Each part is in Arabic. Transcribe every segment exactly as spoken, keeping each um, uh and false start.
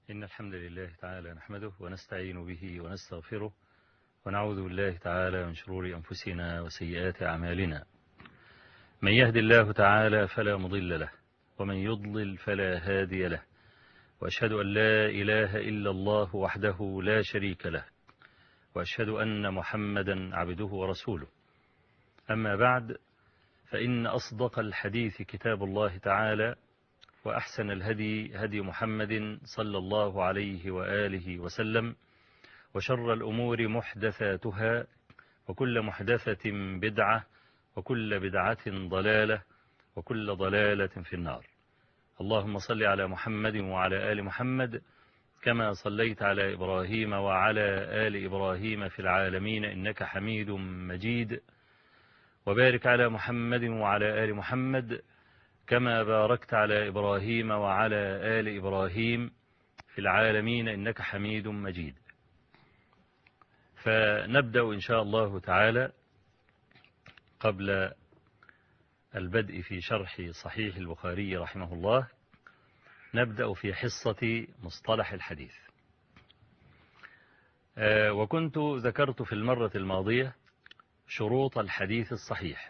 إن الحمد لله تعالى نحمده ونستعين به ونستغفره ونعوذ بالله تعالى من شرور أنفسنا وسيئات أعمالنا. من يهد الله تعالى فلا مضل له ومن يضلل فلا هادي له، وأشهد أن لا إله إلا الله وحده لا شريك له، وأشهد أن محمدا عبده ورسوله. أما بعد، فإن أصدق الحديث كتاب الله تعالى، وأحسن الهدي هدي محمد صلى الله عليه وآله وسلم، وشر الأمور محدثاتها، وكل محدثة بدعة، وكل بدعة ضلالة، وكل ضلالة في النار. اللهم صل على محمد وعلى آل محمد كما صليت على إبراهيم وعلى آل إبراهيم في العالمين إنك حميد مجيد، وبارك على محمد وعلى آل محمد كما باركت على إبراهيم وعلى آل إبراهيم في العالمين إنك حميد مجيد. فنبدأ إن شاء الله تعالى قبل البدء في شرح صحيح البخاري رحمه الله، نبدأ في حصة مصطلح الحديث. وكنت ذكرت في المرة الماضية شروط الحديث الصحيح،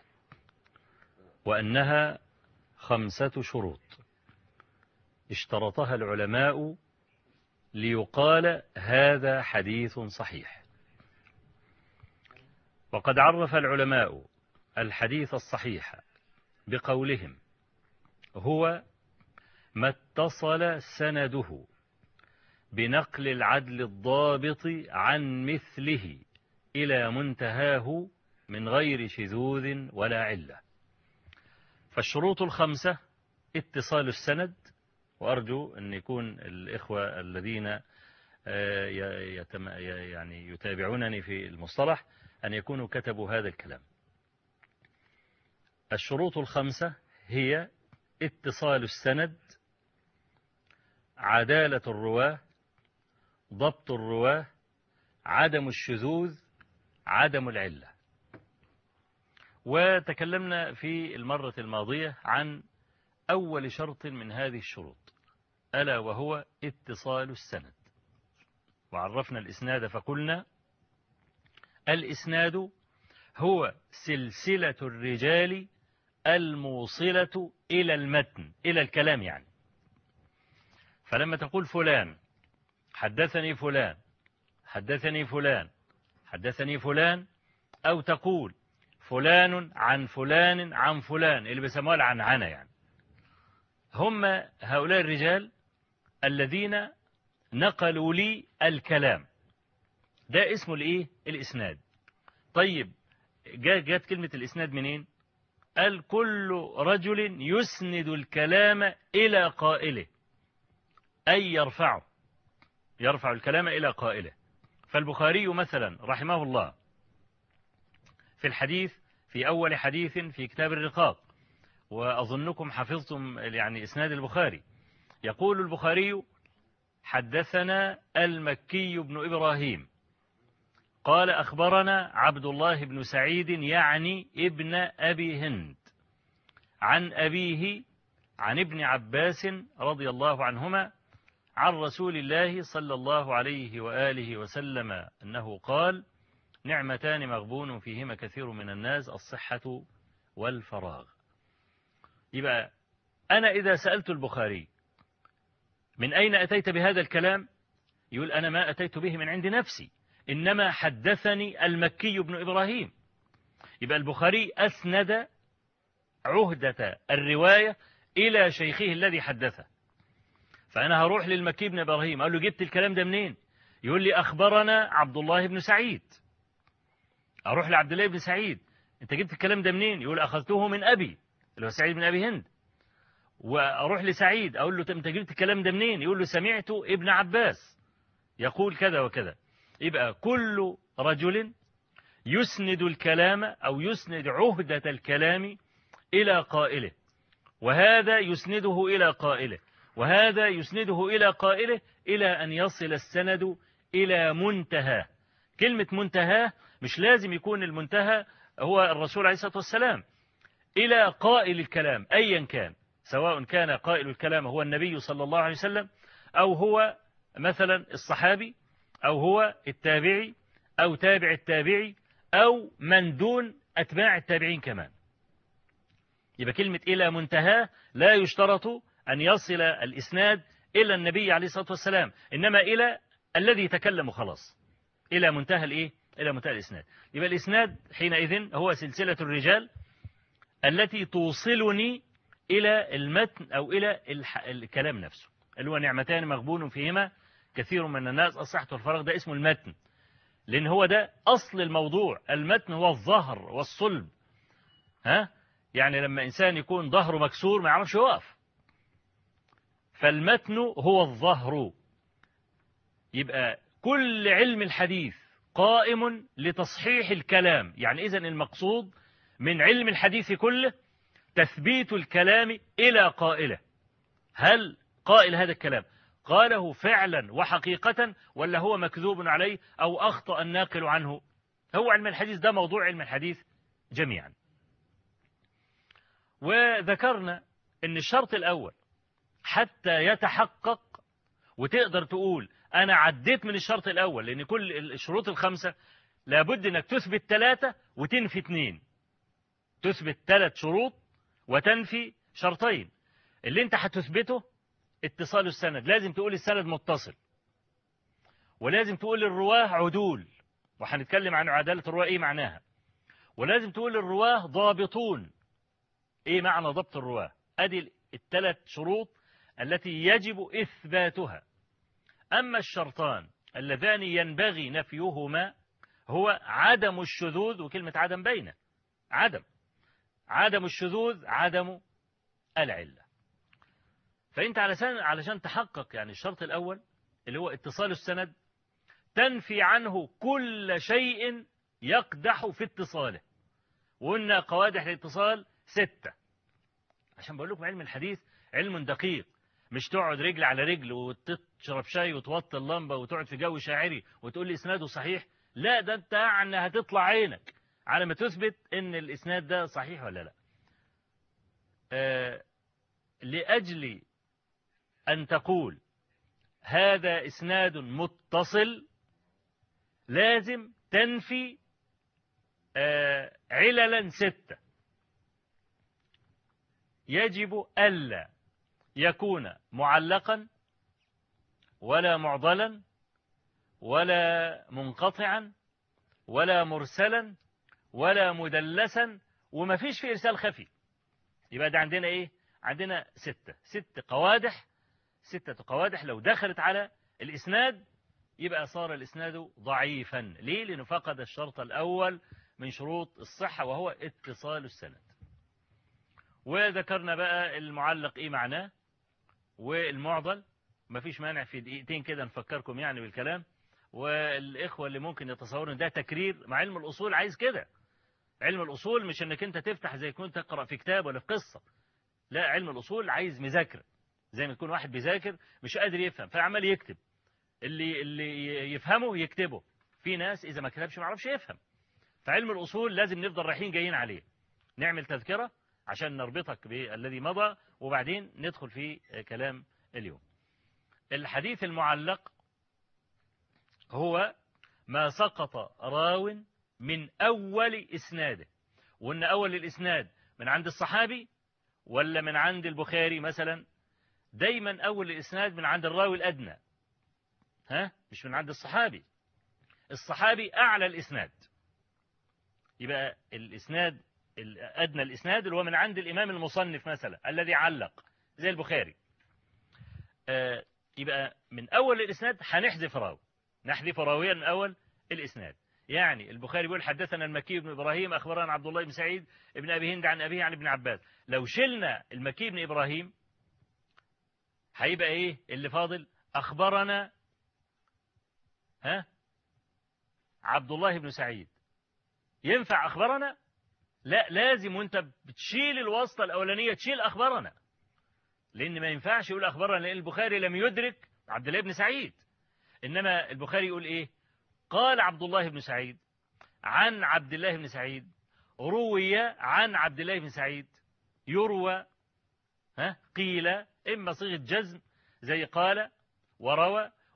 وأنها خمسة شروط اشترطها العلماء ليقال هذا حديث صحيح. وقد عرف العلماء الحديث الصحيح بقولهم: هو ما اتصل سنده بنقل العدل الضابط عن مثله إلى منتهاه من غير شذوذ ولا علة. فالشروط الخمسة: اتصال السند، وأرجو أن يكون الإخوة الذين يعني يتابعونني في المصطلح أن يكونوا كتبوا هذا الكلام. الشروط الخمسة هي اتصال السند، عدالة الرواة، ضبط الرواة، عدم الشذوذ، عدم العلة. وتكلمنا في المرة الماضية عن أول شرط من هذه الشروط، ألا وهو اتصال السند. وعرفنا الإسناد فقلنا: الإسناد هو سلسلة الرجال الموصلة إلى المتن، إلى الكلام يعني. فلما تقول فلان حدثني فلان حدثني فلان حدثني فلان، أو تقول فلان عن فلان عن فلان، اللي بيسموها العنعنة يعني، هم هؤلاء الرجال الذين نقلوا لي الكلام، ده اسمه الايه؟ الإسناد. طيب، جاءت كلمة الإسناد منين؟ قال: كل رجل يسند الكلام إلى قائله، أي يرفعه، يرفع الكلام إلى قائله. فالبخاري مثلا رحمه الله في الحديث، في أول حديث في كتاب الرقاق، وأظنكم حفظتم يعني إسناد البخاري، يقول البخاري: حدثنا المكي بن إبراهيم قال أخبرنا عبد الله بن سعيد يعني ابن أبي هند عن أبيه عن ابن عباس رضي الله عنهما عن رسول الله صلى الله عليه وآله وسلم أنه قال: نعمتان مغبون فيهما كثير من الناس، الصحة والفراغ. يبقى أنا إذا سألت البخاري: من أين أتيت بهذا الكلام؟ يقول: أنا ما أتيت به من عند نفسي، إنما حدثني المكي بن إبراهيم. يبقى البخاري أسند عهدة الرواية إلى شيخه الذي حدثه. فأنا هروح للمكي بن إبراهيم أقول له: جبت الكلام ده منين؟ يقول لي: أخبرنا عبد الله بن سعيد. أروح لعبد الله بن سعيد: أنت جبت الكلام ده منين؟ يقول: أخذته من أبي اللي هو سعيد بن أبي هند. وأروح لسعيد أقول له: أنت جبت الكلام ده منين؟ يقول له: سمعت ابن عباس يقول كذا وكذا. يبقى كل رجل يسند الكلام أو يسند عهدة الكلام إلى قائله، وهذا يسنده إلى قائله، وهذا يسنده إلى قائله، إلى أن يصل السند إلى منتهى. كلمة منتهى مش لازم يكون المنتهى هو الرسول عليه الصلاة والسلام، إلى قائل الكلام أيا كان، سواء كان قائل الكلام هو النبي صلى الله عليه وسلم أو هو مثلا الصحابي أو هو التابعي أو تابع التابعي أو من دون أتباع التابعين كمان. يبقى كلمة إلى منتهى لا يشترط أن يصل الإسناد إلى النبي عليه الصلاة والسلام، إنما إلى الذي تكلم خلاص، إلى منتهى الإيه؟ إلى منتهى الإسناد. يبقى الإسناد حينئذ هو سلسلة الرجال التي توصلني إلى المتن أو إلى الكلام نفسه، اللي هو نعمتان مغبون فيهما كثير من الناس الصحة والفراغ، ده اسمه المتن، لأن هو ده أصل الموضوع. المتن هو الظهر والصلب. ها؟ يعني لما إنسان يكون ظهره مكسور ما يعرفش يقف، فالمتن هو الظهر. يبقى كل علم الحديث قائم لتصحيح الكلام. يعني إذن المقصود من علم الحديث كله تثبيت الكلام إلى قائله. هل قائل هذا الكلام قاله فعلا وحقيقة ولا هو مكذوب عليه أو أخطأ الناقل عنه؟ هو علم الحديث ده موضوع علم الحديث جميعا. وذكرنا أن الشرط الأول حتى يتحقق وتقدر تقول أنا عديت من الشرط الأول، لأن كل الشروط الخمسة لابد أنك تثبت ثلاثة وتنفي اثنين، تثبت ثلاث شروط وتنفي شرطين. اللي انت هتثبته اتصال السند، لازم تقول السند متصل، ولازم تقول الرواه عدول، وهنتكلم عن عدالة الرواه ايه معناها، ولازم تقول الرواه ضابطون. ايه معنى ضبط الرواه؟ ادي الثلاث شروط التي يجب اثباتها. اما الشرطان اللذان ينبغي نفيهما هو عدم الشذوذ، وكلمة عدم بينه عدم عدم الشذوذ عدم العلة. فأنت علشان علشان تحقق يعني الشرط الأول اللي هو اتصال السند تنفي عنه كل شيء يقدح في اتصاله. وقلنا قوادح الاتصال ستة، عشان بقول لكم علم الحديث علم دقيق، مش تقعد رجل على رجل وتشرب شاي وتوطي اللمبة وتقعد في جو شاعري وتقول لي إسناده صحيح. لا، ده أنت يعني هتطلع عينك على ما تثبت إن الإسناد ده صحيح ولا لا. آه لأجل أن تقول هذا إسناد متصل لازم تنفي آه عللا ستة. يجب ألا يكون معلقا ولا معضلا ولا منقطعا ولا مرسلا ولا مدلسا، وما فيش في إرسال خفي. يبقى ده عندنا إيه؟ عندنا ستة ست قوادح ستة قوادح لو دخلت على الإسناد يبقى صار الإسناد ضعيفا. ليه؟ لأنه فقد الشرط الأول من شروط الصحة وهو اتصال السند. وذكرنا بقى المعلق إيه معناه والمعضل. ما فيش مانع في دقيقتين كده نفكركم يعني بالكلام، والإخوة اللي ممكن يتصوروا ده تكرير. مع علم الأصول عايز كده. علم الأصول مش انك انت تفتح زي كنت تقرأ في كتاب ولا في قصة. لا، علم الأصول عايز مذاكرة، زي ما يكون واحد بيذاكر مش قادر يفهم فعمال يكتب. اللي اللي يفهمه يكتبه. في ناس إذا ما كتبش ما يعرفش يفهم. فعلم الأصول لازم نفضل رايحين جايين عليه. نعمل تذكرة عشان نربطك بالذي مضى وبعدين ندخل في كلام اليوم. الحديث المعلق هو ما سقط راو من أول إسناده. وإن أول الإسناد من عند الصحابي ولا من عند البخاري مثلا؟ دايما أول الإسناد من عند الراوي الأدنى، ها، مش من عند الصحابي. الصحابي أعلى الإسناد. يبقى الإسناد الأدنى الإسناد اللي هو من عند الإمام المصنف مثلا الذي علق زي البخاري. آه يبقى من أول الإسناد هنحذف راوي، نحذف راويا من أول الإسناد. يعني البخاري بيقول حدثنا المكي بن إبراهيم أخبرنا عبد الله بن سعيد ابن أبي هند عن أبيه عن ابن عباس. لو شلنا المكي بن إبراهيم هيبقى إيه اللي فاضل؟ أخبرنا ها عبد الله بن سعيد. ينفع أخبرنا؟ لا، لازم وانت بتشيل الواسطة الأولانية تشيل أخبرنا، لأن ما ينفعش يقول أخبرنا لأن البخاري لم يدرك عبد الله بن سعيد. إنما البخاري يقول إيه؟ قال عبد الله بن سعيد عن عبد الله بن سعيد، روي عن عبد الله بن سعيد، يروى، ها، قيل، إما صيغة جزم زي قال وروى،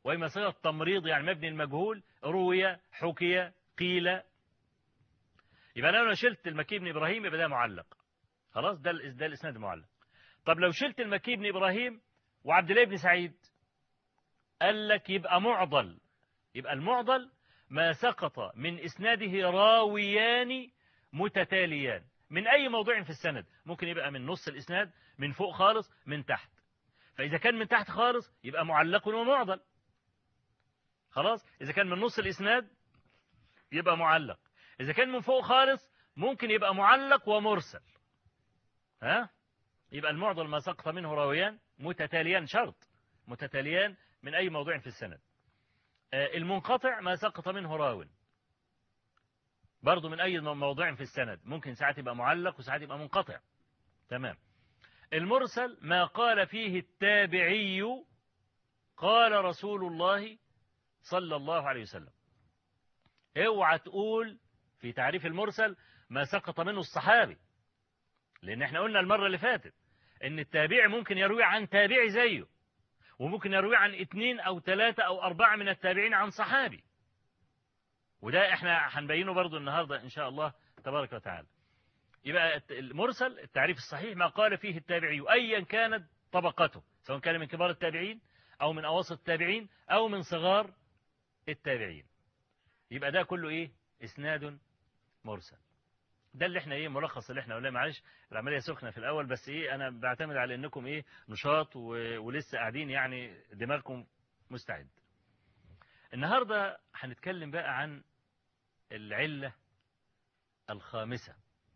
وإما صيغة تمريض يعني مبني المجهول، روي، حكي، قيل. يبقى لو أنا شلت المكي بن إبراهيم يبقى ده معلق، خلاص، ده ده الإسناد المعلق. طب لو شلت المكي بن إبراهيم وعبد الله بن سعيد، قال لك يبقى معضل. يبقى المعضل ما سقط من إسناده راويان متتاليان من أي موضوع في السند، ممكن يبقى من نص الإسناد، من فوق خالص، من تحت. فإذا كان من تحت خالص يبقى معلق ومعضل، خلاص. إذا كان من نص الإسناد يبقى معلق. إذا كان من فوق خالص ممكن يبقى معلق ومرسل. ها، يبقى المعضل ما سقط منه راويان متتاليان، شرط متتاليان من أي موضوع في السند. المنقطع ما سقط منه راو برضو من أي موضوع في السند، ممكن ساعات يبقى معلق وساعات يبقى منقطع. تمام. المرسل ما قال فيه التابعي قال رسول الله صلى الله عليه وسلم. اوعى تقول في تعريف المرسل ما سقط منه الصحابي، لأن احنا قلنا المرة اللي فاتت ان التابعي ممكن يروي عن تابعي زيه، وممكن يروي عن اثنين أو ثلاثة أو أربعة من التابعين عن صحابي، وده احنا هنبينه برضو النهاردة إن شاء الله تبارك وتعالى. يبقى المرسل التعريف الصحيح ما قال فيه التابعي أيا كانت طبقته، سواء كان من كبار التابعين أو من أواسط التابعين أو من صغار التابعين. يبقى ده كله إيه؟ إسناد مرسل. ده اللي احنا ايه ملخص اللي احنا قلناه. معلش العمليه سخنه في الاول، بس ايه انا بعتمد على انكم ايه نشاط و... ولسه قاعدين يعني دماغكم مستعد. النهارده هنتكلم بقى عن العله الخامسه،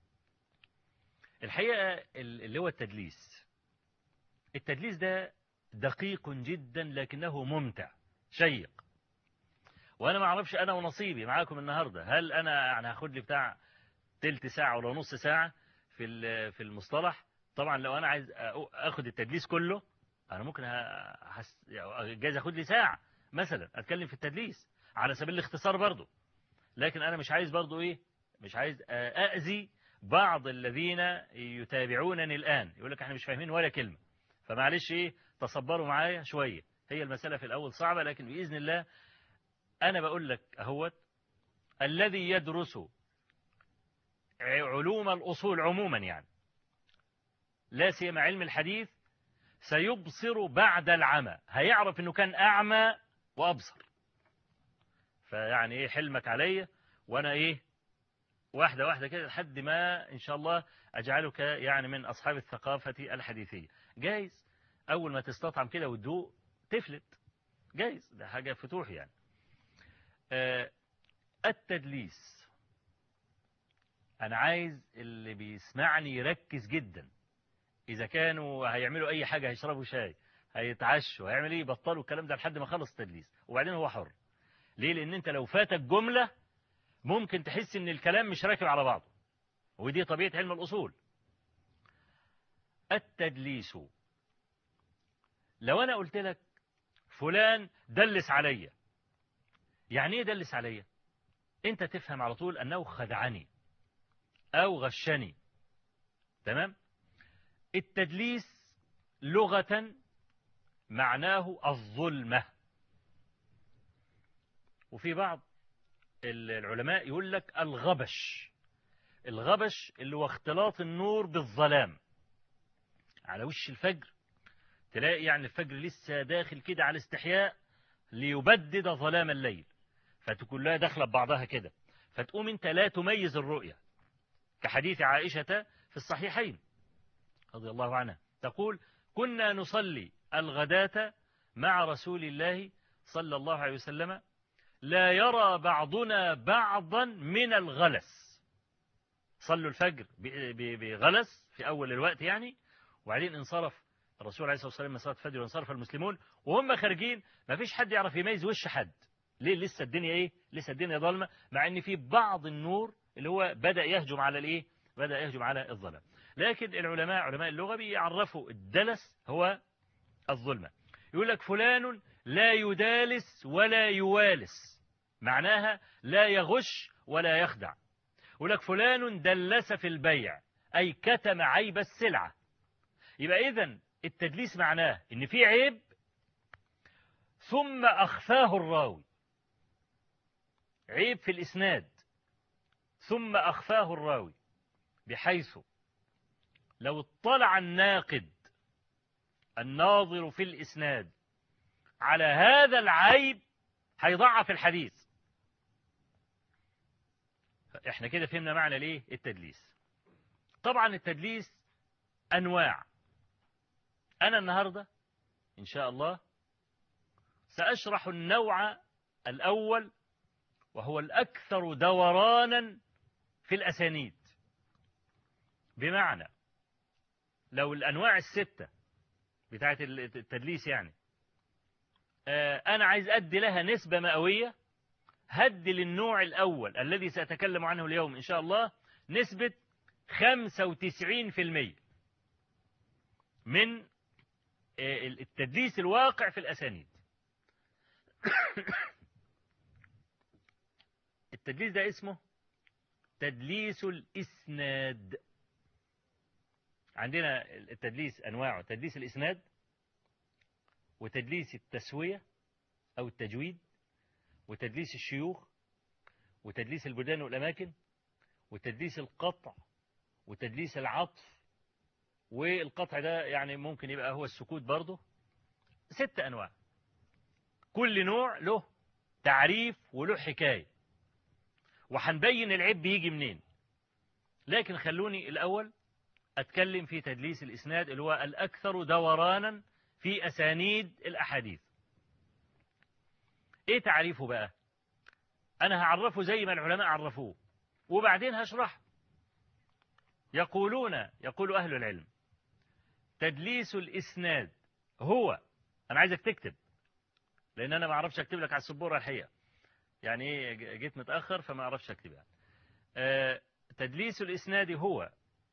الحقيقه اللي هو التدليس. التدليس ده دقيق جدا لكنه ممتع شيق، وانا ما اعرفش انا ونصيبي معاكم النهارده، هل انا يعني هاخد لي بتاع تلت ساعة ولا نص ساعة في في المصطلح. طبعا لو أنا عايز أخد التدليس كله أنا ممكن جايز أخد لي ساعة مثلا أتكلم في التدليس على سبيل الاختصار برضو، لكن أنا مش عايز برضو إيه مش عايز أأذي بعض الذين يتابعونني الآن، يقول لك احنا مش فاهمين ولا كلمة، فمعلش إيه تصبروا معايا شوية. هي المسألة في الأول صعبة، لكن بإذن الله أنا بقول لك أهوت الذي يدرس علوم الأصول عموما يعني لا سيما علم الحديث سيبصر بعد العمى، هيعرف انه كان اعمى وابصر. فيعني ايه حلمك عليا، وانا ايه واحدة واحدة كده لحد ما ان شاء الله اجعلك يعني من اصحاب الثقافة الحديثية. جايز اول ما تستطعم كده وتدوق تفلت، جايز ده حاجة فتوح يعني. آه التدليس، أنا عايز اللي بيسمعني يركز جدا. إذا كانوا هيعملوا أي حاجة، هيشربوا شاي، هيتعشوا، هيعمل إيه، يبطلوا الكلام ده لحد ما خلص التدليس، وبعدين هو حر. ليه؟ لأن أنت لو فاتك جملة ممكن تحس إن الكلام مش راكب على بعضه، ودي طبيعة علم الأصول. التدليس، لو أنا قلت لك فلان دلس عليا، يعني إيه دلس عليا؟ أنت تفهم على طول أنه خدعني أو غشني. تمام؟ التدليس لغة معناه الظلمة، وفي بعض العلماء يقول لك الغبش. الغبش اللي هو اختلاط النور بالظلام. على وش الفجر تلاقي يعني الفجر لسه داخل كده على استحياء ليبدد ظلام الليل، فتكون لها داخله ببعضها كده، فتقوم انت لا تميز الرؤية، كحديث عائشة في الصحيحين رضي الله عنها تقول: كنا نصلي الغداة مع رسول الله صلى الله عليه وسلم لا يرى بعضنا بعضا من الغلس. صلوا الفجر بغلس في أول الوقت يعني، وبعدين انصرف الرسول عليه الصلاة والسلام من صلاة الفجر وانصرف المسلمون، وهم خارجين ما فيش حد يعرف يميز وش حد. ليه؟ لسه الدنيا ايه؟ لسه الدنيا ظلمة، مع ان في بعض النور اللي هو بدأ يهجم على الايه؟ بدأ يهجم على الظلام. لكن العلماء علماء اللغة بيعرفوا الدلس هو الظلمة. يقول لك فلان لا يدالس ولا يوالس، معناها لا يغش ولا يخدع. يقول لك فلان دلس في البيع، أي كتم عيب السلعة. يبقى إذن التدليس معناه إن في عيب ثم أخفاه الراوي، عيب في الإسناد، ثم أخفاه الراوي، بحيث لو اطلع الناقد الناظر في الإسناد على هذا العيب هيضعف الحديث. احنا كده فهمنا معنى ليه التدليس. طبعا التدليس أنواع. أنا النهاردة إن شاء الله سأشرح النوع الأول، وهو الأكثر دورانا في الأسانيد. بمعنى لو الأنواع الستة بتاعت التدليس يعني أنا عايز أدي لها نسبة مئوية، هدي للنوع الأول الذي سأتكلم عنه اليوم إن شاء الله نسبة خمسة وتسعين بالمئة من التدليس الواقع في الأسانيد. التدليس ده اسمه تدليس الإسناد. عندنا التدليس أنواعه: تدليس الإسناد، وتدليس التسوية أو التجويد، وتدليس الشيوخ، وتدليس البلدان والأماكن، وتدليس القطع، وتدليس العطف. والقطع ده يعني ممكن يبقى هو السكوت برضه. ست أنواع، كل نوع له تعريف وله حكاية، وحنبين العيب بيجي منين. لكن خلوني الأول أتكلم في تدليس الإسناد اللي هو الأكثر دورانا في أسانيد الأحاديث. إيه تعريفه بقى؟ أنا هعرفه زي ما العلماء عرفوه وبعدين هشرح. يقولون يقول أهل العلم: تدليس الإسناد هو، أنا عايزك تكتب لأن أنا ما أعرفش أكتب لك على السبورة الحقيقة، يعني إيه جيت متأخر فما أعرفش أكتب يعني. آه تدليس الإسناد هو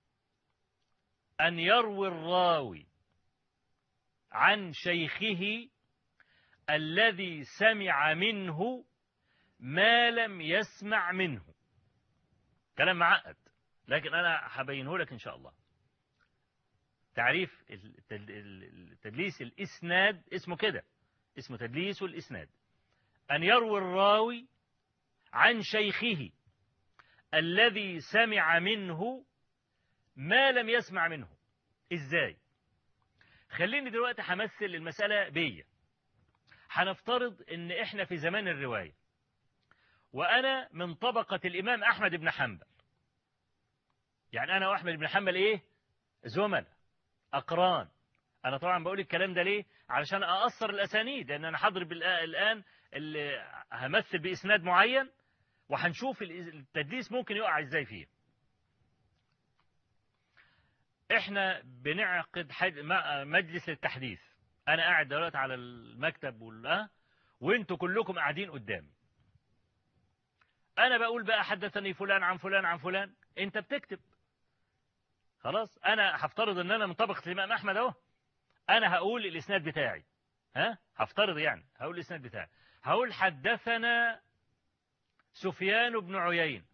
أن يروي الراوي عن شيخه الذي سمع منه ما لم يسمع منه. كلام معقد لكن أنا هبينه لك إن شاء الله. تعريف تدليس الإسناد اسمه كده، اسمه تدليس الإسناد: أن يروي الراوي عن شيخه الذي سمع منه ما لم يسمع منه. إزاي؟ خليني دلوقتي همثل المسألة بيا. هنفترض إن إحنا في زمان الرواية، وأنا من طبقة الإمام أحمد بن حنبل. يعني أنا وأحمد بن حنبل إيه؟ زملاء، أقران. أنا طبعا بقول الكلام ده ليه؟ علشان أأثر الأسانيد، لأن أنا هضرب الآن اللي همثل بإسناد معين وهنشوف التدليس ممكن يقع إزاي فيه. إحنا بنعقد مجلس للتحديث. أنا قاعد دلوقتي على المكتب ولا وأنتوا كلكم قاعدين قدامي. أنا بقول بقى حدثني فلان عن فلان عن فلان، أنت بتكتب. خلاص أنا هفترض إن أنا من طبقة الإمام أحمد أهو. أنا هقول الإسناد بتاعي، ها هفترض يعني هقول الإسناد بتاعي. هقول حدثنا سفيان بن عيين،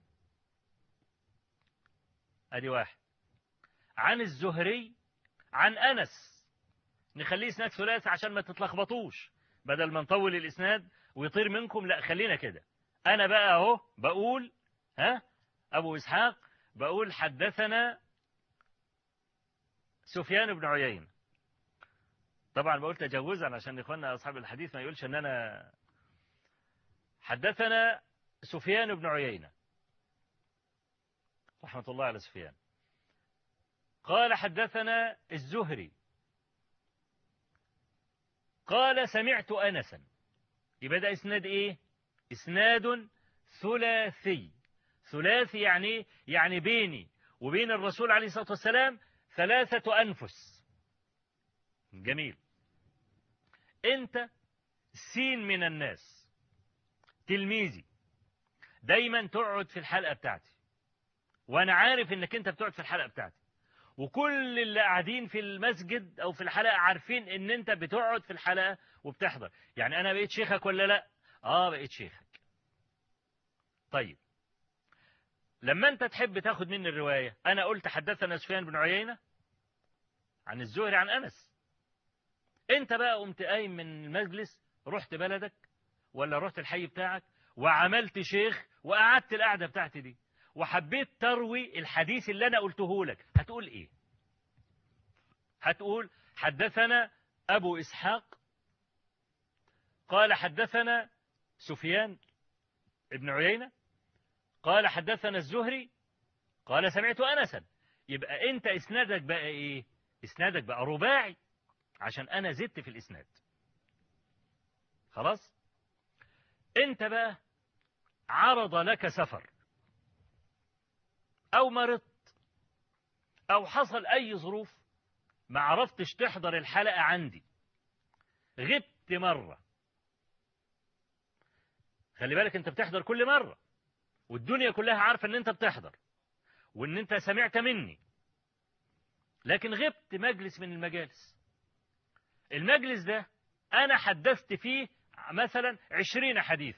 أدي واحد، عن الزهري عن أنس. نخليه إسناد ثلاثي عشان ما تتلخبطوش، بدل ما نطول الإسناد ويطير منكم. لا خلينا كده. أنا بقى أهو بقول ها أبو إسحاق بقول حدثنا سفيان بن عيين. طبعا بقول تجوزا عشان إخواننا أصحاب الحديث ما يقولش أن أنا. حدثنا سفيان بن عيينة رحمة الله على سفيان قال حدثنا الزهري قال سمعت أنسا. يبقى ده إسناد إيه؟ إسناد ثلاثي. ثلاثي يعني يعني بيني وبين الرسول عليه الصلاة والسلام ثلاثة أنفس. جميل. أنت سين من الناس، تلميذي، دايما تقعد في الحلقة بتاعتي، وأنا عارف إنك أنت بتقعد في الحلقة بتاعتي، وكل اللي قاعدين في المسجد أو في الحلقة عارفين إن أنت بتقعد في الحلقة وبتحضر. يعني أنا بقيت شيخك ولا لا؟ آه بقيت شيخك. طيب لما أنت تحب تاخد مني الرواية، أنا قلت حدثنا سفيان بن عيينة عن الزهري عن أنس. أنت بقى قمت قايم من المجلس رحت بلدك ولا رحت الحي بتاعك وعملت شيخ وقعدت القعدة بتاعتي دي وحبيت تروي الحديث اللي أنا قلته لك، هتقول إيه؟ هتقول حدثنا أبو إسحاق قال حدثنا سفيان ابن عيينة قال حدثنا الزهري قال سمعت أنسا. يبقى أنت إسنادك بقى إيه؟ إسنادك بقى رباعي عشان أنا زدت في الإسناد. خلاص؟ أنت بقى عرض لك سفر أو مرضت أو حصل أي ظروف ما عرفتش تحضر الحلقة عندي، غبت مرة. خلي بالك أنت بتحضر كل مرة والدنيا كلها عارفة أن أنت بتحضر وأن أنت سمعت مني، لكن غبت مجلس من المجالس. المجلس ده أنا حدثت فيه مثلا عشرين حديث.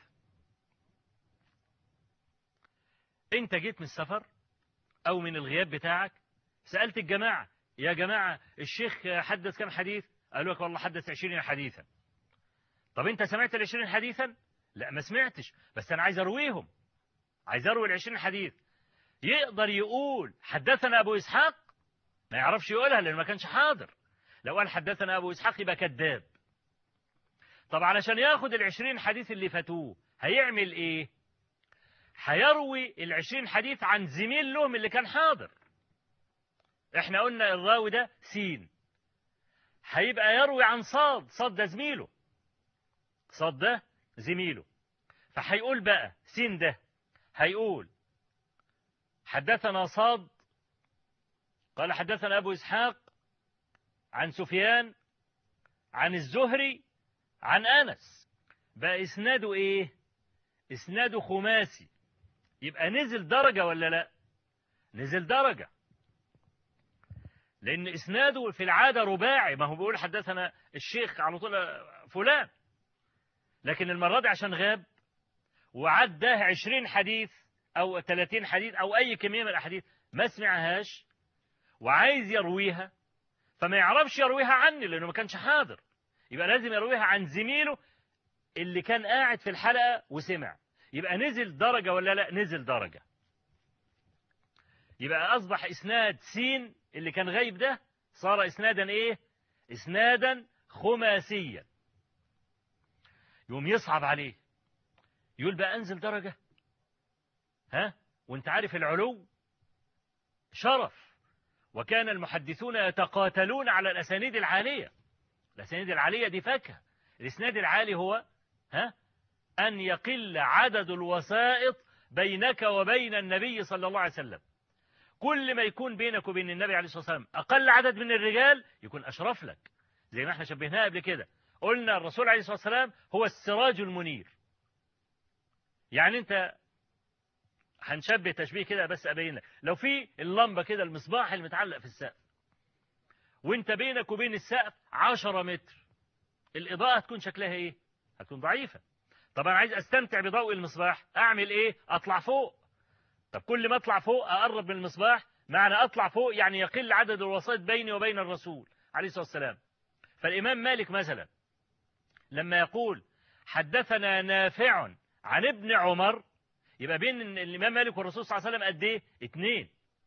أنت جيت من السفر أو من الغياب بتاعك سألت الجماعة يا جماعة الشيخ حدث كم حديث؟ قالوا لك والله حدث عشرين حديثا. طب أنت سمعت العشرين حديثا؟ لا ما سمعتش، بس أنا عايز أرويهم، عايز أروي العشرين حديث. يقدر يقول حدثنا أبو إسحاق؟ ما يعرفش يقولها لأنه ما كانش حاضر. لو قال حدثنا أبو إسحاق يبقى كذاب. طب علشان ياخد العشرين حديث اللي فاتوه هيعمل إيه؟ هيروي العشرين حديث عن زميل لهم اللي كان حاضر. احنا قلنا الراوي ده سين، هيبقى يروي عن صاد، صاد ده زميله، صاد ده زميله. فهيقول بقى سين ده هيقول حدثنا صاد قال حدثنا أبو إسحاق عن سفيان عن الزهري عن أنس. بقى إسناده إيه؟ إسناده خماسي. يبقى نزل درجة ولا لا؟ نزل درجة، لأن إسناده في العادة رباعي. ما هو بيقول حدثنا الشيخ على طول فلان، لكن المرة دي عشان غاب وعداه عشرين حديث أو ثلاثين حديث أو أي كمية من الأحاديث ما سمعهاش وعايز يرويها، فما يعرفش يرويها عني لأنه ما كانش حاضر. يبقى لازم يرويها عن زميله اللي كان قاعد في الحلقة وسمع. يبقى نزل درجة ولا لا؟ نزل درجة. يبقى أصبح إسناد سين اللي كان غايب ده صار إسنادا إيه؟ إسنادا خماسيا. يوم يصعب عليه يقول بقى أنزل درجة؟ ها؟ وانت عارف العلو شرف، وكان المحدثون يتقاتلون على الأسانيد العالية. الأسانيد العالية دي فاكهة. الإسناد العالي هو ها؟ أن يقل عدد الوسائط بينك وبين النبي صلى الله عليه وسلم. كل ما يكون بينك وبين النبي عليه الصلاة والسلام أقل عدد من الرجال يكون أشرف لك، زي ما احنا شبهناها قبل كده. قلنا الرسول عليه الصلاة والسلام هو السراج المنير. يعني انت هنشبه تشبيه كده بس أبين لك، لو في اللمبة كده المصباح اللي متعلق في السقف وانت بينك وبين السقف عشرة متر، الإضاءة هتكون شكلها ايه؟ هتكون ضعيفة. طبعا عايز استمتع بضوء المصباح اعمل ايه؟ اطلع فوق. طب كل ما اطلع فوق اقرب من المصباح، معنى اطلع فوق يعني يقل عدد الوسائط بيني وبين الرسول عليه الصلاة والسلام. فالإمام مالك مثلا لما يقول حدثنا نافع عن ابن عمر، يبقى بين الإمام مالك والرسول صلى الله عليه وسلم قد ايه؟ اتنين.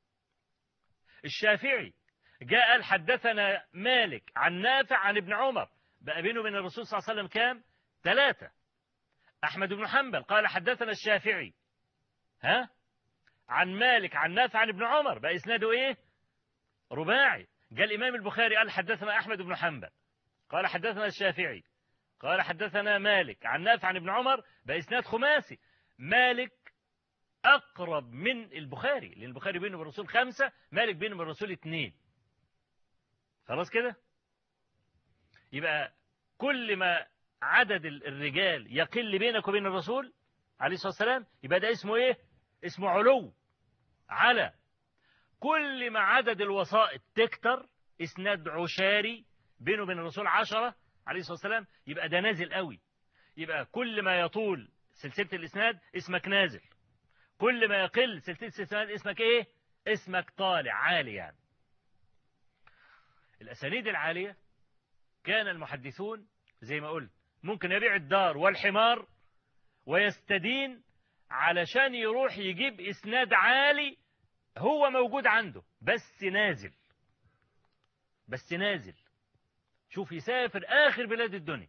الشافعي جاء قال حدثنا مالك عن نافع عن ابن عمر، بقى بينه وبين الرسول صلى الله عليه وسلم كام؟ ثلاثة. أحمد بن حنبل قال حدثنا الشافعي ها عن مالك عن نافع عن ابن عمر، بقى إسناده إيه؟ رباعي. جاء الإمام البخاري قال حدثنا أحمد بن حنبل قال حدثنا الشافعي قال حدثنا مالك عن نافع عن ابن عمر، بقى إسناد خماسي. مالك أقرب من البخاري لأن البخاري بينه وبين الرسول خمسة، مالك بينه وبين الرسول اثنين. خلاص كده؟ يبقى كل ما عدد الرجال يقل بينك وبين الرسول عليه الصلاة والسلام يبقى ده اسمه ايه؟ اسمه علو. على كل ما عدد الوسائط تكتر، اسناد عشاري بينه وبين الرسول عشرة عليه الصلاة والسلام، يبقى ده نازل قوي. يبقى كل ما يطول سلسلة الاسناد اسمك نازل، كل ما يقل سلسلة الاسناد اسمك ايه؟ اسمك طالع عالي. يعني الاسانيد العالية كان المحدثون زي ما قلت ممكن يبيع الدار والحمار ويستدين علشان يروح يجيب إسناد عالي هو موجود عنده بس نازل، بس نازل. شوف يسافر آخر بلاد الدنيا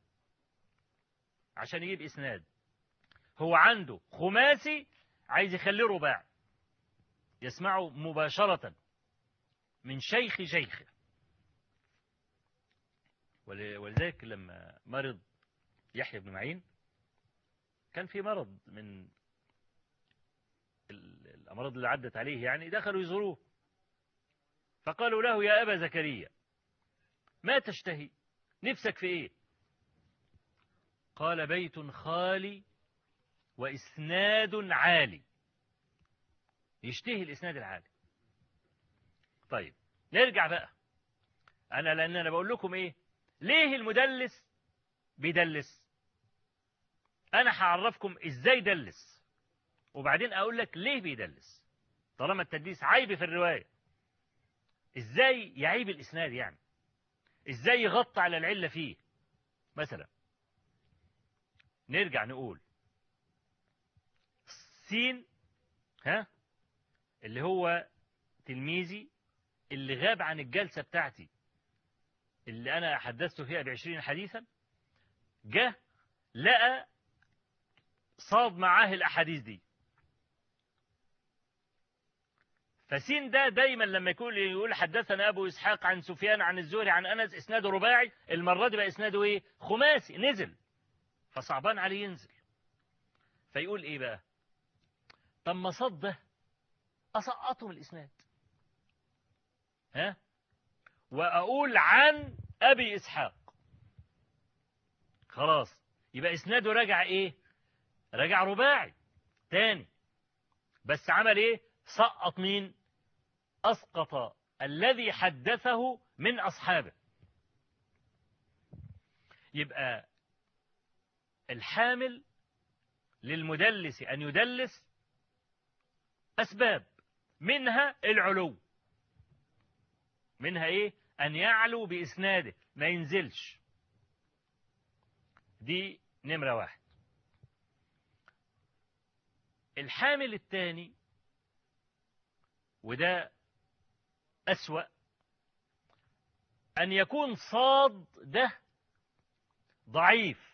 عشان يجيب إسناد هو عنده خماسي عايز يخليه رباع يسمعه مباشرة من شيخ شيخه. ولذلك لما مرض يحيى بن معين كان في مرض من الأمراض اللي عدت عليه، يعني دخلوا يزوروه فقالوا له يا أبا زكريا ما تشتهي، نفسك في إيه؟ قال بيت خالي وإسناد عالي، يشتهي الإسناد العالي. طيب نرجع بقى، أنا لأن أنا بقول لكم إيه ليه المدلس بيدلس، أنا هعرفكم إزاي دلس وبعدين أقول لك ليه بيدلس. طالما التدليس عيب في الرواية، إزاي يعيب الإسناد، يعني إزاي يغطي على العلة فيه. مثلا نرجع نقول سين ها اللي هو تلميذي اللي غاب عن الجلسة بتاعتي اللي أنا حدثت فيها بعشرين حديثا، جه لقى صاد معاه الأحاديث دي، فسين ده دايما لما يقول يقول حدثنا أبو إسحاق عن سفيان عن الزهري عن أنس إسناده رباعي، المرة دي بقى إسناده إيه؟ خماسي، نزل، فصعبان عليه ينزل، فيقول إيه بقى؟ طب ما صاد ده أسقطهم الإسناد، ها؟ وأقول عن أبي إسحاق، خلاص يبقى إسناده رجع إيه؟ رجع رباعي تاني، بس عمل إيه؟ سقط مين؟ أسقط الذي حدثه من أصحابه. يبقى الحامل للمدلس أن يدلس أسباب، منها العلو، منها إيه؟ أن يعلو بإسناده ما ينزلش، دي نمرة واحد. الحامل الثاني وده أسوأ، أن يكون صاد ده ضعيف،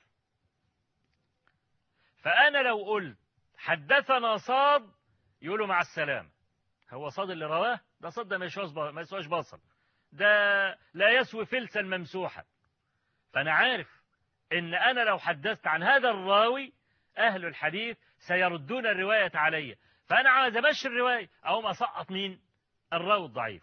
فأنا لو قلت حدثنا صاد يقولوا مع السلامة، هو صاد اللي رواه ده صاد ده ما يسواش بصل، ده لا يسوي فلسا ممسوحا، فأنا عارف إن أنا لو حدثت عن هذا الراوي أهل الحديث سيردون الرواية علي، فأنا عاوز أمشي الرواية أقوم أسقط مين؟ الراوي الضعيف.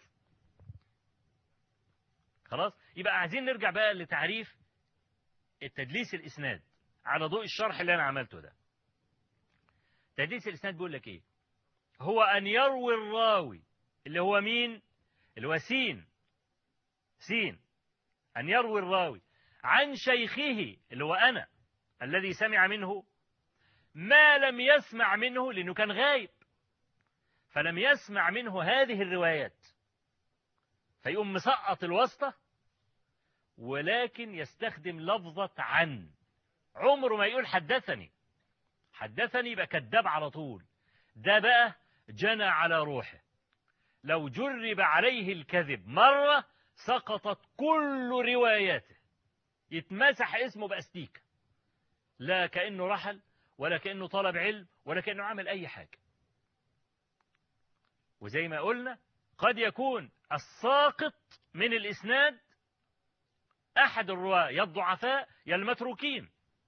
خلاص، يبقى عايزين نرجع بقى لتعريف التدليس الإسناد على ضوء الشرح اللي أنا عملته ده. تدليس الإسناد بيقول لك إيه؟ هو أن يروي الراوي اللي هو مين؟ اللي هو سين سين أن يروي الراوي عن شيخه اللي هو أنا الذي سمع منه ما لم يسمع منه، لأنه كان غايب فلم يسمع منه هذه الروايات، فيقوم مسقط الواسطة ولكن يستخدم لفظة عن، عمره ما يقول حدثني، حدثني يبقى كذاب على طول، ده بقى جنى على روحه، لو جرب عليه الكذب مرة سقطت كل رواياته، يتمسح اسمه بأستيكة، لا كأنه رحل ولا كأنه طلب علم ولا كأنه عمل أي حاجة. وزي ما قلنا قد يكون الساقط من الإسناد أحد الرواة يا الضعفاء يا المتروكين،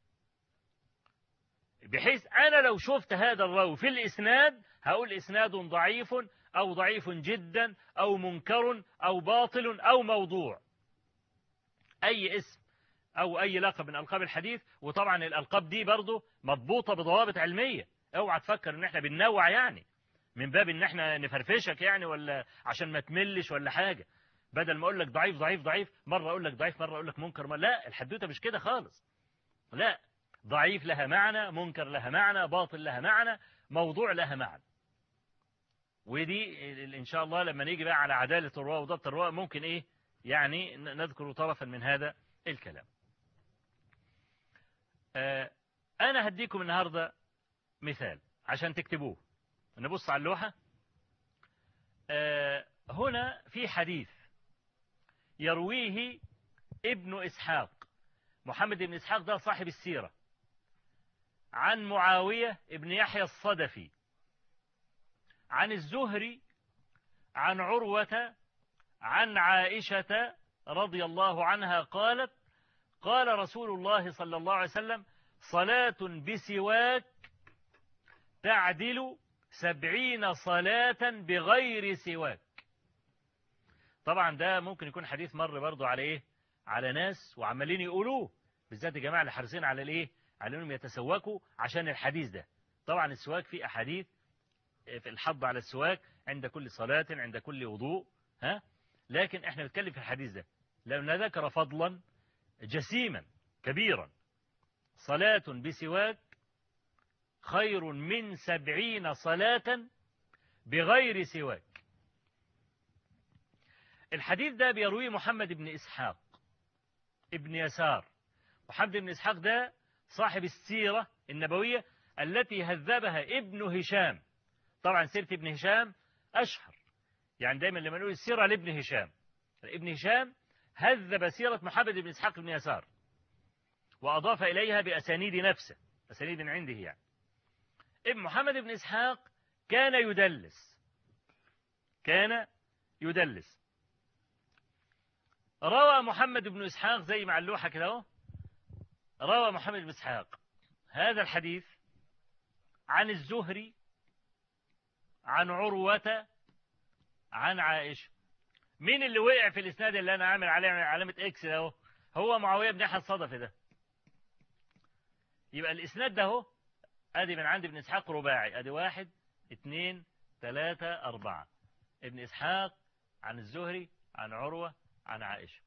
بحيث أنا لو شفت هذا الراوي في الإسناد هقول إسناد ضعيف أو ضعيف جدا أو منكر أو باطل أو موضوع، أي اسم أو أي لقب من ألقاب الحديث. وطبعا الألقاب دي برضو مضبوطة بضوابط علمية، اوعى تفكر ان احنا بننوع يعني من باب ان احنا نفرفشك يعني ولا عشان ما تملش ولا حاجة، بدل ما اقول لك ضعيف ضعيف ضعيف مرة اقول لك ضعيف مرة اقول لك منكر مرة. لا، الحدوتة مش كده خالص، لا، ضعيف لها معنى، منكر لها معنى، باطل لها معنى، موضوع لها معنى. ودي ان شاء الله لما نيجي بقى على عدالة الرواة وضبط الرواة ممكن ايه يعني نذكر طرفا من هذا الكلام. آه أنا هديكم النهاردة مثال عشان تكتبوه. نبص على اللوحة. آه هنا في حديث يرويه ابن إسحاق، محمد بن إسحاق ده صاحب السيرة، عن معاوية ابن يحيى الصدفي عن الزهري عن عروة عن عائشة رضي الله عنها قالت: قال رسول الله صلى الله عليه وسلم: صلاة بسواك تعدل سبعين صلاة بغير سواك. طبعا ده ممكن يكون حديث مر برضو على ايه، على ناس وعمالين يقولوه، بالذات الجماعة اللي حريصين على الايه، على انهم يتسوكوا عشان الحديث ده. طبعا السواك فيه احاديث في الحض على السواك عند كل صلاة عند كل وضوء، ها، لكن احنا بنتكلم في الحديث ده لأن ذكر فضلا جسيما كبيرا: صلاة بسواك خير من سبعين صلاة بغير سواك. الحديث ده بيرويه محمد بن إسحاق ابن يسار. محمد بن إسحاق ده صاحب السيرة النبوية التي هذبها ابن هشام. طبعا سيرة ابن هشام أشهر، يعني دايما لما نقول السيرة لابن هشام، ابن هشام هذب سيرة محمد بن إسحاق بن يسار وأضاف إليها بأسانيد نفسه، أسانيد عنده يعني. ابن محمد بن إسحاق كان يدلس، كان يدلس. روى محمد بن إسحاق زي مع اللوحة كده اهو، روى محمد بن إسحاق هذا الحديث عن الزهري عن عروة عن عائشة. مين اللي وقع في الإسناد اللي أنا عامل عليه علامة إكس ده اهو؟ هو معاوية بن يحيى الصدفي ده. يبقى الإسناد ده اهو، أدي من عند ابن إسحاق رباعي، أدي واحد اثنين ثلاثة أربعة، ابن إسحاق عن الزهري عن عروة عن عائشة.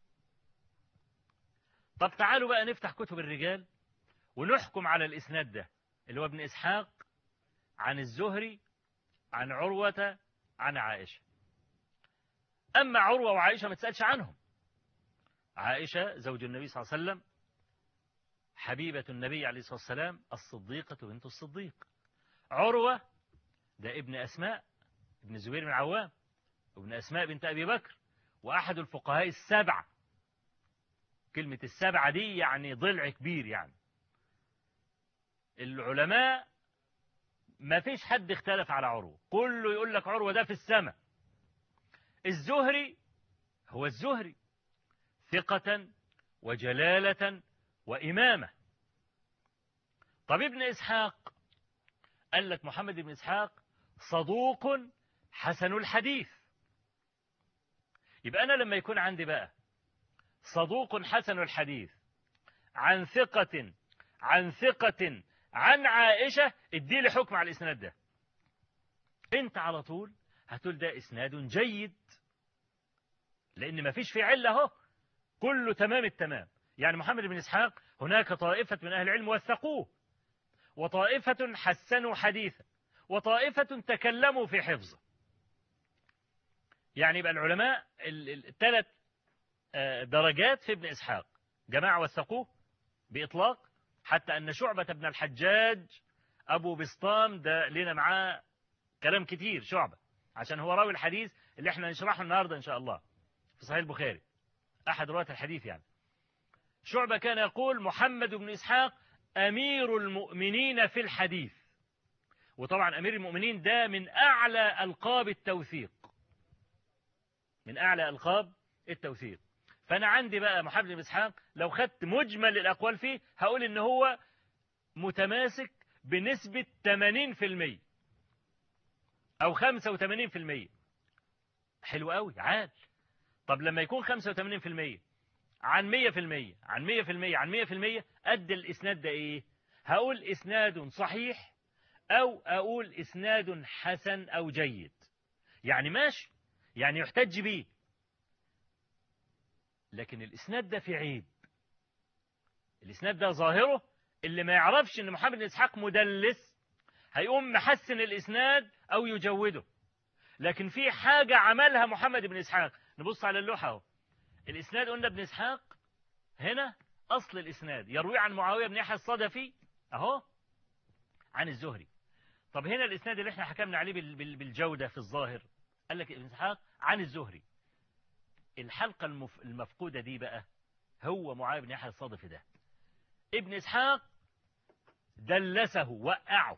طب تعالوا بقى نفتح كتب الرجال ونحكم على الإسناد ده اللي هو ابن إسحاق عن الزهري عن عروة عن عائشة. أما عروة وعائشة ما تسألش عنهم. عائشة زوج النبي صلى الله عليه وسلم، حبيبة النبي عليه الصلاة والسلام، الصديقة بنت الصديق. عروة ده ابن أسماء ابن الزبير بن عوام، وابن أسماء بنت أبي بكر، وأحد الفقهاء السبعة. كلمة السبعة دي يعني ضلع كبير، يعني العلماء ما فيش حد اختلف على عروة، كله يقول لك عروة ده في السماء. الزهري هو الزهري، ثقة وجلالة وإمامة. طب ابن إسحاق قال لك محمد بن إسحاق صدوق حسن الحديث. يبقى أنا لما يكون عندي بقى صدوق حسن الحديث عن ثقة عن ثقة عن عائشة، ادي لي حكم على الإسناد ده. انت على طول هتقول ده إسناد جيد، لأن ما فيش في علة اهو، كله تمام التمام. يعني محمد بن إسحاق هناك طائفة من أهل العلم وثقوه، وطائفة حسنوا حديثا، وطائفة تكلموا في حفظه. يعني يبقى العلماء الثلاث درجات في ابن إسحاق: جماعة وثقوه بإطلاق، حتى أن شعبة بن الحجاج أبو بسطام ده لنا معاه كلام كتير، شعبة عشان هو راوي الحديث اللي احنا نشرحه النهاردة إن شاء الله في صحيح البخاري، أحد رواة الحديث. يعني شعبة كان يقول محمد بن إسحاق أمير المؤمنين في الحديث. وطبعا أمير المؤمنين ده من أعلى ألقاب التوثيق، من أعلى ألقاب التوثيق. فأنا عندي بقى محمد بن إسحاق لو خدت مجمل الأقوال فيه هقول إن هو متماسك بنسبة ثمانين بالمئة أو خمسة وثمانين بالمئة. حلو قوي، عال. طب لما يكون خمسة وثمانين بالمئة عن مئة بالمئة عن مئة بالمئة عن مئة بالمئة، قد الإسناد ده إيه؟ هقول إسناد صحيح أو أقول إسناد حسن أو جيد. يعني ماشي، يعني يحتج به. لكن الإسناد ده في عيب. الإسناد ده ظاهره اللي ما يعرفش إن محمد بن إسحاق مدلس هيقوم محسن الإسناد أو يجوده. لكن في حاجة عملها محمد بن إسحاق. نبص على اللوحة اهو، الإسناد قلنا ابن إسحاق هنا أصل الإسناد يروي عن معاوية بن يحيى الصدفي أهو عن الزهري. طب هنا الإسناد اللي احنا حكمنا عليه بالجودة في الظاهر قال لك ابن إسحاق عن الزهري. الحلقة المف... المفقودة دي بقى هو معاوية بن يحيى الصدفي ده. ابن إسحاق دلسه وقعه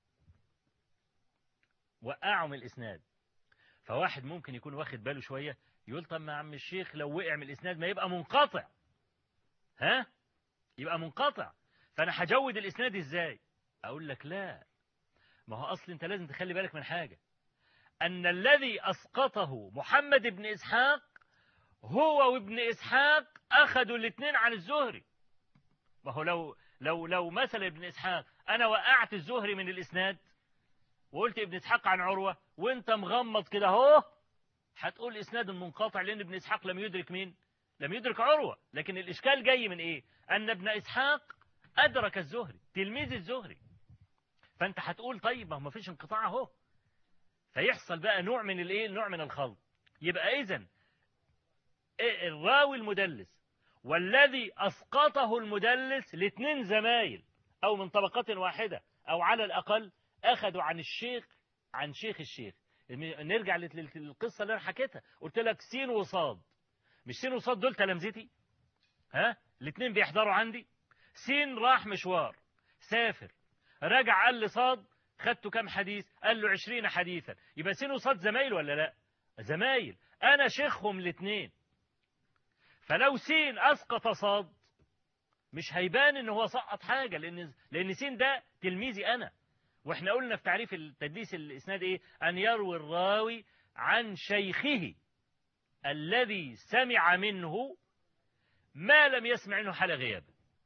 وقعه من الإسناد. فواحد ممكن يكون واخد باله شوية يقول طب ما عم الشيخ لو وقع من الإسناد ما يبقى منقطع، ها يبقى منقطع، فأنا هجود الإسناد إزاي؟ أقول لك لا، ما هو أصل أنت لازم تخلي بالك من حاجة، أن الذي أسقطه محمد بن إسحاق هو وابن إسحاق أخذوا الاثنين عن الزهري. ما هو لو لو لو مثلا ابن إسحاق أنا وقعت الزهري من الإسناد وقلت ابن إسحاق عن عروة وانت مغمض كده اهو هتقول إسناد منقطع، لأن ابن إسحاق لم يدرك مين؟ لم يدرك عروة. لكن الإشكال جاي من إيه؟ أن ابن إسحاق أدرك الزهري، تلميذ الزهري، فأنت هتقول طيب ما فيش انقطاع اهو، فيحصل بقى نوع من الإيه؟ نوع من الخلط. يبقى إذن الراوي المدلس والذي أسقطه المدلس الاثنين زمايل أو من طبقة واحدة أو على الأقل أخذوا عن الشيخ عن شيخ الشيخ. نرجع للقصة اللي أنا حكيتها، قلت لك سين وصاد، مش سين وصاد دول تلامذتي، ها الاثنين بيحضروا عندي. سين راح مشوار سافر رجع قال لي صاد خدته كام حديث؟ قال له عشرين حديثا. يبقى سين وصاد زمايل ولا لا؟ زمايل، أنا شيخهم الاثنين. فلو سين أسقط صاد مش هيبان إن هو سقط حاجة، لأن لأن سين ده تلميذي أنا. واحنا قلنا في تعريف التدليس الإسناد إيه؟ أن يروي الراوي عن شيخه الذي سمع منه ما لم يسمع منه حال غياب.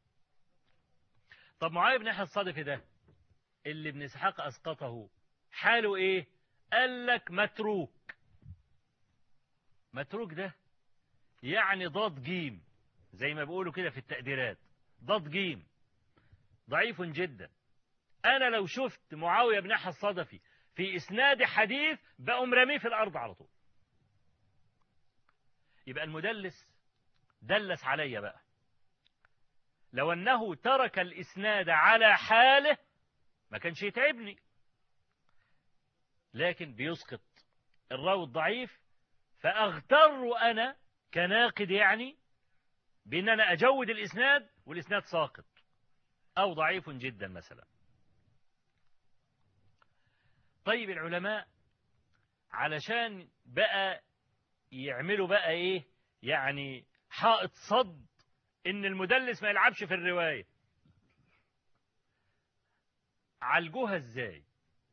طب معاوية بن يحيى الصدفي ده اللي ابن إسحاق أسقطه حاله إيه؟ قال لك متروك. متروك ده يعني ضاد جيم، زي ما بيقولوا كده في التقديرات، ضاد جيم، ضعيف جدا. أنا لو شفت معاوية بن يحيى الصدفي في إسناد حديث بقوم رميه في الأرض على طول. يبقى المدلس دلس عليا بقى، لو أنه ترك الإسناد على حاله ما كانش يتعبني، لكن بيسقط الراوي الضعيف، فأغتر أنا كناقد يعني بأن أنا أجود الإسناد والإسناد ساقط أو ضعيف جدا مثلا. طيب العلماء علشان بقى يعملوا بقى إيه يعني حائط صد إن المدلس ما يلعبش في الرواية، عالجوها إزاي؟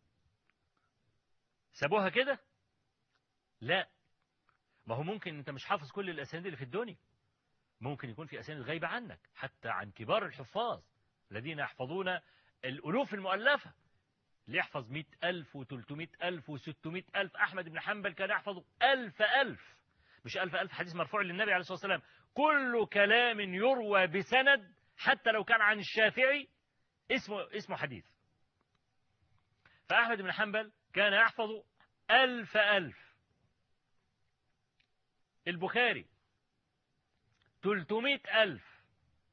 سابوها كده؟ لا، ما هو ممكن أنت مش حافظ كل الأسانيد اللي في الدنيا، ممكن يكون في أسانيد غايبة عنك حتى عن كبار الحفاظ الذين يحفظون الألوف المؤلفة، اللي يحفظ مئة ألف وثلاثمائة ألف وستمائة ألف. أحمد بن حنبل كان يحفظ ألف ألف، مش ألف ألف حديث مرفوع للنبي عليه الصلاة والسلام، كل كلام يروى بسند حتى لو كان عن الشافعي اسمه اسمه حديث. فأحمد بن حنبل كان يحفظ ألف ألف. البخاري ثلاثمائة ألف.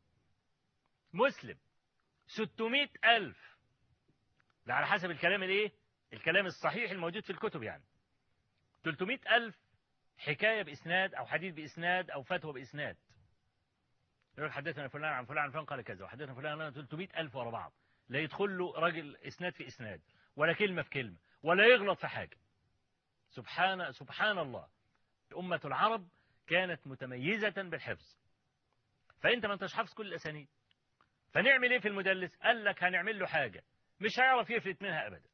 مسلم ستمائة ألف. ده على حسب الكلام الايه؟ الكلام الصحيح الموجود في الكتب يعني. ثلاثمائة ألف حكاية بإسناد أو حديث بإسناد أو فتوى بإسناد. يقول حدثنا فلان عن فلان عن فلان قال كذا، وحدثنا فلان عن ثلاثمائة ألف ورا بعض، لا يدخل له راجل إسناد في إسناد ولا كلمة في كلمة ولا يغلط في حاجة. سبحان سبحان الله، أمة العرب كانت متميزة بالحفظ، فأنت ما انتش حافظ كل الأسانيد، فنعمل إيه في المدلس؟ قال لك هنعمل له حاجة مش هيعرف يفلت منها أبدا.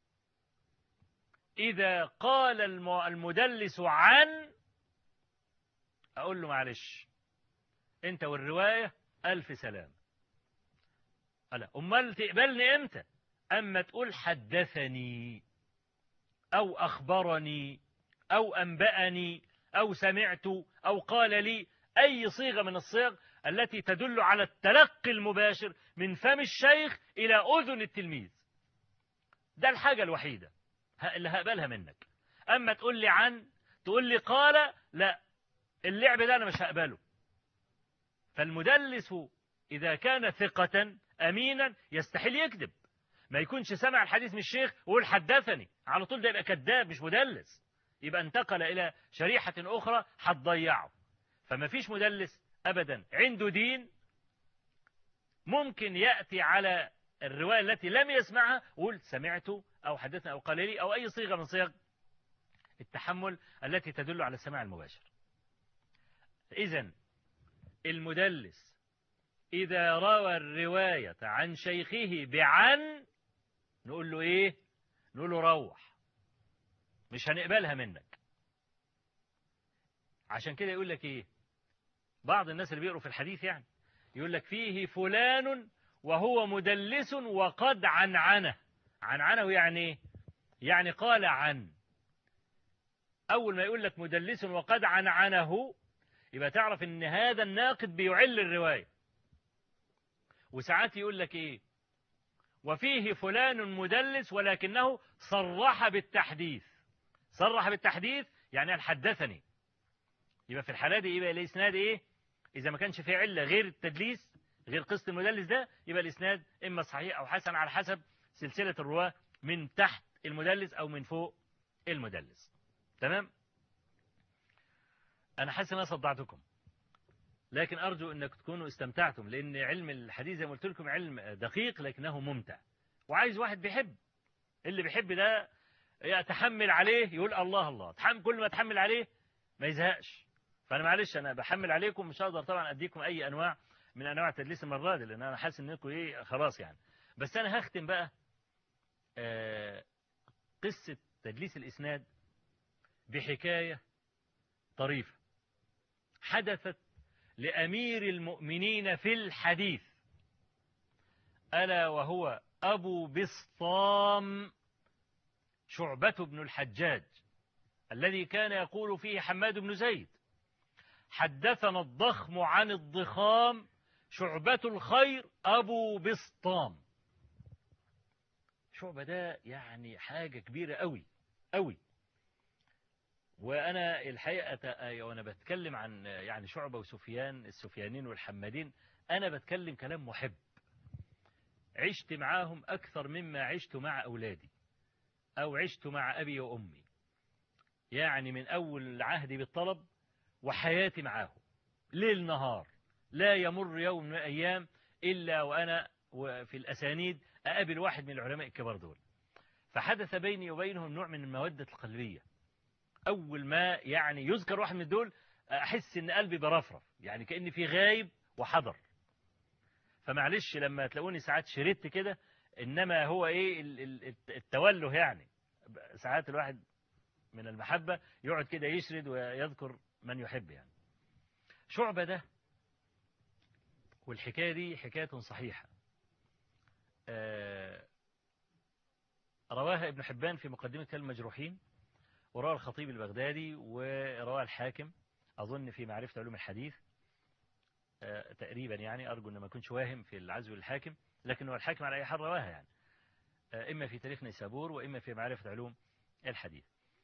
إذا قال المدلس عن، أقول له معلش أنت والرواية ألف سلام. ألا أمال تقبلني إمتى؟ أما تقول حدثني أو أخبرني أو أنبأني أو سمعت أو قال لي، أي صيغة من الصيغ التي تدل على التلقي المباشر من فم الشيخ إلى أذن التلميذ، ده الحاجة الوحيدة اللي هقبلها منك. أما تقول لي عن، تقول لي قال، لا، اللعب ده أنا مش هقبله. فالمدلس إذا كان ثقة أمينا يستحيل يكذب، ما يكونش سمع الحديث من الشيخ ويقول حدثني على طول، ده يبقى كذاب مش مدلس، يبقى انتقل إلى شريحة أخرى هتضيعه. فما فيش مدلس أبدا عنده دين ممكن يأتي على الرواية التي لم يسمعها ويقول سمعته أو حدثنا أو قال لي أو أي صيغة من صيغ التحمل التي تدل على السماع المباشر. إذن المدلس إذا روى الرواية عن شيخه بعن نقول له إيه؟ نقول له روح، مش هنقبلها منك. عشان كده يقول لك إيه؟ بعض الناس اللي بيقروا في الحديث يعني يقول لك فيه فلان وهو مدلس وقد عنعنه. عنعنه يعني إيه؟ يعني قال عن. أول ما يقول لك مدلس وقد عنعنه يبقى تعرف إن هذا الناقد بيعل الرواية. وساعات يقول لك إيه؟ وفيه فلان مدلس ولكنه صرح بالتحديث. صرح بالتحديث يعني حدثني. يبقى في الحالة دي يبقى الإسناد إيه؟ إذا ما كانش فيه علة غير التدليس غير قسط المدلس ده يبقى الإسناد إما صحيح أو حسن على حسب سلسلة الرواة من تحت المدلس أو من فوق المدلس. تمام؟ أنا حاسس أن أنا صدعتكم، لكن أرجو أنك تكونوا استمتعتم، لأن علم الحديث زي ما قلت لكم علم دقيق لكنه ممتع، وعايز واحد بيحب. اللي بيحب ده يتحمل عليه يقول الله الله، تحمل كل ما تحمل عليه ما يزهقش. فأنا معلش أنا بحمل عليكم، مش هقدر طبعا أديكم أي أنواع من أنواع التدليس المرة دي، لأن أنا حاسس إنكم إيه خلاص يعني. بس أنا هختم بقى آه قصة تدليس الإسناد بحكاية طريفة حدثت لأمير المؤمنين في الحديث، ألا وهو أبو بسطام شعبة بن الحجاج، الذي كان يقول فيه حماد بن زيد حدثنا الضخم عن الضخام شعبة الخير أبو بسطام. شعبة ده يعني حاجة كبيرة قوي قوي. وأنا الحقيقة وأنا بتكلم عن يعني شعبة وسفيان السفيانين والحمادين أنا بتكلم كلام محب، عشت معاهم أكثر مما عشت مع أولادي أو عشت مع أبي وأمي، يعني من أول عهدي بالطلب وحياتي معاهم ليل نهار، لا يمر يوم من الأيام إلا وأنا في الأسانيد أقابل واحد من العلماء الكبار دول. فحدث بيني وبينهم نوع من المودة القلبية. أول ما يعني يذكر واحد من دول أحس إن قلبي برفرف، يعني كأني في غايب وحضر. فمعلش لما تلاقوني ساعات شردت كده، إنما هو إيه التوله، يعني ساعات الواحد من المحبة يقعد كده يشرد ويذكر من يحب. يعني شعبة ده، والحكاية دي حكاية صحيحة، آه رواها ابن حبان في مقدمة المجروحين، وروى الخطيب البغدادي، وروى الحاكم أظن في معرفة علوم الحديث آه تقريبا، يعني أرجو أن ما كنتش واهم في العزو للحاكم، لكن هو الحاكم على أي حال رواها، يعني آه إما في تاريخ نيسابور وإما في معرفة علوم الحديث.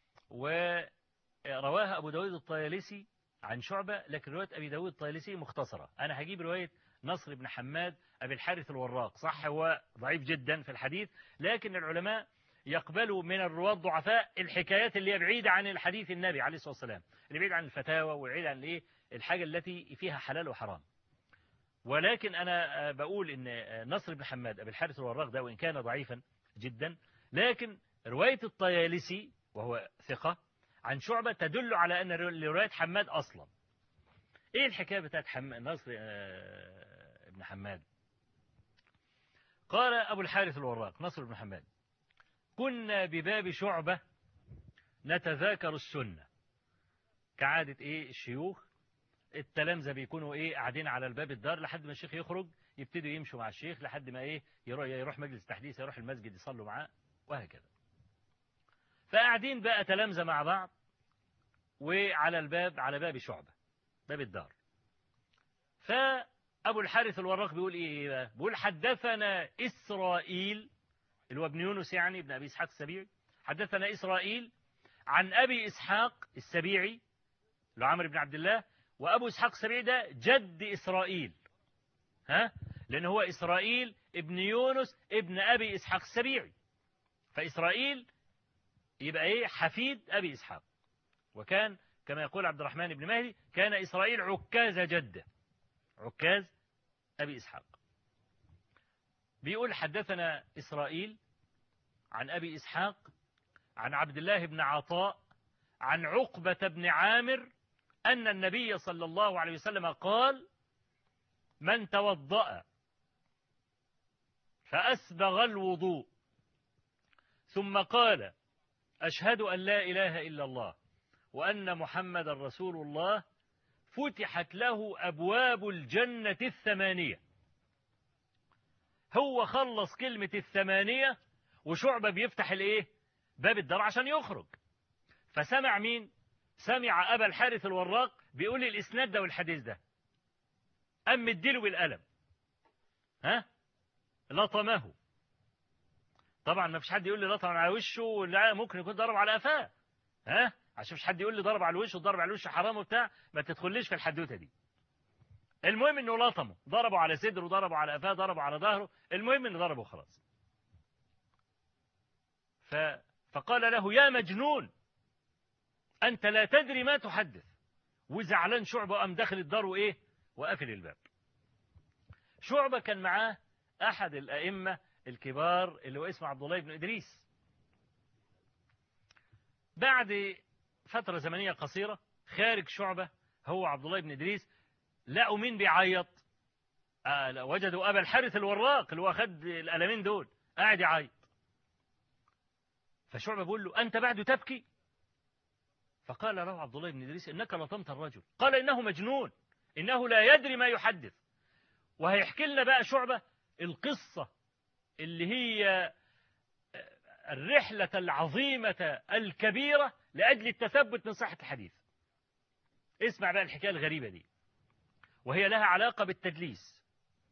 ورواها أبو داود الطيالسي عن شعبة، لكن رواية أبي داود الطيالسي مختصرة. أنا هجيب رواية نصر بن حماد أبي الحارث الوراق، صح هو ضعيف جدا في الحديث، لكن العلماء يقبلوا من الرواة الضعفاء الحكايات اللي هي بعيدة عن الحديث النبي عليه الصلاة والسلام، اللي بعيد عن الفتاوى وبعيد عن الايه الحاجة التي فيها حلال وحرام. ولكن أنا بقول إن نصر بن حماد أبي الحارث الوراق ده وإن كان ضعيفا جدا، لكن رواية الطيالسي وهو ثقة عن شعبة تدل على أن رواية حماد أصلا. إيه الحكاية بتاعت حماد نصر بن حماد؟ قال أبو الحارث الوراق نصر بن حماد: كنا بباب شعبة نتذاكر السنة. كعادة إيه الشيوخ التلامذة بيكونوا إيه قاعدين على الباب الدار لحد ما الشيخ يخرج، يبتدوا يمشوا مع الشيخ لحد ما إيه يروح, يروح مجلس تحديث، يروح المسجد يصلوا معاه وهكذا. فقاعدين بقى تلامذة مع بعض وعلى الباب، على باب شعبة، باب الدار. فأبو الحارث الوراق بيقول إيه بقى؟ بيقول حدثنا إسرائيل اللي هو ابن يونس، يعني ابن أبي إسحاق السبيعي، حدثنا إسرائيل عن أبي إسحاق السبيعي اللي عمرو بن عبد الله، وأبو إسحاق السبيعي ده جد إسرائيل. ها؟ لأن هو إسرائيل ابن يونس ابن أبي إسحاق السبيعي، فإسرائيل يبقى إيه؟ حفيد أبي إسحاق. وكان كما يقول عبد الرحمن بن مهدي كان إسرائيل عكاز جده، عكاز أبي إسحاق. بيقول حدثنا إسرائيل عن أبي إسحاق عن عبد الله بن عطاء عن عقبة بن عامر أن النبي صلى الله عليه وسلم قال: من توضأ فأسبغ الوضوء ثم قال: أشهد أن لا إله إلا الله وأن محمد رسول الله، فتحت له أبواب الجنة الثمانية. هو خلص كلمة الثمانية وشعبة بيفتح الايه؟ باب الدار عشان يخرج. فسمع مين؟ سمع أبا الحارث الوراق بيقول الإسناد ده والحديث ده، أم مديله بالقلم، ها؟ لطمه. طبعا ما فيش حد يقول لي لطم على وشه، لا، ممكن يكون ضرب على قفاه، ها؟ عشان مش حد يقول لي ضرب على الوش وضرب على الوش حرام وبتاع، ما تدخليش في الحدوته دي. المهم انه لطمه، ضربه على صدره، ضربه على قفاه، ضربه على ظهره، المهم انه ضربه خلاص. ف... فقال له: يا مجنون، انت لا تدري ما تحدث. وزعلان شعبة قام داخل الدار وايه؟ وقافل الباب. شعبة كان معاه احد الائمه الكبار اللي هو اسمه عبد الله بن ادريس. بعد فترة زمنية قصيرة خارج شعبة هو عبد الله بن ادريس، لقوا مين بيعيط؟ آه وجدوا أبا الحارث الوراق اللي هو خد القلمين دول قاعد يعيط. فشعبة بيقول له: أنت بعد تبكي؟ فقال له عبد الله بن ادريس: إنك لطمت الرجل. قال: إنه مجنون، إنه لا يدري ما يحدث. وهيحكي لنا بقى شعبة القصة اللي هي الرحلة العظيمة الكبيرة لأجل التثبت من صحة الحديث. اسمع بقى الحكاية الغريبة دي، وهي لها علاقة بالتدليس.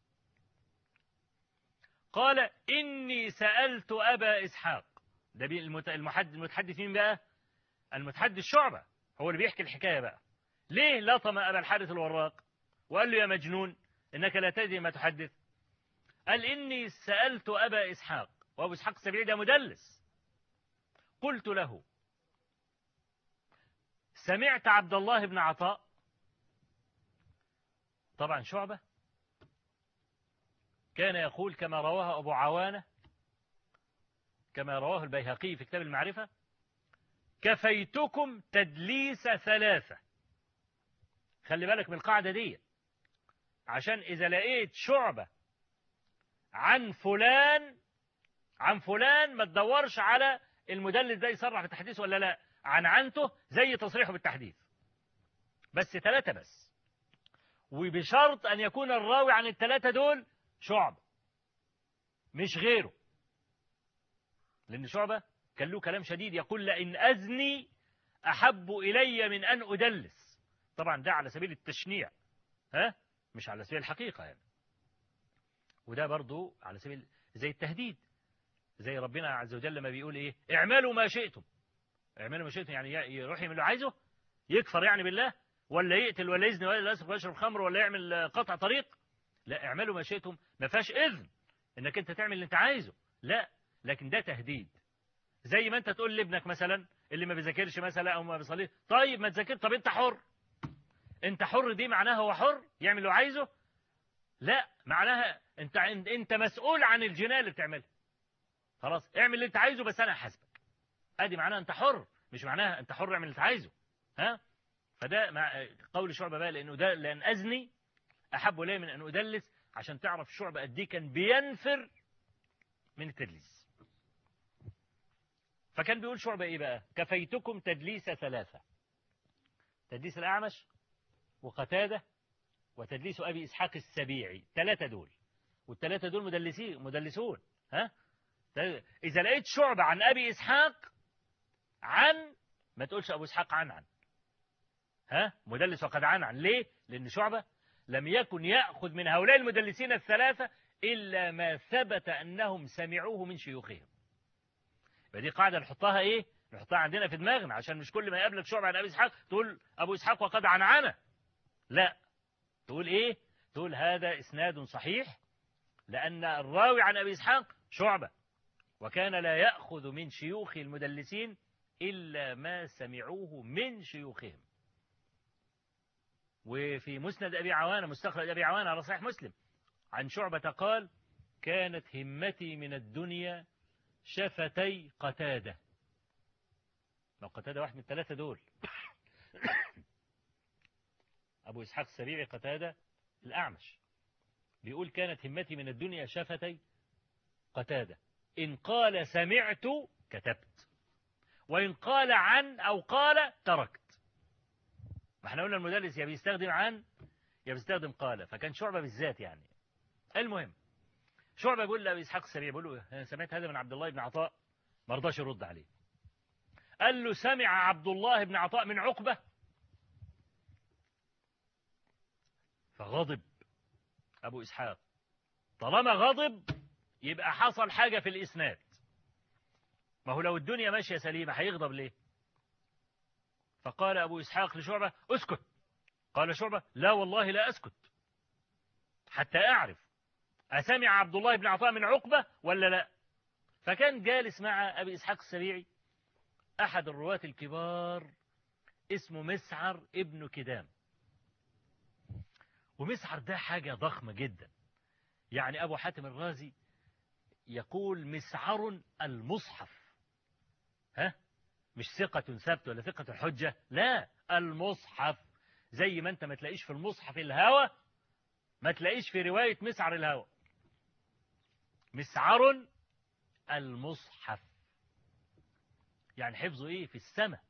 قال: إني سألت أبا إسحاق. ده المتحدث مين بقى؟ المتحدث شعبة، هو اللي بيحكي الحكاية بقى. ليه لطم أبا الحارث الوراق وقال له: يا مجنون، إنك لا تدري ما تحدث؟ قال: إني سألت أبا إسحاق، وأبو إسحاق السبيعي ده مدلس. قلت له: سمعت عبد الله بن عطاء؟ طبعا شعبة كان يقول كما رواه أبو عوانة، كما رواه البيهقي في كتاب المعرفة: كفيتكم تدليس ثلاثة. خلي بالك من القاعدة دي، عشان إذا لقيت شعبة عن فلان عن فلان ما تدورش على المدلس ده يصرح بالتحديث ولا لا، عن عنته زي تصريحه بالتحديث، بس ثلاثة بس، وبشرط أن يكون الراوي عن الثلاثة دول شعبة مش غيره. لأن شعبة كان له كلام شديد، يقول: لئن أزني أحب إلي من أن أدلس. طبعا ده على سبيل التشنيع، ها، مش على سبيل الحقيقة يعني. وده برضو على سبيل زي التهديد، زي ربنا عز وجل لما بيقول إيه: اعملوا ما شئتم. اعملوا ما شئتم يعني يروح يعمل اللي عايزه، يكفر يعني بالله، ولا يقتل ولا يزني ولا يسرق ولا يشرب خمر ولا يعمل قطع طريق. لا، اعملوا ما شئتم ما فيهاش إذن انك انت تعمل اللي انت عايزه، لا، لكن ده تهديد. زي ما انت تقول لابنك مثلا اللي ما بيذاكرش مثلا او ما بيصليش: طيب ما تذاكر، طب انت حر. انت حر دي معناها هو حر يعمل اللي عايزه؟ لا، معناها انت انت مسؤول عن الجنايه اللي بتعملها. خلاص، اعمل اللي انت عايزه بس انا هحاسبك. ادي معناها انت حر، مش معناها انت حر اعمل اللي انت عايزه. ها؟ فده مع قول شعبة بقى، لانه ده لان ازني احب الي من ان ادلس، عشان تعرف شعبة قد ايه كان بينفر من التدليس. فكان بيقول شعبة ايه بقى؟ كفيتكم تدليس ثلاثة: تدليس الأعمش وقتادة وتدليس أبي إسحاق السبيعي. ثلاثة دول، والثلاثة دول مدلسين مدلسون. ها؟ إذا لقيت شعبة عن أبي إسحاق عن، ما تقولش أبو إسحاق عن عن ها مدلس وقد عن عن. ليه؟ لأن شعبة لم يكن يأخذ من هؤلاء المدلسين الثلاثة إلا ما ثبت أنهم سمعوه من شيوخهم. فدي قاعدة نحطها إيه؟ نحطها عندنا في دماغنا، عشان مش كل ما يقابلك شعبة عن أبي إسحاق تقول أبو إسحاق وقد عن عن. لا، تقول إيه؟ تقول هذا إسناد صحيح، لأن الراوي عن أبي إسحاق شعبة، وكان لا يأخذ من شيوخ المدلسين إلا ما سمعوه من شيوخهم. وفي مسند أبي عوانة، مستخرج أبي عوانة على صحيح مسلم، عن شعبة قال كانت همتي من الدنيا شفتي قتادة. لو قتادة واحد من الثلاثة دول أبو إسحاق السبيعي، قتادة الأعمش، بيقول كانت همتي من الدنيا شفتي قتادة، إن قال سمعت كتبت، وإن قال عن أو قال تركت. ما احنا قلنا المدرس يا بيستخدم عن يا بيستخدم قال، فكان شعبة بالذات يعني. المهم شعبة بيقول لأبي إسحاق السبيعي، بيقول له سمعت هذا من عبد الله بن عطاء، ما رضاش يرد عليه. قال له سمع عبد الله بن عطاء من عقبة، فغضب أبو إسحاق. طالما غضب يبقى حصل حاجة في الإسناد، ما هو لو الدنيا ماشية سليمة هيغضب ليه؟ فقال أبو إسحاق لشعبة اسكت. قال شعبة لا والله لا أسكت حتى أعرف أسمع عبد الله بن عطاء من عقبة ولا لا. فكان جالس مع أبي إسحاق السبيعي أحد الرواة الكبار اسمه مسعر ابن كدام، ومسعر ده حاجة ضخمة جدا. يعني أبو حاتم الرازي يقول مسعر المصحف، ها، مش ثقة ثبت ولا ثقة حجة، لا، المصحف. زي ما انت ما تلاقيش في المصحف الهوى، ما تلاقيش في رواية مسعر الهوى. مسعر المصحف يعني حفظه ايه في السماء.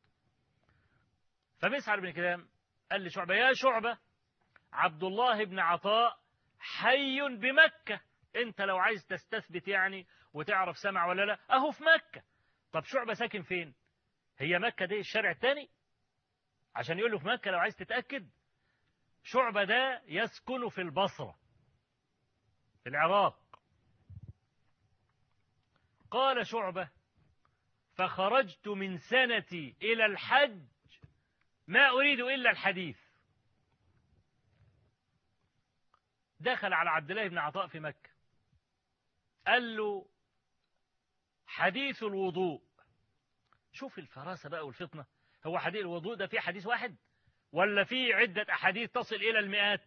فمسعر بن كدام قال لشعبة يا شعبة عبد الله بن عطاء حي بمكة، انت لو عايز تستثبت يعني وتعرف سمع ولا لا اهو في مكة. طب شعبة ساكن فين؟ هي مكة دي الشارع الثاني عشان يقول له في مكة لو عايز تتأكد؟ شعبة ده يسكن في البصرة في العراق. قال شعبة فخرجت من سنتي إلى الحج ما أريد إلا الحديث. دخل على عبد الله بن عطاء في مكة، قال له حديث الوضوء. شوف الفراسة بقى والفطنة، هو حديث الوضوء ده فيه حديث واحد ولا فيه عدة أحاديث تصل إلى المئات؟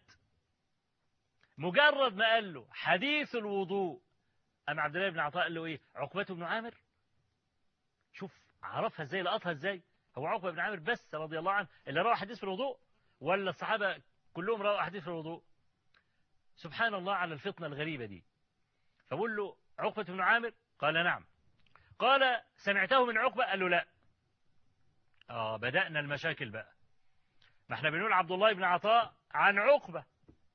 مجرد ما قال له حديث الوضوء أم عبد الله بن عطاء قال له إيه؟ عقبة بن عامر. شوف عرفها إزاي، لقطها إزاي. هو عقبة بن عامر بس رضي الله عنه اللي روى حديث في الوضوء ولا الصحابة كلهم رووا حديث في الوضوء؟ سبحان الله على الفطنة الغريبة دي. فقول له عقبة بن عامر، قال نعم. قال سمعته من عقبة، قال له لا. آه بدأنا المشاكل بقى. ما احنا بنقول عبد الله بن عطاء عن عقبة،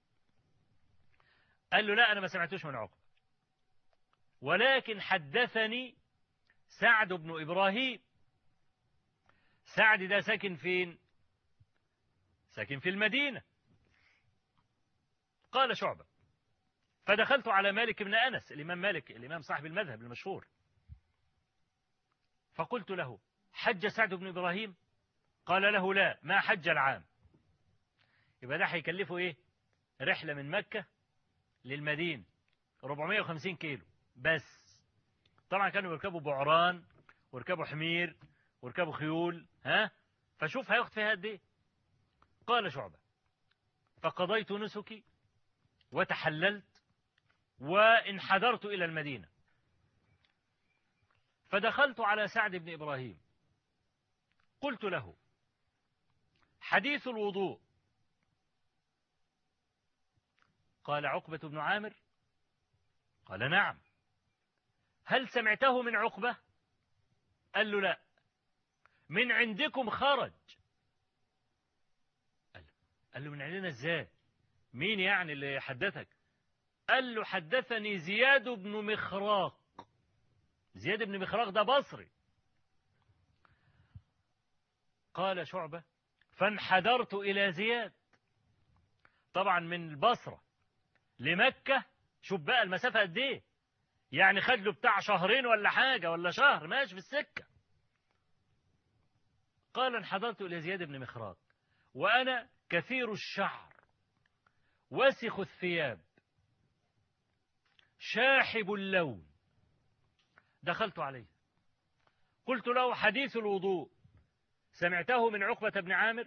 قال له لا أنا ما سمعتوش من عقبة، ولكن حدثني سعد بن إبراهيم. سعد ده ساكن فين؟ ساكن في المدينة. قال شعبة فدخلت على مالك بن أنس، الإمام مالك الإمام صاحب المذهب المشهور، فقلت له حج سعد بن إبراهيم؟ قال له لا ما حج العام. يبقى ده هيكلفه إيه؟ رحلة من مكة للمدينة أربعمائة وخمسين كيلو بس. طبعا كانوا يركبوا بعران ويركبوا حمير ويركبوا خيول، ها، فشوف هياخد فيها قد ايه. قال شعبة فقضيت نسكي وتحللت وانحدرت إلى المدينة، فدخلت على سعد بن إبراهيم قلت له حديث الوضوء. قال عقبة بن عامر؟ قال نعم. هل سمعته من عقبة؟ قال له لا. من عندكم خرج؟ قال له من عندنا ازاي؟ مين يعني اللي حدثك؟ قال له حدثني زياد بن مخراق. زياد بن مخراق ده بصري. قال شعبة فانحدرت إلى زياد. طبعا من البصرة لمكة شوف بقى المسافة قد ايه، يعني خد له بتاع شهرين ولا حاجة ولا شهر ماشي في السكة. قال انحدرت إلى زياد بن مخراق وأنا كثير الشعر وسخ الثياب شاحب اللون. دخلت عليه قلت له: حديث الوضوء سمعته من عقبة بن عامر؟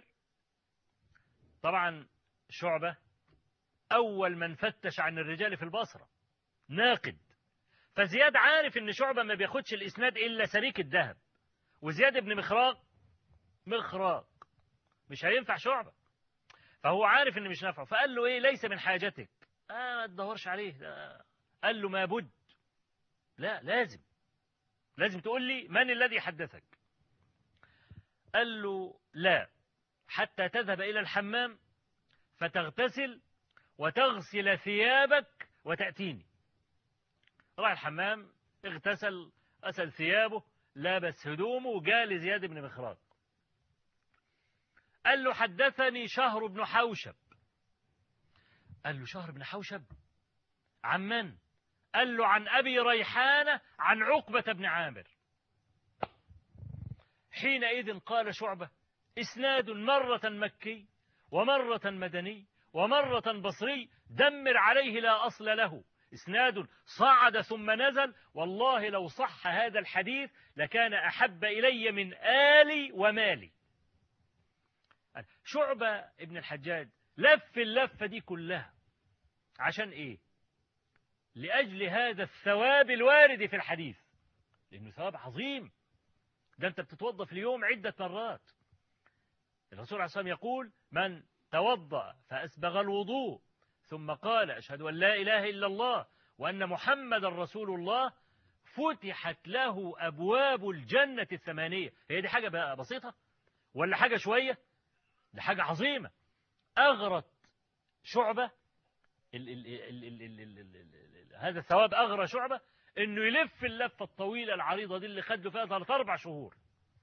طبعا شعبة أول من فتش عن الرجال في البصرة، ناقد. فزياد عارف ان شعبة ما بياخدش الإسناد إلا سريك الذهب، وزياد بن مخراق مخراق مش هينفع شعبة، فهو عارف ان مش نافعه. فقال له: ايه ليس من حاجتك؟ آه ما تدورش عليه. آه. قال له: ما بد، لا لازم لازم تقول لي من الذي حدثك. قال له: لا، حتى تذهب إلى الحمام فتغتسل وتغسل ثيابك وتأتيني. راح الحمام، اغتسل، غسل ثيابه، لابس هدومه، وجاء لزياد بن مخراق. قال له: حدثني شهر بن حوشب. قال له: شهر بن حوشب عن من؟ قال له: عن أبي ريحانة عن عقبة بن عامر. حينئذ قال شعبة: إسناد مرة مكي ومرة مدني ومرة بصري، دمر عليه لا أصل له. إسناد صعد ثم نزل، والله لو صح هذا الحديث لكان أحب إلي من آلي ومالي. شعبة ابن الحجاج لف اللفة دي كلها عشان إيه؟ لأجل هذا الثواب الوارد في الحديث، لأنه ثواب عظيم. ده أنت بتتوضأ في اليوم عدة مرات. الرسول عليه الصلاة والسلام يقول: من توضأ فأسبغ الوضوء ثم قال: أشهد أن لا إله إلا الله وأن محمد رسول الله، فتحت له أبواب الجنة الثمانية. هي دي حاجة بقى بسيطة ولا حاجة شوية؟ دي حاجة عظيمة. أغرت شعبة ال ال ال ال ال ال ال ال هذا الثواب أغرى شعبة إنه يلف اللفة الطويلة العريضة دي اللي خد له فيها ثلاث أربع شهور،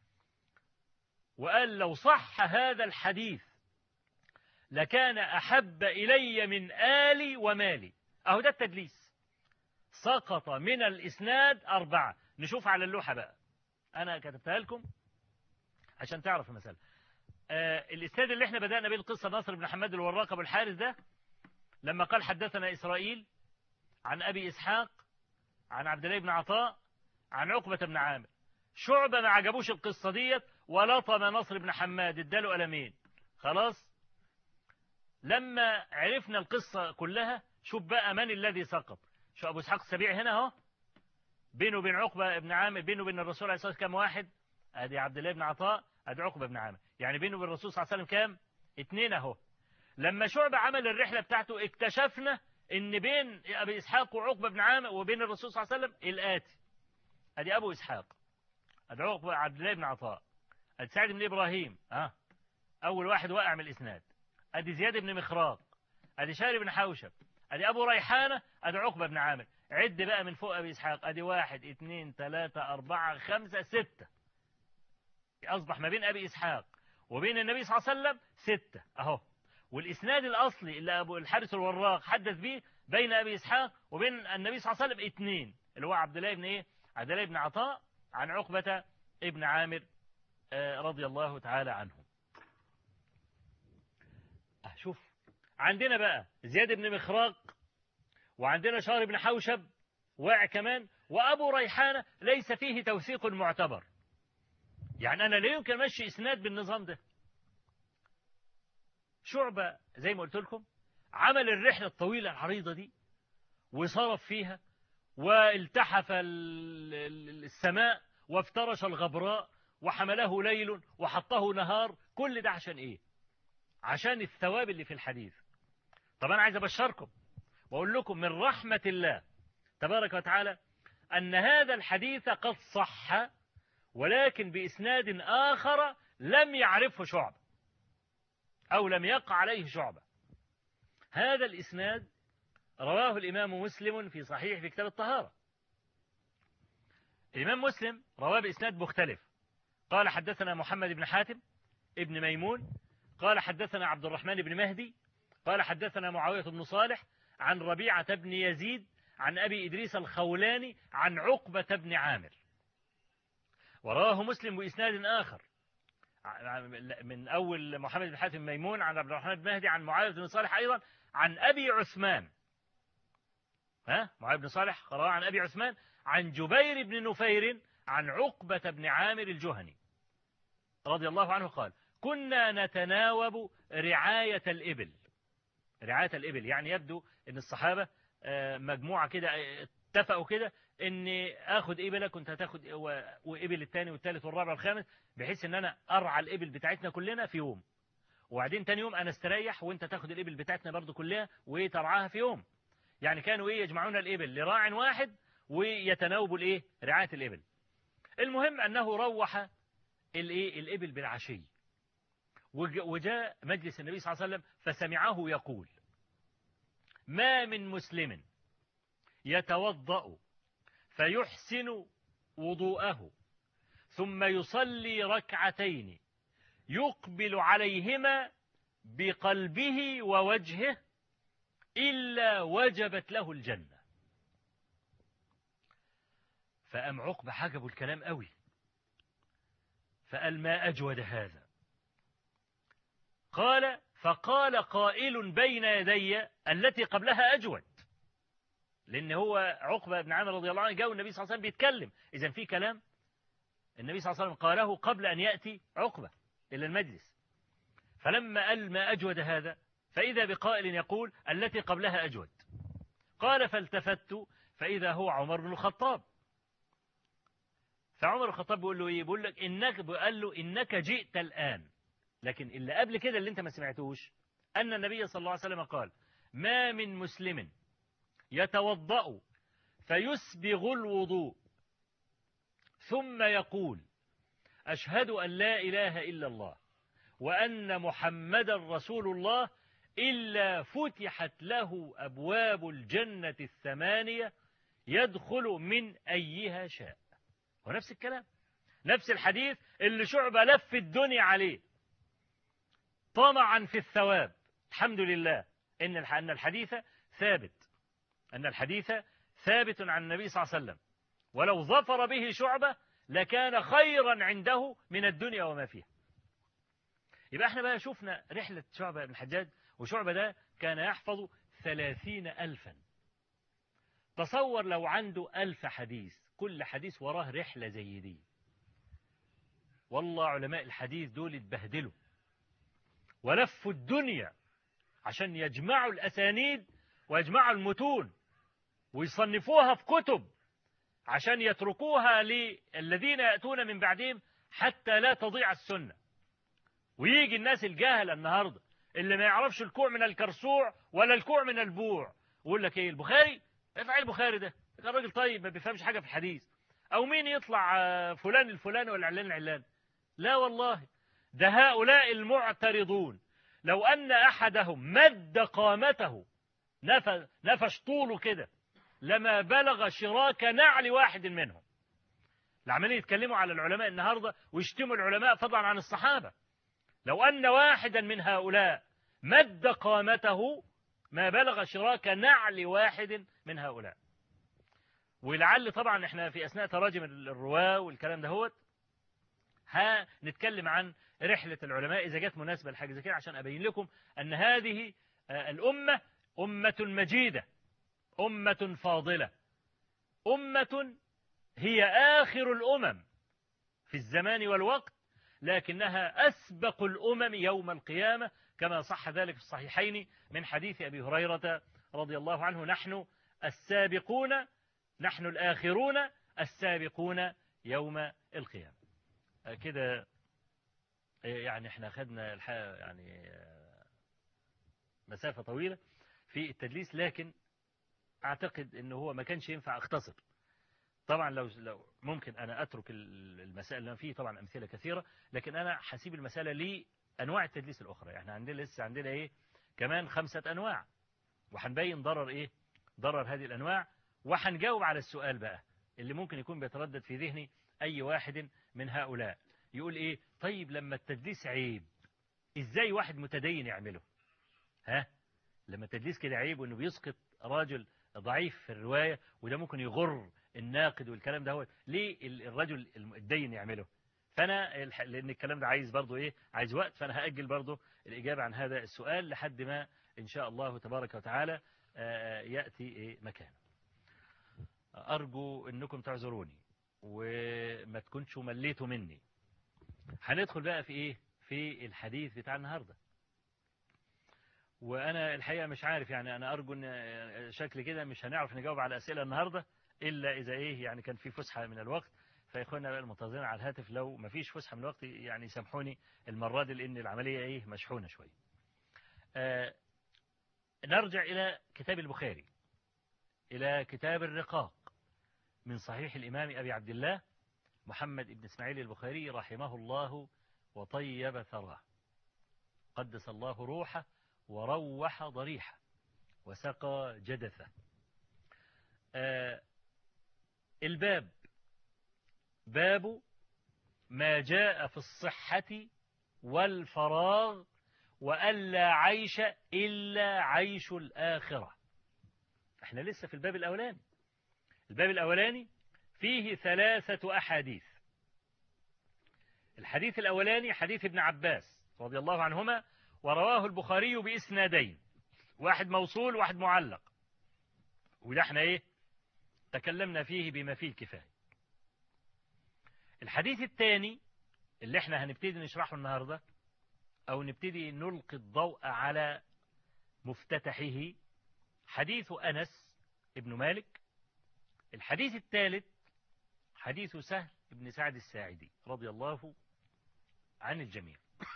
وقال: لو صح هذا الحديث لكان أحب إلي من آلي ومالي. أهو ده التدليس. سقط من الإسناد أربعة. نشوف على اللوحة بقى، أنا كتبتها لكم عشان تعرف المسألة. آه الإسناد اللي احنا بدأنا به القصة ناصر بن حماد الوراق أبو الحارث ده، لما قال: حدثنا إسرائيل عن أبي إسحاق عن عبد الله بن عطاء عن عقبة بن عامر. شعبة ما عجبوش القصة ديت ولطم نصر بن حماد، اداله ألمين. خلاص، لما عرفنا القصة كلها، شوف بقى من الذي سقط. شو أبو إسحاق السبيعي هنا اهو، بينه وبين عقبة بن عامر، بينه وبين الرسول عليه الصلاة والسلام كام واحد؟ ادي عبد الله بن عطاء، ادي عقبة بن عامر، يعني بينه وبين الرسول صلى الله عليه وسلم كام؟ اتنين اهو. لما شعبة عمل الرحلة بتاعته اكتشفنا ان بين ابي اسحاق وعقبة بن عامر وبين الرسول صلى الله عليه وسلم الآتي: ادي ابو اسحاق، ادي عقبة عبد الله بن عطاء، ادي سعد بن ابراهيم، ها اول واحد وقع من الاسناد، ادي زياد بن مخراق، ادي شاري بن حوشب، ادي ابو ريحانة، ادي عقبة بن عامر. عد بقى من فوق ابي اسحاق، ادي واحد اثنين ثلاثة اربعة خمسة ستة، اصبح ما بين ابي اسحاق وبين النبي صلى الله عليه وسلم ستة اهو. والإسناد الأصلي اللي أبو الحارث الوراق حدث به بين أبي إسحاق وبين النبي صلى الله عليه وسلم اثنين، اللي هو عبد الله بن إيه؟ عبد الله بن عطاء عن عقبة ابن عامر رضي الله تعالى عنه. شوف عندنا بقى زياد بن مخراق، وعندنا شهر بن حوشب واقع كمان، وأبو ريحانة ليس فيه توثيق معتبر. يعني أنا لا يمكن أمشي إسناد بالنظام ده. شعبة زي ما قلت لكم عمل الرحلة الطويلة العريضة دي وصرف فيها، والتحف السماء وافترش الغبراء وحمله ليل وحطه نهار. كل ده عشان ايه؟ عشان الثواب اللي في الحديث. طب انا عايز ابشركم واقول لكم من رحمة الله تبارك وتعالى ان هذا الحديث قد صح، ولكن بإسناد آخر لم يعرفه شعبة أو لم يقع عليه شعبة. هذا الإسناد رواه الإمام مسلم في صحيح في كتاب الطهارة. الإمام مسلم رواه بإسناد مختلف. قال: حدثنا محمد بن حاتم ابن ميمون قال: حدثنا عبد الرحمن بن مهدي قال: حدثنا معاوية بن صالح عن ربيعة بن يزيد عن أبي إدريس الخولاني عن عقبة بن عامر. وراه مسلم بإسناد آخر من أول محمد بن حاتم ميمون عن عبد الرحمن بن مهدي عن معاوية بن صالح أيضا عن أبي عثمان، ها معاذ بن صالح روى عن أبي عثمان عن جبير بن نفير عن عقبة بن عامر الجهني رضي الله عنه قال كنا نتناوب رعاية الإبل. رعاية الإبل يعني يبدو أن الصحابة مجموعة كده اتفقوا كده ان اخد ابلك كنت هتاخد وابل الثاني والثالث والرابع والخامس، بحيث ان انا ارعى الابل بتاعتنا كلنا في يوم، وبعدين تاني يوم انا استريح وانت تاخد الابل بتاعتنا برضو كلها وترعاها في يوم. يعني كانوا ايه يجمعون الابل لراع واحد ويتناوبوا الايه رعاية الابل. المهم انه روح الايه الابل بالعشي، وجاء مجلس النبي صلى الله عليه وسلم فسمعه يقول ما من مسلم يتوضأ فيحسن وضوءه ثم يصلي ركعتين يقبل عليهما بقلبه ووجهه إلا وجبت له الجنة. فأم عقبة حجبوا الكلام قوي، فقال ما أجود هذا. قال فقال قائل بين يدي التي قبلها أجود، لأن هو عقبة بن عامر رضي الله عنه جاء النبي صلى الله عليه وسلم بيتكلم، إذا في كلام النبي صلى الله عليه وسلم قاله قبل أن يأتي عقبة إلى المجلس. فلما قال ما أجود هذا فإذا بقائل يقول التي قبلها أجود. قال فالتفت فإذا هو عمر بن الخطاب. فعمر الخطاب بيقول له إيه؟ بيقول لك إنك قال له إنك جئت الآن، لكن اللي قبل كده اللي أنت ما سمعتوش أن النبي صلى الله عليه وسلم قال ما من مسلم يتوضأ فيسبغ الوضوء ثم يقول أشهد أن لا إله إلا الله وأن محمدا رسول الله إلا فتحت له أبواب الجنة الثمانية يدخل من أيها شاء. ونفس الكلام، نفس الحديث اللي شعبة لف الدنيا عليه طمعا في الثواب. الحمد لله إن الحديث ثابت، أن الحديث ثابت عن النبي صلى الله عليه وسلم، ولو ظفر به شعبة لكان خيرا عنده من الدنيا وما فيها. يبقى احنا بقى شفنا رحلة شعبة بن الحجاج، وشعبة ده كان يحفظ ثلاثين ألفا. تصور لو عنده ألف حديث، كل حديث وراه رحلة زي دي. والله علماء الحديث دول اتبهدلوا ولفوا الدنيا عشان يجمعوا الأسانيد ويجمعوا المتون ويصنفوها في كتب عشان يتركوها للذين يأتون من بعدهم حتى لا تضيع السنة. ويجي الناس الجاهلة النهاردة اللي ما يعرفش الكوع من الكرسوع ولا الكوع من البوع، ويقول لك ايه البخاري؟ افعل البخاري ده كان راجل طيب ما بيفهمش حاجة في الحديث، او مين يطلع فلان الفلاني ولا علان العلان. لا والله، ده هؤلاء المعترضون لو أن أحدهم مد قامته نفش طوله كده لما بلغ شراك نعل واحد منهم. العمالين يتكلموا على العلماء النهاردة ويشتموا العلماء فضلا عن الصحابة. لو أن واحدا من هؤلاء مد قامته ما بلغ شراك نعل واحد من هؤلاء. ولعل طبعا احنا في أثناء تراجم الرواة والكلام دهوت ها نتكلم عن رحلة العلماء إذا جت مناسبة لحاجة زي كده، عشان أبين لكم أن هذه الأمة أمة مجيدة، أمة فاضلة، أمة هي آخر الأمم في الزمان والوقت، لكنها أسبق الأمم يوم القيامة، كما صح ذلك في الصحيحين من حديث أبي هريرة رضي الله عنه نحن السابقون، نحن الآخرون السابقون يوم القيامة. كده يعني احنا خدنا يعني مسافة طويلة في التدليس، لكن اعتقد انه هو ما كانش ينفع اختصر. طبعا لو لو ممكن انا اترك المسائل اللي فيه، طبعا امثله كثيره، لكن انا هسيب المساله لانواع التدليس الاخرى. يعني عندنا لسه عندنا ايه كمان خمسه انواع، وهنبين ضرر ايه ضرر هذه الانواع، وهنجاوب على السؤال بقى اللي ممكن يكون بيتردد في ذهني اي واحد من هؤلاء، يقول ايه طيب لما التدليس عيب ازاي واحد متدين يعمله؟ ها لما التدليس كده عيب وانه بيسقط راجل ضعيف في الرواية وده ممكن يغر الناقد والكلام ده، هو ليه الرجل الدين يعمله؟ فأنا لأن الكلام ده عايز برضو إيه عايز وقت، فأنا هأجل برضو الإجابة عن هذا السؤال لحد ما إن شاء الله تبارك وتعالى يأتي مكانه. أرجو أنكم تعذروني وما تكونش مليتوا مني. هندخل بقى في إيه؟ في الحديث بتاع النهاردة. وأنا الحقيقة مش عارف، يعني أنا أرجو أن شكل كده مش هنعرف نجاوب على أسئلة النهاردة إلا إذا إيه يعني كان في فسحة من الوقت. فإخواننا بقى المنتظرين على الهاتف لو ما فيش فسحة من الوقت يعني سامحوني المرة دي، لأن العملية إيه مشحونة شوية. آه نرجع إلى كتاب البخاري، إلى كتاب الرقاق من صحيح الإمام أبي عبد الله محمد بن إسماعيل البخاري رحمه الله وطيب ثراه، قدس الله روحه وروح ضريحه وسقى جدثه. آه الباب باب ما جاء في الصحة والفراغ وألا عيش إلا عيش الآخرة. احنا لسه في الباب الأولاني. الباب الأولاني فيه ثلاثة أحاديث. الحديث الأولاني حديث ابن عباس رضي الله عنهما، ورواه البخاري بإسنادين، واحد موصول واحد معلق، وده احنا ايه تكلمنا فيه بما فيه الكفاية. الحديث الثاني اللي احنا هنبتدي نشرحه النهاردة او نبتدي نلقي الضوء على مفتتحه حديث أنس ابن مالك. الحديث الثالث حديث سهل بن سعد الساعدي رضي الله عن الجميع.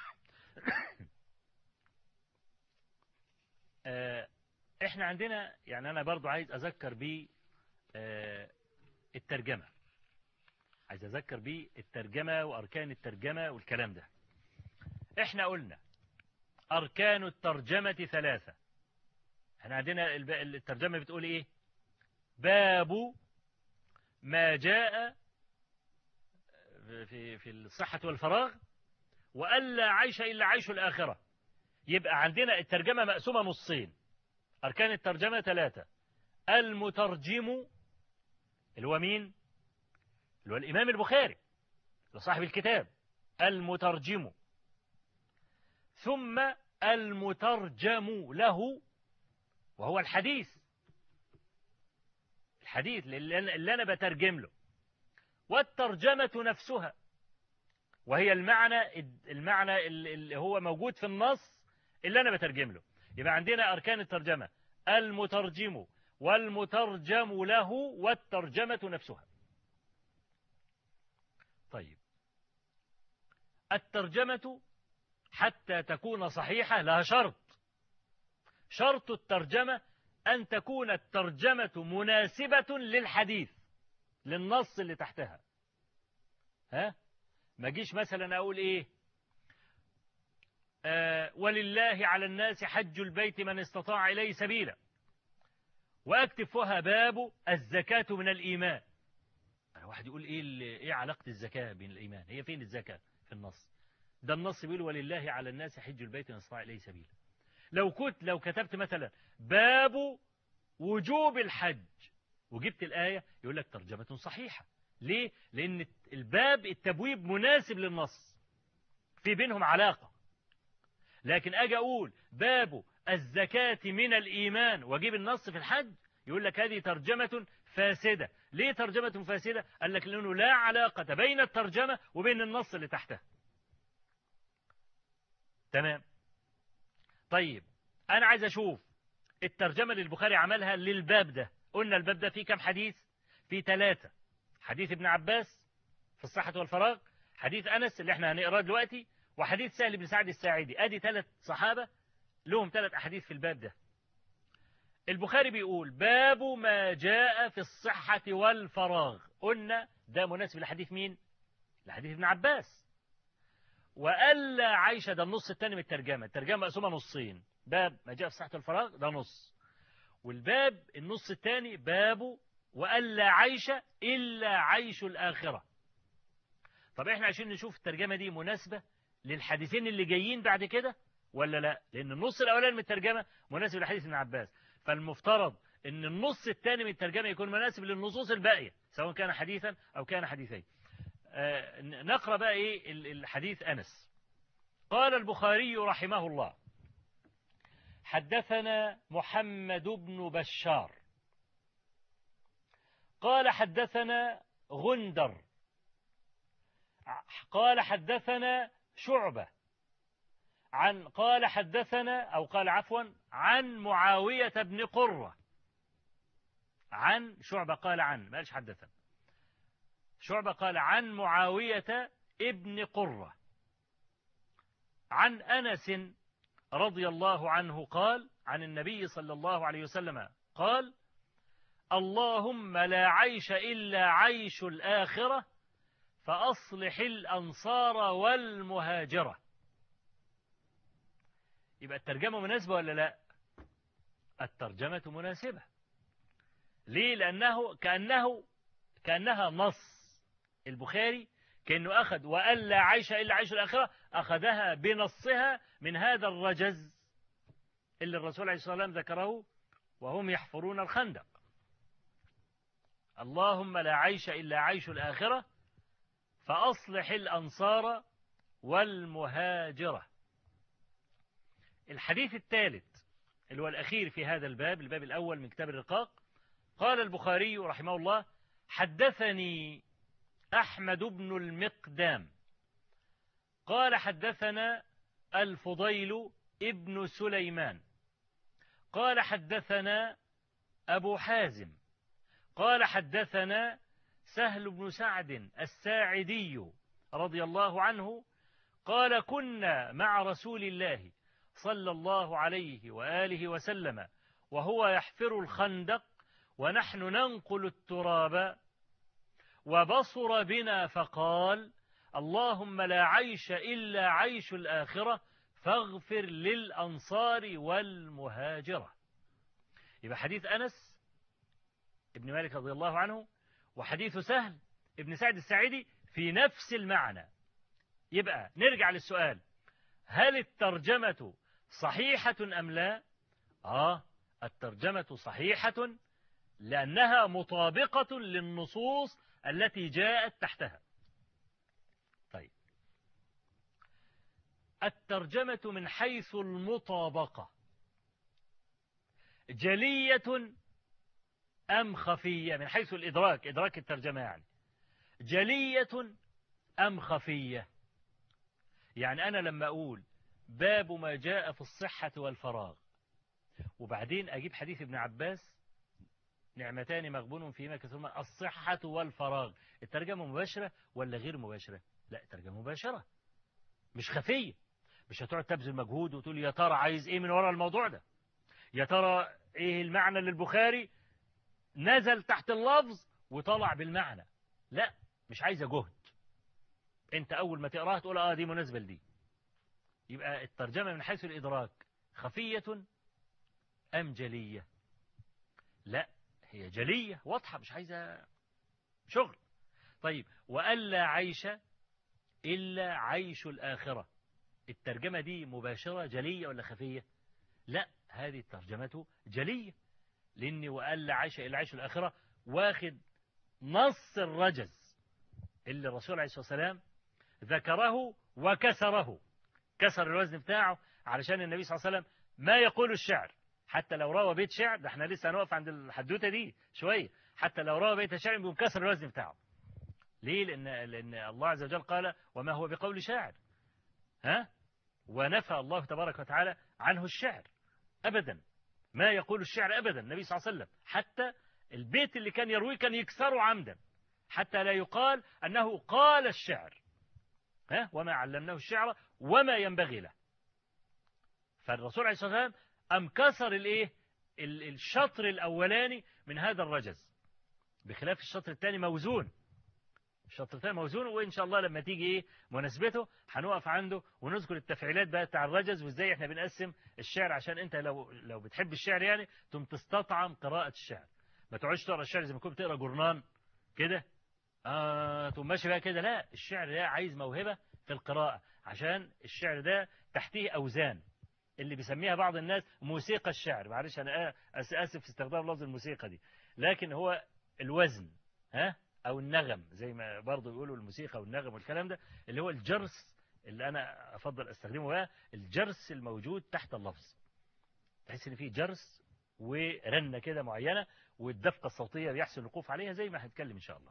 احنا عندنا يعني انا برضو عايز اذكر بيه الترجمة، عايز اذكر بيه الترجمة واركان الترجمة والكلام ده. احنا قلنا اركان الترجمة ثلاثة. احنا عندنا الترجمة بتقول ايه؟ باب ما جاء في في الصحة والفراغ وألا عيش إلا عيش الآخرة. يبقى عندنا الترجمة مقسومة نصين. أركان الترجمة ثلاثة. المترجم اللي هو مين؟ اللي هو الإمام البخاري صاحب الكتاب، المترجم. ثم المترجم له وهو الحديث، الحديث اللي أنا بترجم له. والترجمة نفسها وهي المعنى المعنى اللي هو موجود في النص اللي أنا بترجم له. يبقى عندنا أركان الترجمة المترجم والمترجم له والترجمة نفسها. طيب الترجمة حتى تكون صحيحة لها شرط. شرط الترجمة أن تكون الترجمة مناسبة للحديث، للنص اللي تحتها. ها ما جيش مثلا أقول إيه آه ولله على الناس حج البيت من استطاع إليه سبيلا، وأكتب فيها باب الزكاة من الإيمان. واحد يقول إيه إيه علاقة الزكاة بين الإيمان؟ هي فين الزكاة في النص؟ ده النص بيقول ولله على الناس حج البيت من استطاع إليه سبيلا. لو كنت لو كتبت مثلا باب وجوب الحج وجبت الآية يقول لك ترجمة صحيحة. ليه؟ لأن الباب التبويب مناسب للنص، في بينهم علاقة. لكن أجي أقول باب الزكاة من الإيمان وأجيب النص في الحج يقول لك هذه ترجمة فاسدة. ليه ترجمة فاسدة؟ قال لك لأنه لا علاقة بين الترجمة وبين النص اللي تحتها. تمام. طيب أنا عايز أشوف الترجمة اللي البخاري عملها للباب ده. قلنا الباب ده فيه كم حديث؟ فيه ثلاثة. حديث ابن عباس في الصحة والفراغ، حديث أنس اللي احنا هنقراه دلوقتي، وحديث سهل بن سعد الساعدي. أدي ثلاث صحابة لهم ثلاث أحاديث في الباب ده. البخاري بيقول باب ما جاء في الصحة والفراغ. قلنا ده مناسب لحديث مين؟ لحديث ابن عباس. وألا عيش ده النص الثاني من الترجمة. الترجمة مقسومة نصين. باب ما جاء في الصحة والفراغ ده نص، والباب النص الثاني باب وألا عيش إلا عيش الآخرة. طب احنا عشان نشوف الترجمة دي مناسبة للحديثين اللي جايين بعد كده ولا لا، لأن النص الأولاني من الترجمة مناسب لحديث ابن عباس، فالمفترض أن النص الثاني من الترجمة يكون مناسب للنصوص الباقية سواء كان حديثا أو كان حديثين. آه نقرأ بقى إيه الحديث أنس. قال البخاري رحمه الله حدثنا محمد بن بشار قال حدثنا غندر قال حدثنا شعبة عن قال حدثنا أو قال عفوا عن معاوية بن قرة عن شعبة قال عن ما قالش حدثنا شعبة قال عن معاوية ابن قرة عن أنس رضي الله عنه قال عن النبي صلى الله عليه وسلم قال اللهم لا عيش إلا عيش الآخرة فأصلح الأنصار والمهاجرة. يبقى الترجمة مناسبة ولا لا؟ الترجمة مناسبة. ليه؟ لأنه كأنه كأنها نص البخاري كأنه أخذ وأن لا عيش إلا عيش الآخرة أخذها بنصها من هذا الرجز اللي الرسول عليه الصلاة والسلام ذكره وهم يحفرون الخندق. اللهم لا عيش إلا عيش الآخرة فأصلح الأنصار والمهاجرة. الحديث الثالث اللي هو الأخير في هذا الباب الباب الأول من كتاب الرقاق قال البخاري رحمه الله حدثني أحمد بن المقدام قال حدثنا الفضيل ابن سليمان قال حدثنا أبو حازم قال حدثنا سهل بن سعد الساعدي رضي الله عنه قال كنا مع رسول الله صلى الله عليه وآله وسلم وهو يحفر الخندق ونحن ننقل التراب وبصر بنا فقال اللهم لا عيش إلا عيش الآخرة فاغفر للأنصار والمهاجرة. يبقى حديث أنس ابن مالك رضي الله عنه وحديث سهل ابن سعد الساعدي في نفس المعنى. يبقى نرجع للسؤال هل الترجمة صحيحة أم لا؟ آه الترجمة صحيحة لأنها مطابقة للنصوص التي جاءت تحتها. طيب الترجمة من حيث المطابقة جلية أم خفية؟ من حيث الإدراك إدراك الترجمة يعني جلية أم خفية؟ يعني أنا لما أقول باب ما جاء في الصحة والفراغ وبعدين أجيب حديث ابن عباس نعمتان مغبون فيما كثيرا الصحة والفراغ، الترجمة مباشرة ولا غير مباشرة؟ لا الترجمة مباشرة مش خفية. مش هتقعد تبذل مجهود وتقول يا ترى عايز ايه من وراء الموضوع ده، يا ترى ايه المعنى للبخاري نزل تحت اللفظ وطلع بالمعنى. لا مش عايزة جهد. انت اول ما تقراها تقول اه دي مناسبة لدي. يبقى الترجمة من حيث الادراك خفية ام جلية؟ لا هي جلية واضحة مش عايزة شغل. طيب وألا عيش إلا عيش الآخرة، الترجمة دي مباشرة جلية ولا خفية؟ لا هذه الترجمة جلية لأن وألا عيش إلا عيش الآخرة واخد نص الرجز اللي الرسول عليه الصلاة والسلام ذكره وكسره، كسر الوزن بتاعه علشان النبي صلى الله عليه وسلم ما يقول الشعر. حتى لو روى بيت شعر ده احنا لسه هنقف عند الحدوته دي شويه، حتى لو روى بيت شعر بيقوم كسر الوزن بتاعه. ليه؟ لان لان الله عز وجل قال وما هو بقول شاعر، ها؟ ونفى الله تبارك وتعالى عنه الشعر ابدا، ما يقول الشعر ابدا النبي صلى الله عليه وسلم. حتى البيت اللي كان يرويه كان يكسره عمدا حتى لا يقال انه قال الشعر، ها؟ وما علمناه الشعر وما ينبغي له. فالرسول عليه الصلاه والسلام أم كسر الايه الشطر الأولاني من هذا الرجز، بخلاف الشطر الثاني موزون. الشطر الثاني موزون وإن شاء الله لما تيجي إيه مناسبته هنقف عنده ونذكر التفعيلات بقى بتاع الرجز وإزاي إحنا بنقسم الشعر، عشان أنت لو لو بتحب الشعر يعني تم تستطعم قراءة الشعر، ما تقعدش تقرا الشعر زي ما كنت بتقرا جورنان كده آه تقوم ماشي بقى كده. لا الشعر ده عايز موهبة في القراءة، عشان الشعر ده تحتيه أوزان اللي بيسميها بعض الناس موسيقى الشعر. معلش أنا آسف في استخدام لفظ الموسيقى دي، لكن هو الوزن ها أو النغم زي ما برضه يقولوا الموسيقى والنغم والكلام ده، اللي هو الجرس اللي أنا أفضل أستخدمه بقى، الجرس الموجود تحت اللفظ. تحس ان فيه جرس ورنة كده معينة، والدفقة الصوتية بيحصل الوقوف عليها زي ما هنتكلم إن شاء الله.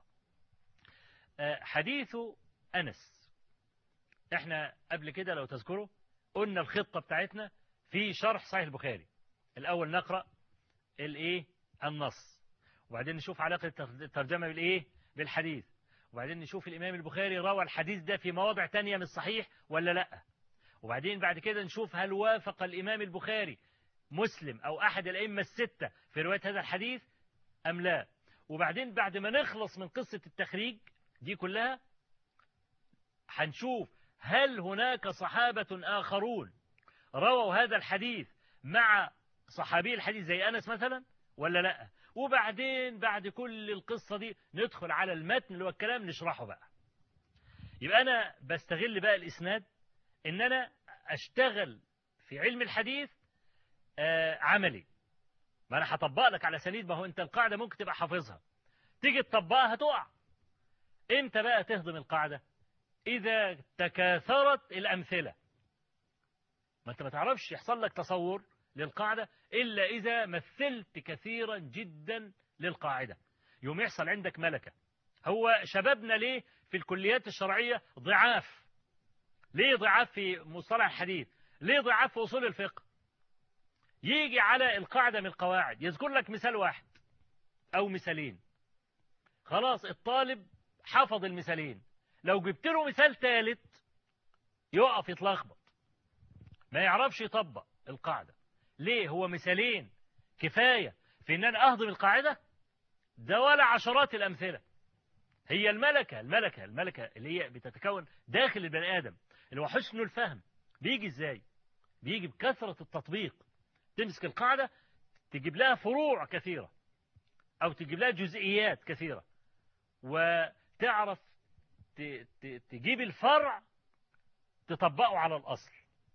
حديث أنس، احنا قبل كده لو تذكروا قلنا الخطة بتاعتنا في شرح صحيح البخاري. الأول نقرأ الايه النص، وبعدين نشوف علاقة الترجمة بالايه بالحديث، وبعدين نشوف الإمام البخاري روى الحديث ده في مواضع تانية من الصحيح ولا لا، وبعدين بعد كده نشوف هل وافق الإمام البخاري مسلم أو أحد الأئمة الستة في رواية هذا الحديث أم لا. وبعدين بعد ما نخلص من قصة التخريج دي كلها هنشوف هل هناك صحابة آخرون رووا هذا الحديث مع صحابي الحديث زي أنس مثلا ولا لا. وبعدين بعد كل القصة دي ندخل على المتن اللي هو الكلام نشرحه بقى. يبقى أنا بستغل بقى الإسناد إن أنا أشتغل في علم الحديث آه عملي. ما أنا هطبق لك على سنيد، ما هو أنت القاعدة ممكن تبقى حافظها تيجي تطبقها تقع. إمتى بقى تهضم القاعدة؟ إذا تكاثرت الأمثلة. ما أنت ما تعرفش يحصل لك تصور للقاعدة إلا إذا مثلت كثيرا جدا للقاعدة، يوم يحصل عندك ملكة. هو شبابنا ليه في الكليات الشرعية ضعاف؟ ليه ضعاف في مصطلح الحديث؟ ليه ضعاف في أصول الفقه؟ يجي على القاعدة من القواعد يذكر لك مثال واحد أو مثالين، خلاص الطالب حفظ المثالين، لو جبت له مثال ثالث يقف يتلخبط، ما يعرفش يطبق القاعدة. ليه؟ هو مثالين كفاية في ان انا اهضم القاعدة؟ ده ولا عشرات الامثلة. هي الملكة الملكة الملكة اللي هي بتتكون داخل البني ادم اللي هو حسن الفهم بيجي ازاي؟ بيجي بكثرة التطبيق. تمسك القاعدة تجيب لها فروع كثيرة او تجيب لها جزئيات كثيرة، وتعرف تجيب الفرع تطبقه على الاصل.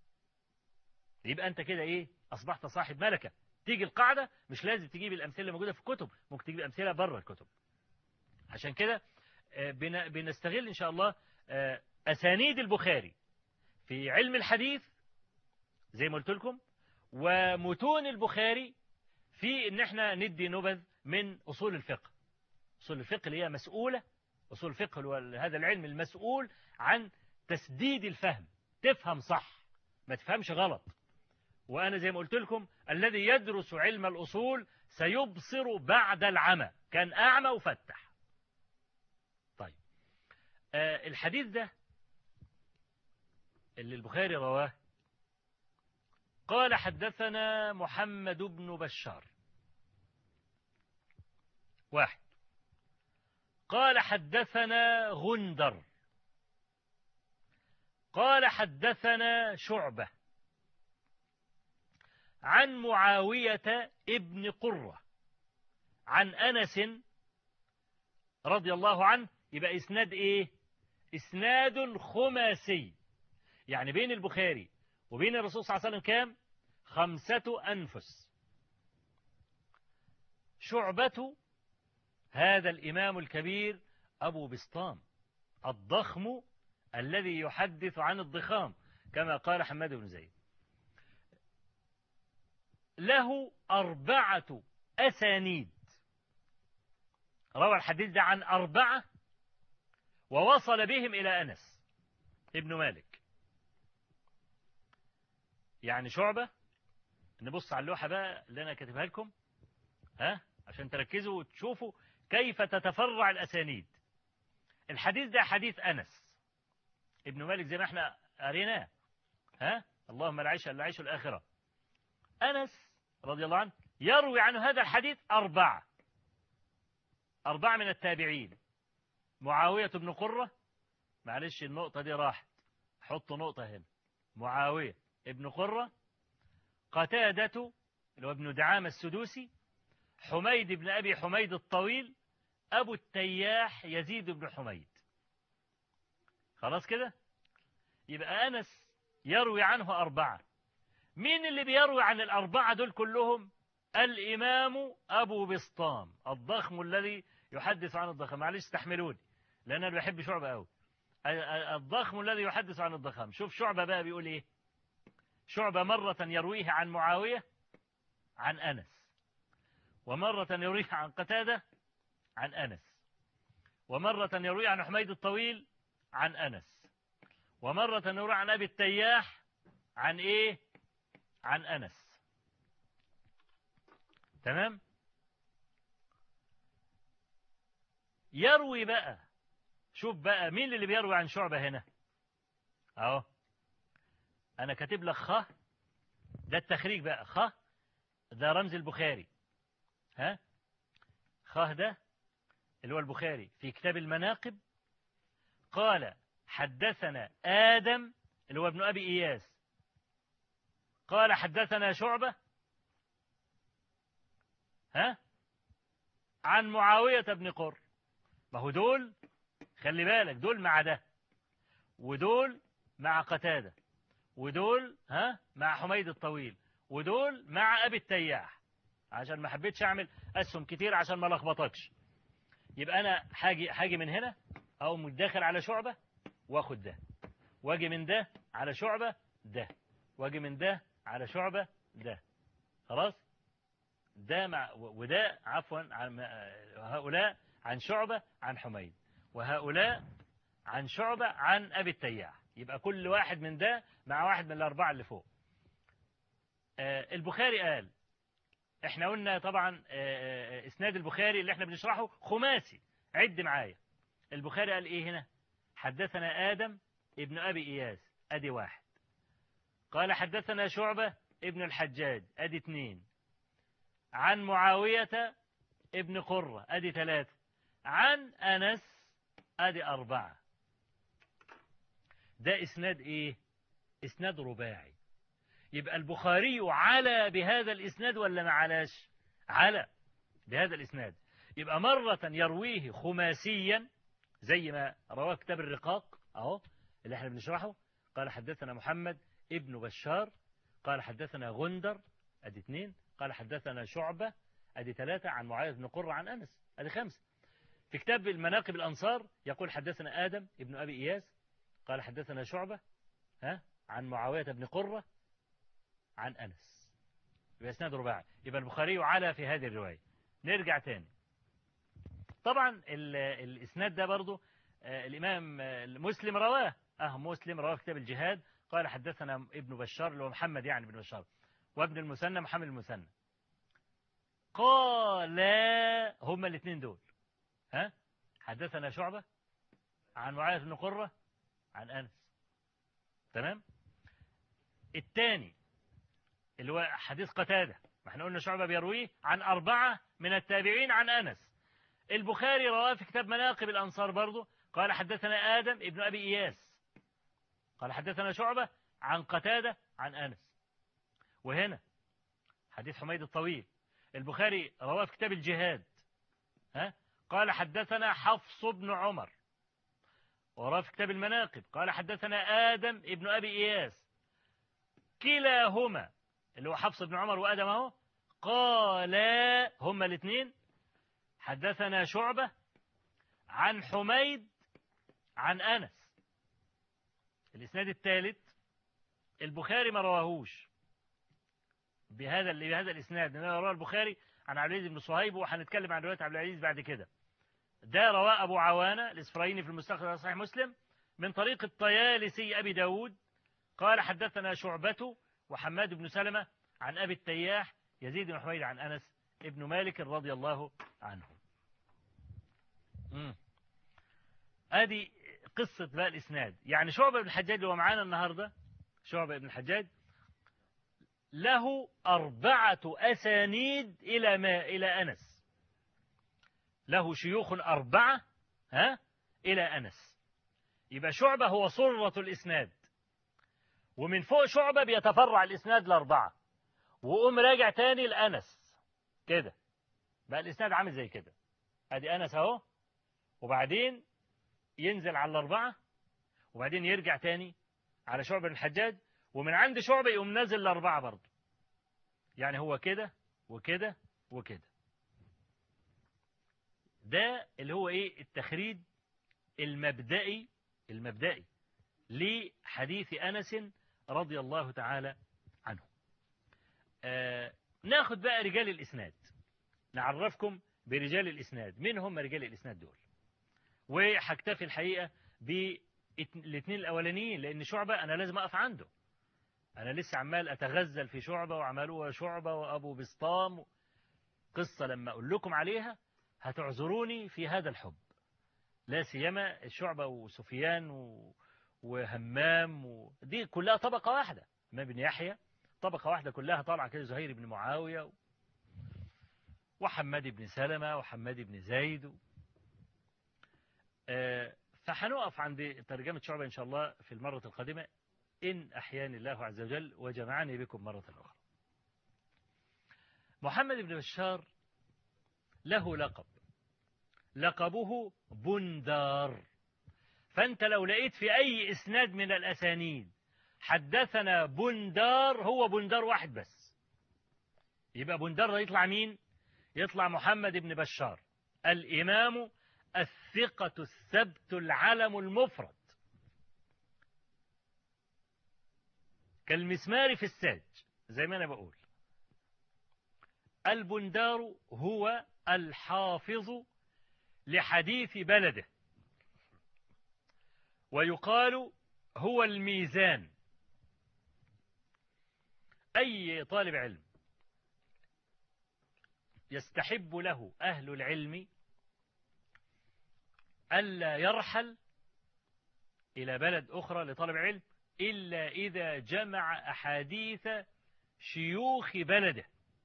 يبقى انت كده ايه؟ اصبحت صاحب ملكة. تيجي القاعدة مش لازم تجيب الامثله اللي موجوده في الكتب، ممكن تجيب امثله بره الكتب. عشان كده بنستغل ان شاء الله اسانيد البخاري في علم الحديث زي ما قلت لكم، ومتون البخاري في ان احنا ندي نبذ من اصول الفقه. اصول الفقه اللي هي مسؤوله، اصول الفقه هو هذا العلم المسؤول عن تسديد الفهم، تفهم صح ما تفهمش غلط. وأنا زي ما قلت لكم الذي يدرس علم الأصول سيبصر بعد العمى، كان أعمى وفتح. طيب آه الحديث ده اللي البخاري رواه قال حدثنا محمد بن بشار واحد، قال حدثنا غندر، قال حدثنا شعبة عن معاوية ابن قرة عن أنس رضي الله عنه. يبقى إسناد إيه؟ إسناد خماسي، يعني بين البخاري وبين الرسول صلى الله عليه وسلم كام؟ خمسة أنفس. شعبة هذا الإمام الكبير أبو بسطام الضخم الذي يحدث عن الضخام كما قال حماد بن زيد، له أربعة أسانيد، روى الحديث ده عن أربعة ووصل بهم إلى أنس ابن مالك. يعني شعبة، نبص على اللوحة بقى اللي أنا كاتبها لكم ها عشان تركزوا وتشوفوا كيف تتفرع الأسانيد. الحديث ده حديث أنس ابن مالك زي ما احنا قريناه، ها اللهم لا عيش إلا عيش الآخرة. أنس رضي الله عنه يروي عنه هذا الحديث أربعة أربعة من التابعين. معاوية بن قرة، معلش النقطة دي راحت، حطوا نقطة هنا. معاوية ابن قرة، قتادة اللي هو ابن دعامة السدوسي، حميد بن أبي حميد الطويل، أبو التياح يزيد بن حميد. خلاص كده؟ يبقى أنس يروي عنه أربعة. مين اللي بيروي عن الأربعة دول كلهم؟ الإمام أبو بسطام الضخم الذي يحدث عن الضخم. معلش استحملوني لأن أنا بحب شعبة أوي. الضخم الذي يحدث عن الضخم. شوف شعبة بقى بيقول إيه. شعبة مرة يرويه عن معاوية عن أنس، ومرة يرويه عن قتادة عن أنس، ومرة يرويه عن حميد الطويل عن أنس، ومرة يرويه عن أبي التياح عن إيه؟ عن أنس. تمام؟ يروي بقى، شوف بقى مين اللي بيروي عن شعبة هنا اهو، انا كاتب لك خ، ده التخريج بقى، خ ده رمز البخاري، ها خ ده اللي هو البخاري في كتاب المناقب قال حدثنا آدم اللي هو ابن أبي إياس قال حدثنا شعبة ها عن معاوية بن قر. ما هو دول خلي بالك، دول مع ده، ودول مع قتادة، ودول ها مع حميد الطويل، ودول مع أبي التياح، عشان ما حبيتش أعمل أسهم كتير عشان ما لخبطكش. يبقى أنا حاجي حاجي من هنا أو متداخل على شعبة واخد ده، واجي من ده على شعبة ده، واجي من ده على شعبة ده، خلاص. ده مع وده عفوا عن هؤلاء عن شعبة عن حميد، وهؤلاء عن شعبة عن أبي التياح. يبقى كل واحد من ده مع واحد من الأربعة اللي فوق. آه البخاري قال، احنا قلنا طبعا آه اسناد البخاري اللي احنا بنشرحه خماسي، عد معايا. البخاري قال ايه هنا؟ حدثنا آدم ابن أبي إياس ادي واحد، قال حدثنا شعبة ابن الحجاج ادي اثنين، عن معاوية ابن قرة ادي ثلاثة، عن أنس ادي أربعة. ده اسناد ايه؟ اسناد رباعي. يبقى البخاري على بهذا الاسناد ولا ما علاش؟ على بهذا الاسناد. يبقى مرة يرويه خماسيا زي ما رواه كتاب الرقاق اهو اللي احنا بنشرحه، قال حدثنا محمد ابن بشار قال حدثنا غندر ادي اثنين، قال حدثنا شعبة ادي ثلاثة، عن معاوية بن قرة عن انس ادي خمسة. في كتاب المناقب الانصار يقول حدثنا آدم ابن ابي اياس قال حدثنا شعبة ها عن معاوية بن قرة عن أنس. يبقى اسناد رباعي. يبقى البخاري على في هذه الرواية. نرجع تاني. طبعا الاسناد ده برضو آه الإمام آه مسلم رواه، اه مسلم رواه كتاب الجهاد قال حدثنا ابن بشار اللي هو محمد يعني بن بشار، وابن المثنى محمد المثنى، قال هما الاثنين دول ها حدثنا شعبة عن معاوية بن قرة عن أنس. تمام. الثاني اللي هو حديث قتادة، ما احنا قلنا شعبة بيرويه عن أربعة من التابعين عن أنس. البخاري رواه في كتاب مناقب الأنصار برضه قال حدثنا آدم ابن أبي إياس قال حدثنا شعبة عن قتادة عن أنس. وهنا حديث حميد الطويل البخاري رواه في كتاب الجهاد ها قال حدثنا حفص بن عمر، ورواه في كتاب المناقب قال حدثنا آدم ابن أبي إياس، كلاهما اللي هو حفص بن عمر وآدم اهو قال هما الاثنين حدثنا شعبة عن حميد عن أنس. الإسناد الثالث البخاري ما رواهوش بهذا اللي بهذا الإسناد، لأنه رواه البخاري عن عبد العزيز بن صهيب، وهنتكلم عن رواية عبد العزيز بعد كده. ده رواه أبو عوانة الإسفرايني في المستخرج صحيح مسلم من طريق الطيالسي أبي داود قال حدثنا شعبة وحماد بن سلمة عن أبي التياح يزيد بن حميد عن أنس ابن مالك رضي الله عنه. امم ادي قصة بقى الإسناد. يعني شعبة بن الحجاج اللي هو معانا النهاردة، شعبة بن الحجاج له أربعة أسانيد إلى ما إلى أنس، له شيوخ أربعة ها إلى أنس. يبقى شعبة هو صرة الإسناد، ومن فوق شعبة بيتفرع الإسناد لأربعة، وقوم راجع تاني لأنس كده، بقى الإسناد عامل زي كده. أدي أنس أهو، وبعدين ينزل على الأربعة، وبعدين يرجع تاني على شعبة بن الحجاج، ومن عند شعبة يقوم نازل لأربعة برضه. يعني هو كده وكده وكده. ده اللي هو إيه التخريج المبدئي المبدئي لحديث أنس رضي الله تعالى عنه. آه ناخد بقى رجال الإسناد، نعرفكم برجال الإسناد. مين هم رجال الإسناد دول؟ وهكتفي الحقيقة بالاثنين الأولانيين، لأن شعبة أنا لازم أقف عنده. أنا لسه عمال أتغزل في شعبة وعملوها شعبة وأبو بسطام، قصة لما أقول لكم عليها هتعذروني في هذا الحب، لا سيما الشعبة وسفيان و... وهمام و... دي كلها طبقة واحدة. ما بن يحيى طبقة واحدة كلها طالعة كده، زهير بن معاوية و... وحماد بن سلمة وحماد بن زيد. آه فحنقف عند ترجمة شعبة إن شاء الله في المرة القادمة إن أحياني الله عز وجل وجمعني بكم مرة أخرى. محمد بن بشار له لقب، لقبه بندار. فأنت لو لقيت في أي إسناد من الأسانيد حدثنا بندار، هو بندار واحد بس، يبقى بندار ده يطلع مين؟ يطلع محمد بن بشار الإمام الثقة الثبت العلم المفرد كالمسمار في الساج زي ما أنا بقول. البندار هو الحافظ لحديث بلده، ويقال هو الميزان. أي طالب علم يستحب له أهل العلم ألا يرحل إلى بلد أخرى لطالب علم إلا إذا جمع أحاديث شيوخ بلده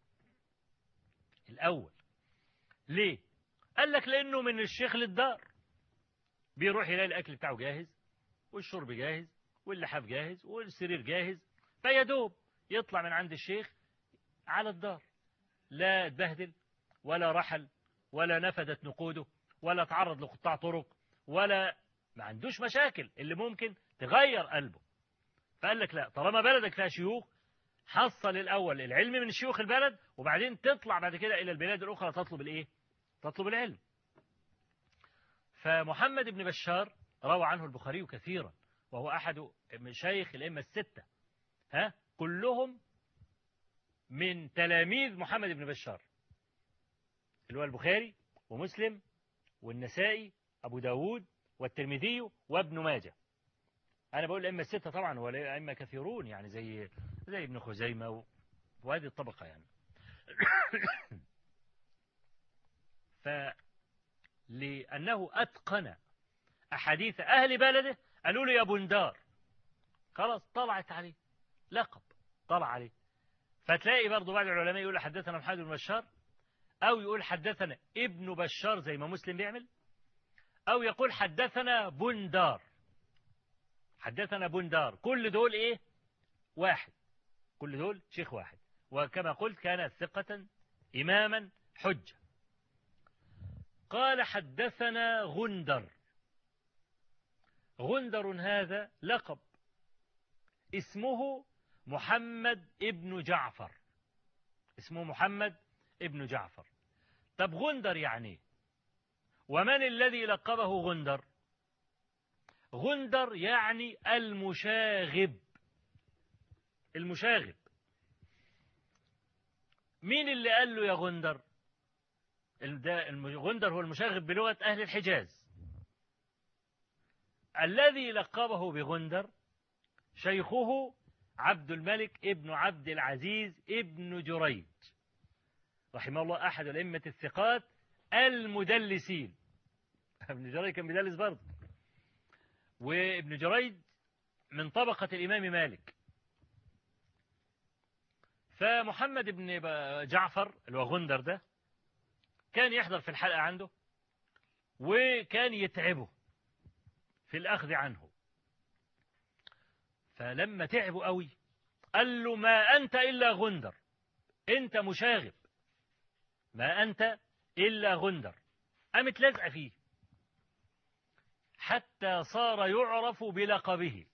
الأول. ليه؟ قال لك لأنه من الشيخ للدار، بيروح يلاقي الأكل بتاعه جاهز والشرب جاهز واللحاف جاهز والسرير جاهز، فيدوب يطلع من عند الشيخ على الدار، لا اتبهدل ولا رحل ولا نفدت نقوده ولا تعرض لقطاع طرق ولا ما عندوش مشاكل اللي ممكن تغير قلبه. فقال لك لا، طالما بلدك فيها شيوخ حصل الأول العلم من شيوخ البلد، وبعدين تطلع بعد كده إلى البلاد الأخرى تطلب الإيه؟ تطلب العلم. فمحمد بن بشار روى عنه البخاري كثيرا، وهو أحد مشايخ الأئمة الستة، ها كلهم من تلاميذ محمد بن بشار، اللي هو البخاري ومسلم والنسائي أبو داود والترمذي وابن ماجه. أنا بقول الأئمة الستة طبعا، هو الأئمة كثيرون يعني زي زي ابن خزيمة وهذه الطبقة يعني. فلأنه أتقن أحاديث أهل بلده قالوا له يا بندار، خلاص طلعت عليه لقب، طلع عليه. فتلاقي برضو بعض العلماء يقول حدثنا محمد بن بشار، أو يقول حدثنا ابن بشار زي ما مسلم بيعمل، أو يقول حدثنا بندار، حدثنا بندار. كل دول إيه؟ واحد، كل دول شيخ واحد. وكما قلت كان ثقة إماما حجة. قال حدثنا غندر. غندر هذا لقب، اسمه محمد ابن جعفر، اسمه محمد ابن جعفر. طب غندر يعني، ومن الذي لقبه غندر؟ غندر يعني المشاغب. المشاغب مين اللي قال له يا غندر؟ غندر هو المشاغب بلغة أهل الحجاز. الذي لقبه بغندر شيخه عبد الملك ابن عبد العزيز ابن جريج رحمه الله، أحد الأئمة الثقات المدلسين. ابن جريج كان بيدلس برضه، وابن جريج من طبقة الإمام مالك. فمحمد بن جعفر اللي هو غندر ده كان يحضر في الحلقة عنده، وكان يتعبه في الأخذ عنه. فلما تعبه قوي قال له ما أنت إلا غندر، أنت مشاغب، ما أنت إلا غندر. قامت لازقة فيه حتى صار يعرف بلقبه.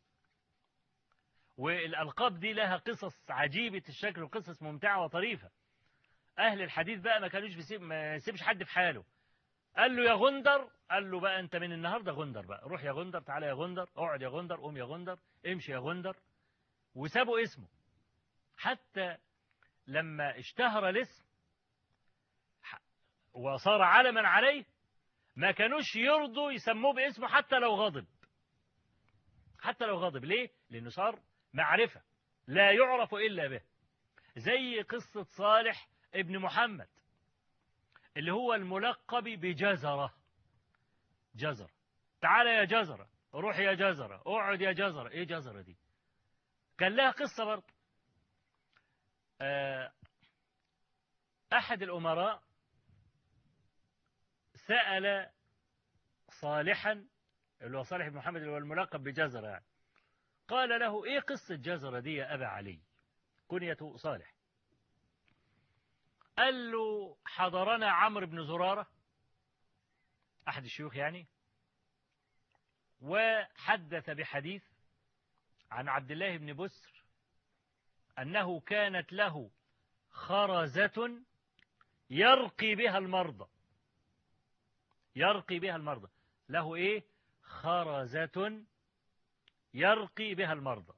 والألقاب دي لها قصص عجيبة الشكل وقصص ممتعة وطريفة. أهل الحديث بقى ما كانوش بيسيب ما يسيبش حد في حاله. قال له يا غندر، قال له بقى أنت من النهاردة غندر بقى، روح يا غندر، تعالى يا غندر، اقعد يا غندر، قوم يا غندر، امشي يا غندر، وسابوا اسمه. حتى لما اشتهر الاسم وصار علما عليه ما كانوش يرضوا يسموه باسمه حتى لو غضب، حتى لو غضب. ليه؟ لأنه صار معرفة لا يعرف إلا به. زي قصة صالح ابن محمد اللي هو الملقب بجزرة. جزرة، تعال يا جزرة، روح يا جزرة، اقعد يا جزرة. ايه جزرة دي؟ كان لها قصة برضه. أحد الأمراء سأل صالحا اللي هو صالح بن محمد اللي هو الملقب بجزرة يعني، قال له ايه قصة جزرة دي يا أبا علي؟ كنية صالح. قال له حضرنا عمرو بن زرارة أحد الشيوخ يعني، وحدث بحديث عن عبد الله بن بسر أنه كانت له خرزة يرقي بها المرضى. يرقي بها المرضى. له ايه؟ خرزة يرقي بها المرضى.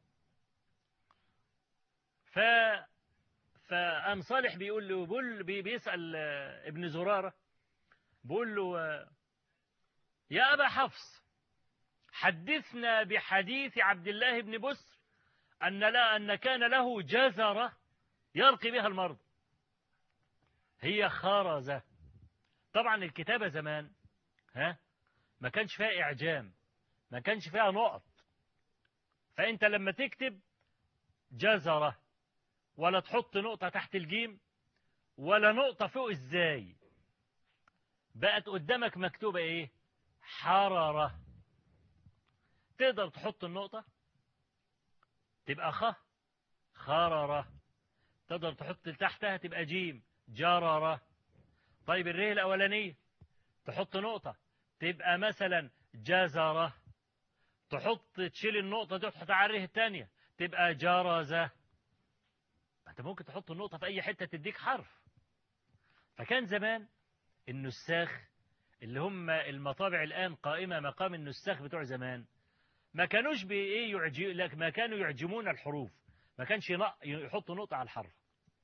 ف فقام صالح بيقول له، بيقول بيسأل ابن زرارة، بيقول له يا أبا حفص حدثنا بحديث عبد الله بن بسر أن لا أن كان له جزرة يرقي بها المرضى. هي خرزة. طبعا الكتابة زمان ها ما كانش فيها إعجام، ما كانش فيها نقط، فأنت لما تكتب جزرة ولا تحط نقطة تحت الجيم ولا نقطة فوق ازاي، بقت قدامك مكتوبة ايه؟ حررة. تقدر تحط النقطة تبقى خ، خررة. تقدر تحط تحتها تبقى جيم، جررة. طيب الريه الأولانية تحط نقطة تبقى مثلا جزرة. تحط تشيل النقطة دي وتحط على الريه الثانية تبقى جرزة. انت ممكن تحط النقطة في أي حتة تديك حرف. فكان زمان النساخ اللي هم المطابع الآن قائمة مقام النساخ بتوع زمان ما كانوش بإيه يعجم لك، ما كانوا يعجمون الحروف، ما كانش يحطوا نقطة على الحرف.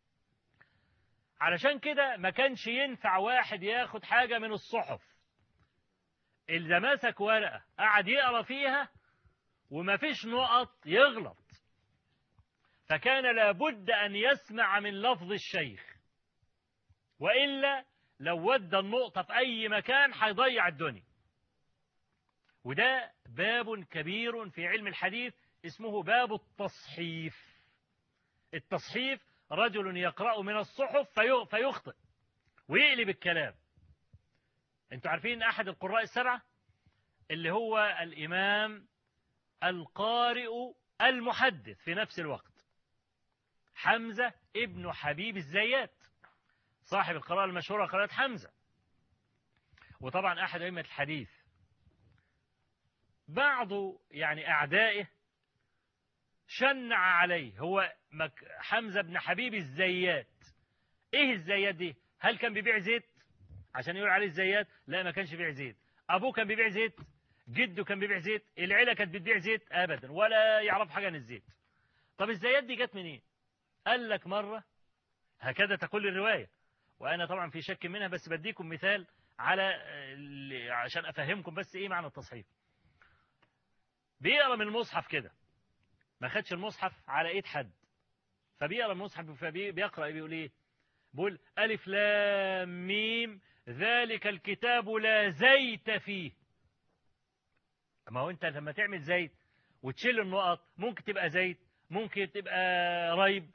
علشان كده ما كانش ينفع واحد ياخد حاجة من الصحف إذا مسك ورقة قعد يقرأ فيها وما فيش نقط يغلط. فكان لابد أن يسمع من لفظ الشيخ، وإلا لو ودى النقطة في أي مكان هيضيع الدنيا. وده باب كبير في علم الحديث اسمه باب التصحيف. التصحيف رجل يقرأ من الصحف فيخطئ ويقلب الكلام. انتوا عارفين أحد القراء السبعة اللي هو الإمام القارئ المحدث في نفس الوقت، حمزة ابن حبيب الزيات، صاحب القراءة المشهورة قراءة حمزة، وطبعا أحد أئمة الحديث. بعض يعني أعدائه شنع عليه، هو حمزة بن حبيب الزيات. إيه الزيات دي؟ هل كان بيبيع زيت عشان يقول عليه الزيات؟ لا، ما كانش بيبيع زيت. أبوه كان بيبيع زيت، جده كان بيبيع زيت، العيلة كانت بتبيع زيت؟ أبدا، ولا يعرف حاجة عن الزيت. طب الزيات دي جت منين؟ قال لك مرة، هكذا تقول الرواية، وأنا طبعا في شك منها، بس بديكم مثال على عشان أفهمكم بس إيه معنى التصحيف. بيقرأ من المصحف كده، ما خدش المصحف على إيد حد، فبيقرأ المصحف فبيقرأ بيقول إيه؟ بيقول ألف لام ميم ذلك الكتاب لا زيت فيه. ما هو أنت لما تعمل زيت وتشيل النقط ممكن تبقى زيت، ممكن تبقى ريب.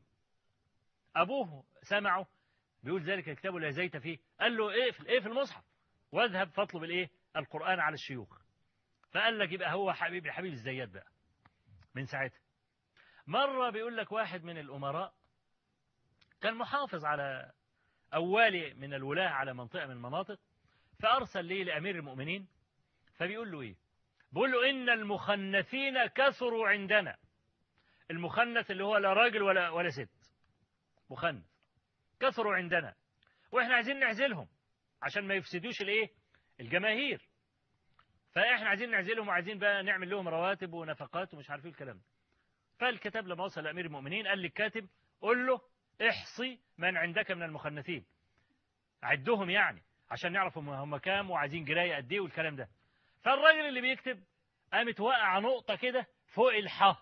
أبوه سمعه بيقول ذلك الكتاب لا زيت فيه، قال له ايه في ايه في المصحف واذهب فاطلب الايه القرآن على الشيوخ. فقال لك يبقى هو حبيب حبيب الزيات بقى من ساعتها. مرة بيقول لك واحد من الأمراء كان محافظ على أولي من الولاة على منطقة من المناطق، فأرسل ليه لأمير المؤمنين، فبيقول له إيه؟ بيقول له إن المخنثين كثروا عندنا. المخنث اللي هو لا راجل ولا ولا ست، مخنث، كثروا عندنا، وإحنا عايزين نعزلهم عشان ما يفسدوش الإيه؟ الجماهير. فإحنا عايزين نعزلهم وعايزين بقى نعمل لهم رواتب ونفقات ومش عارفين الكلام ده. فالكتاب لما وصل لأمير المؤمنين قال للكاتب قل له احصي من عندك من المخنثين، عدهم يعني عشان نعرف هم كام وعايزين جرايه قد ايه والكلام ده. فالراجل اللي بيكتب قامت وقع نقطه كده فوق الحاء،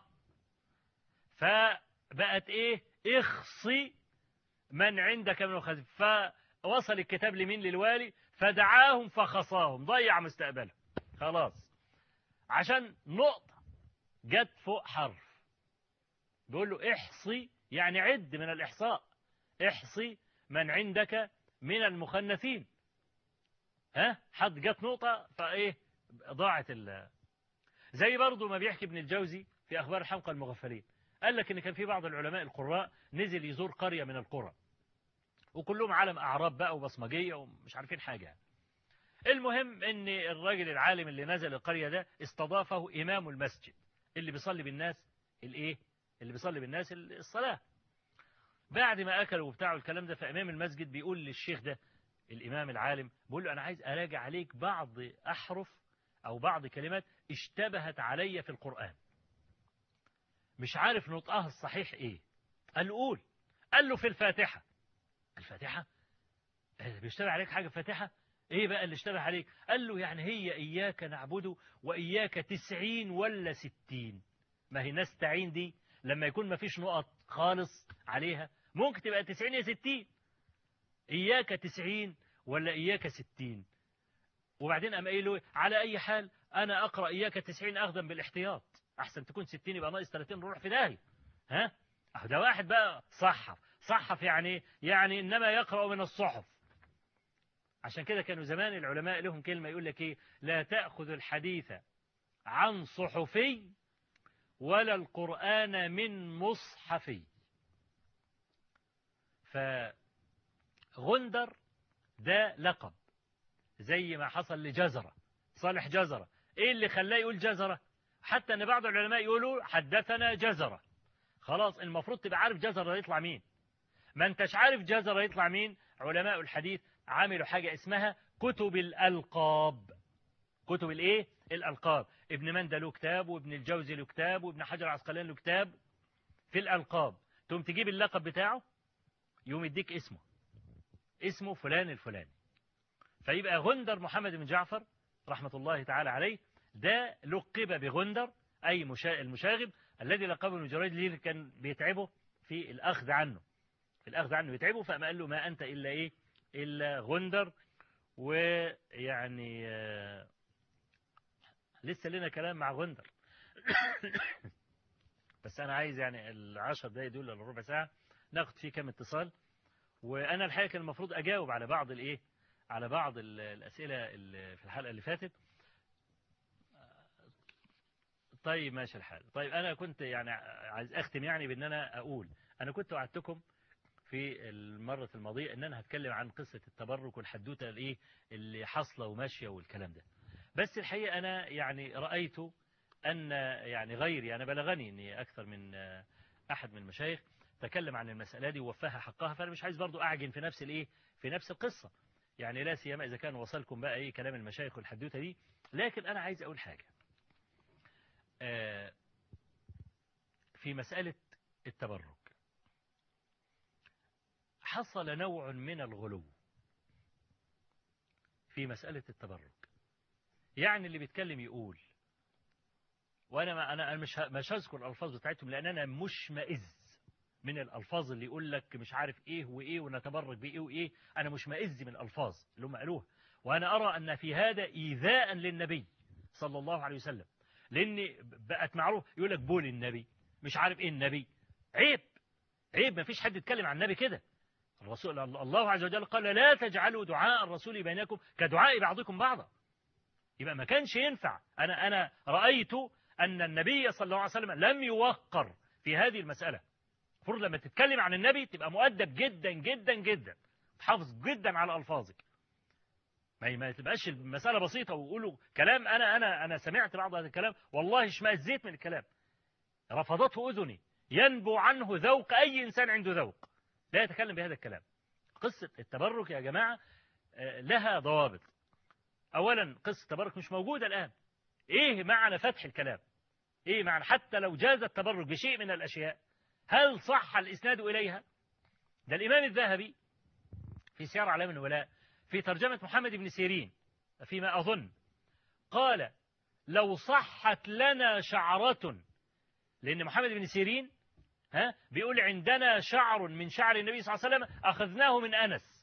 فبقت ايه؟ اخصي من عندك من المخنثين. فوصل الكتاب لمين؟ للوالي، فدعاهم فخصاهم، ضيع مستقبله خلاص، عشان نقطه جت فوق حرف. بيقول له احصي يعني عد من الإحصاء، احصي من عندك من المخنثين. ها حد جت نقطة فايه ضاعت ال زي برضه ما بيحكي ابن الجوزي في أخبار الحمقى المغفلين، قال لك إن كان في بعض العلماء القراء نزل يزور قرية من القرى، وكلهم عالم أعراب بقى وبصمجية ومش عارفين حاجة. المهم إن الراجل العالم اللي نزل القرية ده استضافه إمام المسجد اللي بيصلي بالناس الإيه؟ اللي بيصلي بالناس الصلاة. بعد ما أكلوا وبتاعوا الكلام ده، فإمام المسجد بيقول للشيخ ده الإمام العالم، بيقول له أنا عايز أراجع عليك بعض أحرف أو بعض كلمات اشتبهت علي في القرآن، مش عارف نطقها الصحيح إيه. قال له قول. قال له في الفاتحة. الفاتحة؟ بيشتبه عليك حاجة في الفاتحة؟ إيه بقى اللي اشتبه عليك؟ قال له يعني هي إياك نعبد وإياك تسعين ولا ستين. ما هي نستعين دي لما يكون ما فيش نقط خالص عليها ممكن تبقى تسعين يا ستين. إياك تسعين ولا إياك ستين. وبعدين قام قايل له على أي حال أنا أقرأ إياك تسعين أخذا بالاحتياط، أحسن تكون ستين يبقى ناقص ثلاثين نروح في داهية. ها ده واحد بقى صحف. صحف يعني يعني إنما يقرأ من الصحف. عشان كده كانوا زمان العلماء لهم كلمة يقول لك إيه؟ لا تأخذ الحديث عن صحفي ولا القرآن من مصحفي. فغندر ده لقب زي ما حصل لجزرة، صالح جزرة. ايه اللي خلاه يقول جزرة؟ حتى ان بعض العلماء يقولوا حدثنا جزرة. خلاص المفروض تبقى عارف جزرة يطلع مين. ما انتش عارف جزرة يطلع مين. علماء الحديث عملوا حاجة اسمها كتب الألقاب. كتب الايه؟ الألقاب. ابن مندى له كتاب، وابن الجوزي له كتاب، وابن حجر العسقلاني له كتاب في الألقاب. تقوم تجيب اللقب بتاعه يوم يديك اسمه، اسمه فلان الفلاني. فيبقى غندر محمد بن جعفر رحمة الله تعالى عليه ده لقب بغندر، أي المشاغب الذي لقبه ابن جريج ليه كان بيتعبه في الأخذ عنه، في الأخذ عنه يتعبه. فما قال له ما أنت إلا إيه؟ إلا غندر. ويعني آه لسه لنا كلام مع غندر بس أنا عايز يعني العشر دقايق دول ولا ربع ساعة ناخد فيه كم اتصال. وأنا الحقيقة كان المفروض أجاوب على بعض الإيه؟ على بعض الأسئلة اللي في الحلقة اللي فاتت. طيب ماشي الحال. طيب أنا كنت يعني عايز أختم يعني بأن أنا أقول أنا كنت وعدتكم في المرة الماضية أن أنا هتكلم عن قصة التبرك والحدوتة الإيه اللي حصلة وماشية والكلام ده. بس الحقيقة أنا يعني رأيت أن يعني غيري أنا بلغني أني أكثر من أحد من المشايخ تكلم عن المسألة دي ووفاها حقها. فأنا مش عايز برضو أعجن في نفس الإيه في نفس القصة يعني، لا سيما إذا كان وصلكم بقى إيه كلام المشايخ والحدوتة دي. لكن أنا عايز أقول حاجة آه في مسألة التبرك. حصل نوع من الغلو في مسألة التبرك. يعني اللي بيتكلم يقول، وأنا ما أنا مش مش هذكر الألفاظ بتاعتهم لأن أنا مشمئز من الألفاظ اللي يقول لك مش عارف إيه وإيه ونتبرك بإيه وإيه. أنا مشمئز من الألفاظ اللي هم قالوها. وأنا أرى أن في هذا إيذاء للنبي صلى الله عليه وسلم، لأن بقت معروف يقول لك بول النبي مش عارف إيه النبي. عيب عيب، ما فيش حد يتكلم عن النبي كده. الرسول الله عز وجل قال لا تجعلوا دعاء الرسول بينكم كدعاء بعضكم بعضا. يبقى ما كانش ينفع. أنا أنا رأيت أن النبي صلى الله عليه وسلم لم يوقر في هذه المسألة. المفروض لما تتكلم عن النبي تبقى مؤدب جدا جدا جدا، تحافظ جدا على ألفاظك. ما ما تبقاش المسألة بسيطة ويقولوا كلام. أنا أنا أنا سمعت بعض هذا الكلام والله اشمئزيت من الكلام، رفضته أذني. ينبو عنه ذوق أي إنسان عنده ذوق لا يتكلم بهذا الكلام. قصة التبرك يا جماعة لها ضوابط. أولا قصة التبرك مش موجودة الآن. إيه معنى فتح الكلام؟ إيه معنى حتى لو جاز التبرك بشيء من الأشياء هل صح الإسناد إليها؟ ده الإمام الذهبي في سير أعلام النبلاء في ترجمة محمد بن سيرين فيما أظن قال لو صحت لنا شعرة، لأن محمد بن سيرين ها بيقول عندنا شعر من شعر النبي صلى الله عليه وسلم أخذناه من أنس،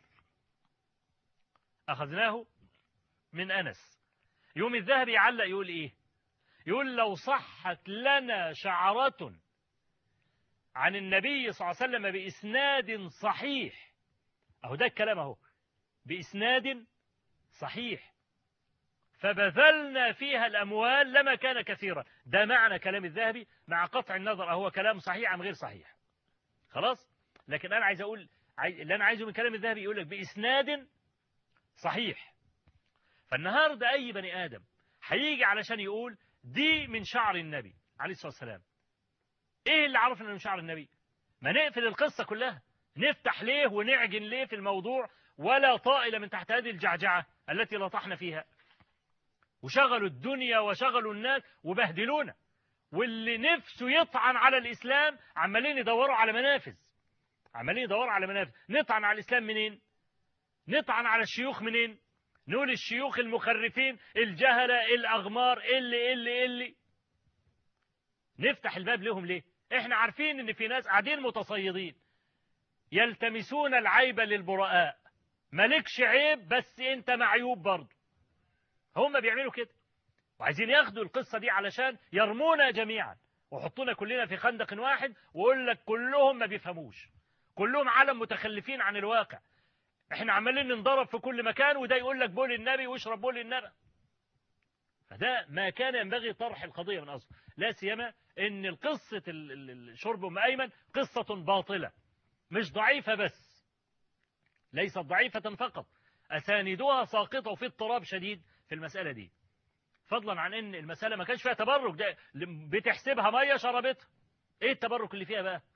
أخذناه من أنس. يوم الذهبي يعلق يقول إيه؟ يقول لو صحت لنا شعرة عن النبي صلى الله عليه وسلم بإسناد صحيح، أهو ده الكلام أهو، بإسناد صحيح فبذلنا فيها الأموال لما كان كثيرا. ده معنى كلام الذهبي مع قطع النظر هو كلام صحيح أم غير صحيح. خلاص؟ لكن أنا عايز أقول اللي أنا عايزه من كلام الذهبي يقول لك بإسناد صحيح. فالنهاردة أي بني آدم هيجي علشان يقول دي من شعر النبي عليه الصلاة والسلام، إيه اللي عرفنا من شعر النبي؟ ما نقفل القصة كلها، نفتح ليه ونعجن ليه في الموضوع ولا طائل من تحت هذه الجعجعة التي لطحنا فيها، وشغلوا الدنيا وشغلوا الناس وبهدلونا، واللي نفسه يطعن على الإسلام عمالين يدوروا على منافذ، عمالين يدوروا على منافذ. نطعن على الإسلام منين؟ نطعن على الشيوخ منين؟ نقول الشيوخ المخرفين الجهلة الأغمار اللي اللي اللي نفتح الباب لهم ليه؟ احنا عارفين ان في ناس قاعدين متصيدين يلتمسون العيب للبراء، مالكش عيب بس انت معيوب برضه. هم بيعملوا كده وعايزين ياخدوا القصة دي علشان يرمونا جميعا ويحطونا كلنا في خندق واحد ويقول لك كلهم ما بيفهموش، كلهم عالم متخلفين عن الواقع، احنا عمالين ننضرب في كل مكان وده يقول لك بول النبي واشرب بول النبي. فده ما كان ينبغي طرح القضية من أصل، لا سيما ان القصة الشرب أم أيمن قصة باطلة مش ضعيفة بس، ليست ضعيفة فقط، أساندها ساقطة وفي اضطراب شديد في المسألة دي، فضلا عن ان المسألة ما كانش فيها تبرك، ده بتحسبها مية شربتها، ايه التبرك اللي فيها بقى؟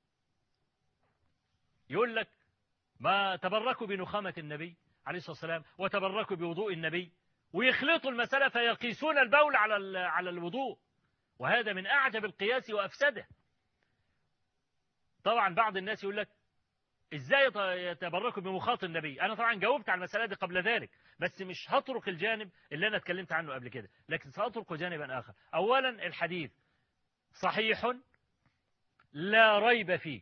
يقول لك ما تبركوا بنخامة النبي عليه الصلاة والسلام وتبركوا بوضوء النبي، ويخلطوا المسألة فيقيسون البول على على الوضوء، وهذا من أعجب القياس وأفسده. طبعا بعض الناس يقول لك ازاي يتبركوا بمخاط النبي؟ انا طبعا جاوبت على المسألة دي قبل ذلك، بس مش هطرق الجانب اللي انا اتكلمت عنه قبل كده، لكن سأطرق جانبا آخر. اولا الحديث صحيح لا ريب فيه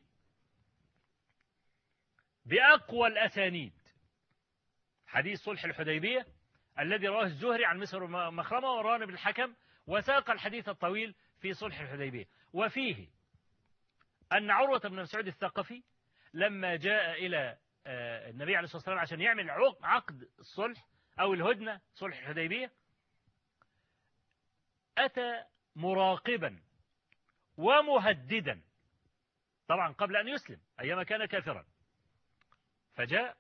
بأقوى الأسانيد، حديث صلح الحديبية الذي رواه الزهري عن مسر مخرمة وران بن الحكم، وساق الحديث الطويل في صلح الحديبية، وفيه أن عروة بن مسعود الثقفي لما جاء إلى النبي عليه الصلاة والسلام عشان يعمل عقد الصلح أو الهدنة صلح الحديبية، أتى مراقبا ومهددا، طبعا قبل أن يسلم أيما كان كافرا، فجاء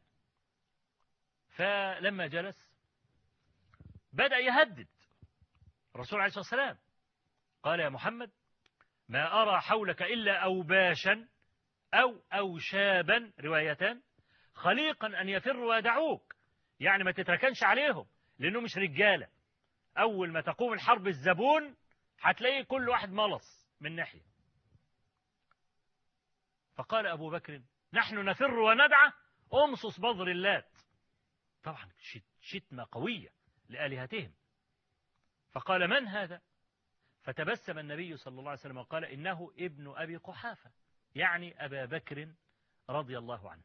فلما جلس بدأ يهدد الرسول عليه الصلاة والسلام، قال يا محمد ما أرى حولك إلا أوباشا أو أوشابا روايتان خليقا أن يفروا ويدعوك، يعني ما تتركنش عليهم لأنه مش رجالة، أول ما تقوم الحرب الزبون هتلاقي كل واحد ملص من ناحية. فقال أبو بكر نحن نفر وندعى أمصص بذر اللات، طبعا شتمة قوية لآلهتهم. فقال من هذا؟ فتبسم النبي صلى الله عليه وسلم وقال إنه ابن أبي قحافة، يعني أبا بكر رضي الله عنه.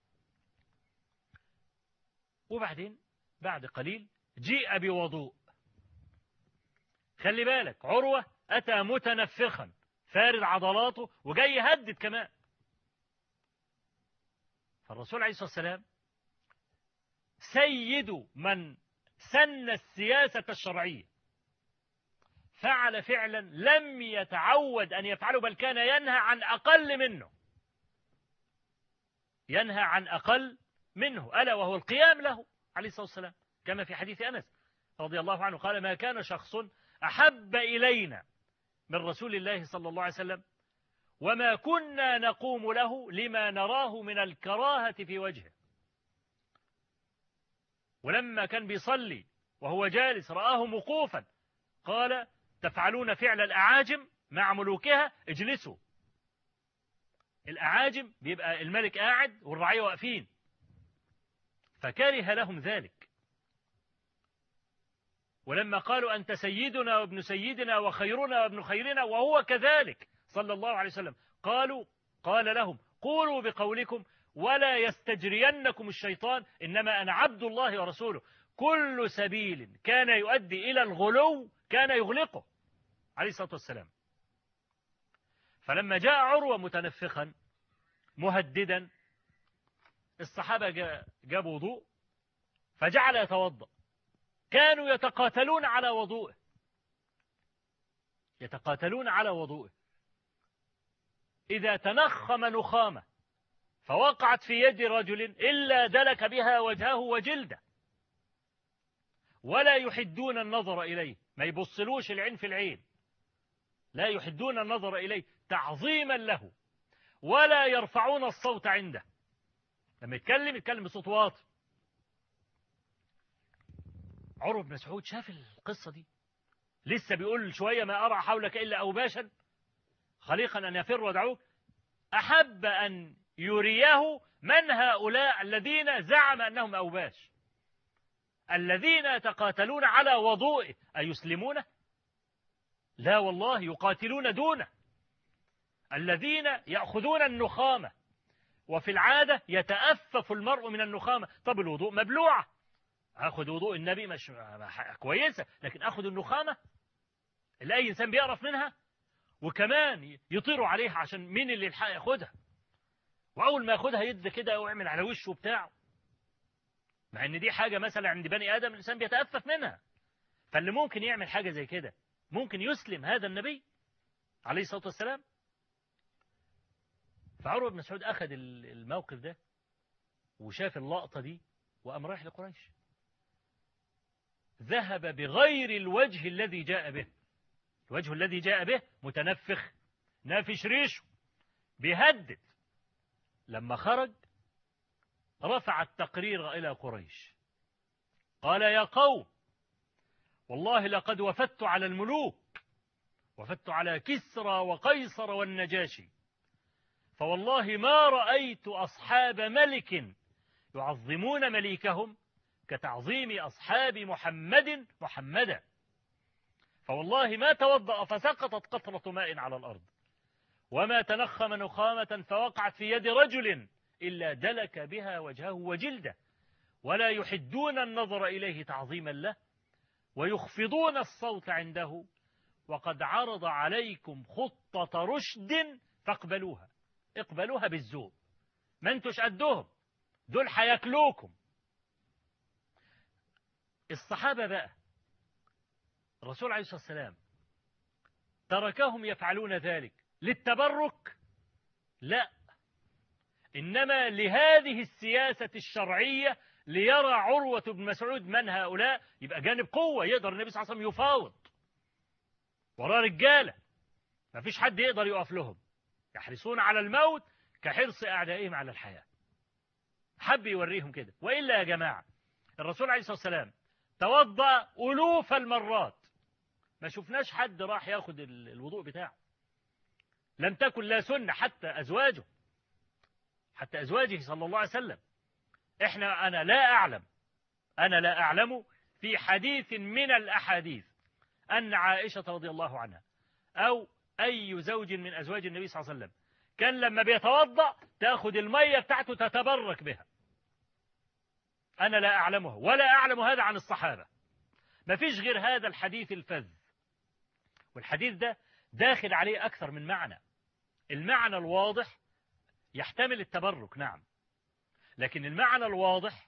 وبعدين بعد قليل جيء بوضوء، خلي بالك عروة أتى متنفخا فارد عضلاته وجاي يهدد كمان. فالرسول عليه الصلاة والسلام سيد من سن السياسة الشرعية فعل فعلا لم يتعود أن يفعله، بل كان ينهى عن أقل منه، ينهى عن أقل منه ألا وهو القيام له عليه الصلاة والسلام، كما في حديث أنس رضي الله عنه قال ما كان شخص أحب إلينا من رسول الله صلى الله عليه وسلم وما كنا نقوم له لما نراه من الكراهة في وجهه. ولما كان بيصلي وهو جالس رآه موقوفا قال تفعلون فعل الأعاجم مع ملوكها اجلسوا، الأعاجم بيبقى الملك قاعد والرعية واقفين، فكره لهم ذلك. ولما قالوا أنت سيدنا وابن سيدنا وخيرنا وابن خيرنا وهو كذلك صلى الله عليه وسلم، قالوا قال لهم قولوا بقولكم ولا يستجرينكم الشيطان، إنما أنا عبد الله ورسوله. كل سبيل كان يؤدي إلى الغلو كان يغلقه عليه الصلاة والسلام. فلما جاء عروة متنفخا مهددا، الصحابة جابوا وضوء فجعل يتوضأ، كانوا يتقاتلون على وضوءه، يتقاتلون على وضوءه. إذا تنخم نخامة فوقعت في يد رجل إلا دلك بها وجهه وجلده، ولا يحدون النظر إليه، ما يبصلوش العين في العين، لا يحدون النظر إليه تعظيما له، ولا يرفعون الصوت عنده. لما يتكلم يتكلم بصوت واطي. عروة بن مسعود شاف القصة دي، لسه بيقول شوية ما أرى حولك إلا أوباشا خليقا أن يفر ودعوك. أحب أن يريه من هؤلاء الذين زعم أنهم أوباش، الذين يتقاتلون على وضوءه، أيسلمونه؟ لا والله، يقاتلون دونه. الذين يأخذون النخامة، وفي العادة يتأفف المرء من النخامة. طب الوضوء مبلوعة، أخذ وضوء النبي مش كويسة، لكن أخذ النخامة اللي أي إنسان بيقرف منها، وكمان يطيروا عليها عشان مين اللي يلحق ياخدها، وأول ما ياخدها يد كده ويعمل على وشه بتاعه، مع إن دي حاجة مثلا عند بني آدم الإنسان بيتأفف منها. فاللي ممكن يعمل حاجة زي كده ممكن يسلم هذا النبي عليه الصلاة والسلام. فعروة بن مسعود أخذ الموقف ده وشاف اللقطة دي وقام رايح لقريش، ذهب بغير الوجه الذي جاء به. الوجه الذي جاء به متنفخ نافش ريشه بيهدد. لما خرج رفع التقرير إلى قريش، قال يا قوم والله لقد وفدت على الملوك، وفدت على كسرى وقيصر والنجاشي، فوالله ما رأيت أصحاب ملك يعظمون مليكهم كتعظيم أصحاب محمد محمدا، فوالله ما توضأ فسقطت قطرة ماء على الأرض، وما تنخم نخامة فوقعت في يد رجل إلا دلك بها وجهه وجلده، ولا يحدون النظر إليه تعظيما له، ويخفضون الصوت عنده، وقد عرض عليكم خطة رشد فاقبلوها، اقبلوها بالذوق، ما انتوش قدهم، دول حياكلوكم. الصحابة بقى الرسول عليه الصلاة والسلام تركهم يفعلون ذلك للتبرك؟ لا، إنما لهذه السياسة الشرعية، ليرى عروة بن مسعود من هؤلاء، يبقى جانب قوة يقدر النبي صلى الله عليه وسلم يفاوض وراه رجالة ما فيش حد يقدر يقف لهم، يحرصون على الموت كحرص أعدائهم على الحياة. حب يوريهم كده. وإلا يا جماعة الرسول عليه الصلاة والسلام توضأ ألوف المرات، ما شفناش حد راح ياخد الوضوء بتاعه. لم تكن لا سنة حتى أزواجه، حتى أزواجه صلى الله عليه وسلم. إحنا أنا لا أعلم أنا لا أعلم في حديث من الأحاديث أن عائشة رضي الله عنها أو أي زوج من أزواج النبي صلى الله عليه وسلم كان لما بيتوضأ تأخذ المية بتاعته تتبرك بها. أنا لا أعلمه ولا أعلم هذا عن الصحابة. ما فيش غير هذا الحديث الفذ، والحديث ده داخل عليه أكثر من معنى. المعنى الواضح يحتمل التبرك نعم، لكن المعنى الواضح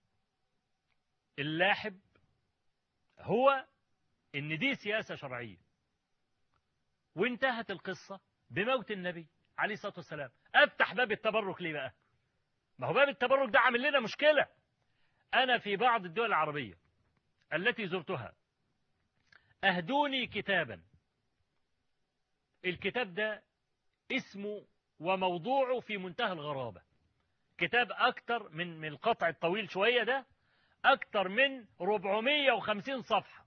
اللاحب هو إن دي سياسة شرعية، وانتهت القصة بموت النبي عليه الصلاة والسلام. أفتح باب التبرك ليه بقى؟ ما هو باب التبرك ده عامل لنا مشكلة. أنا في بعض الدول العربية التي زرتها أهدوني كتابا، الكتاب ده اسمه وموضوعه في منتهى الغرابة، كتاب أكتر من من القطع الطويل شوية ده، أكتر من أربعمائة وخمسين صفحة،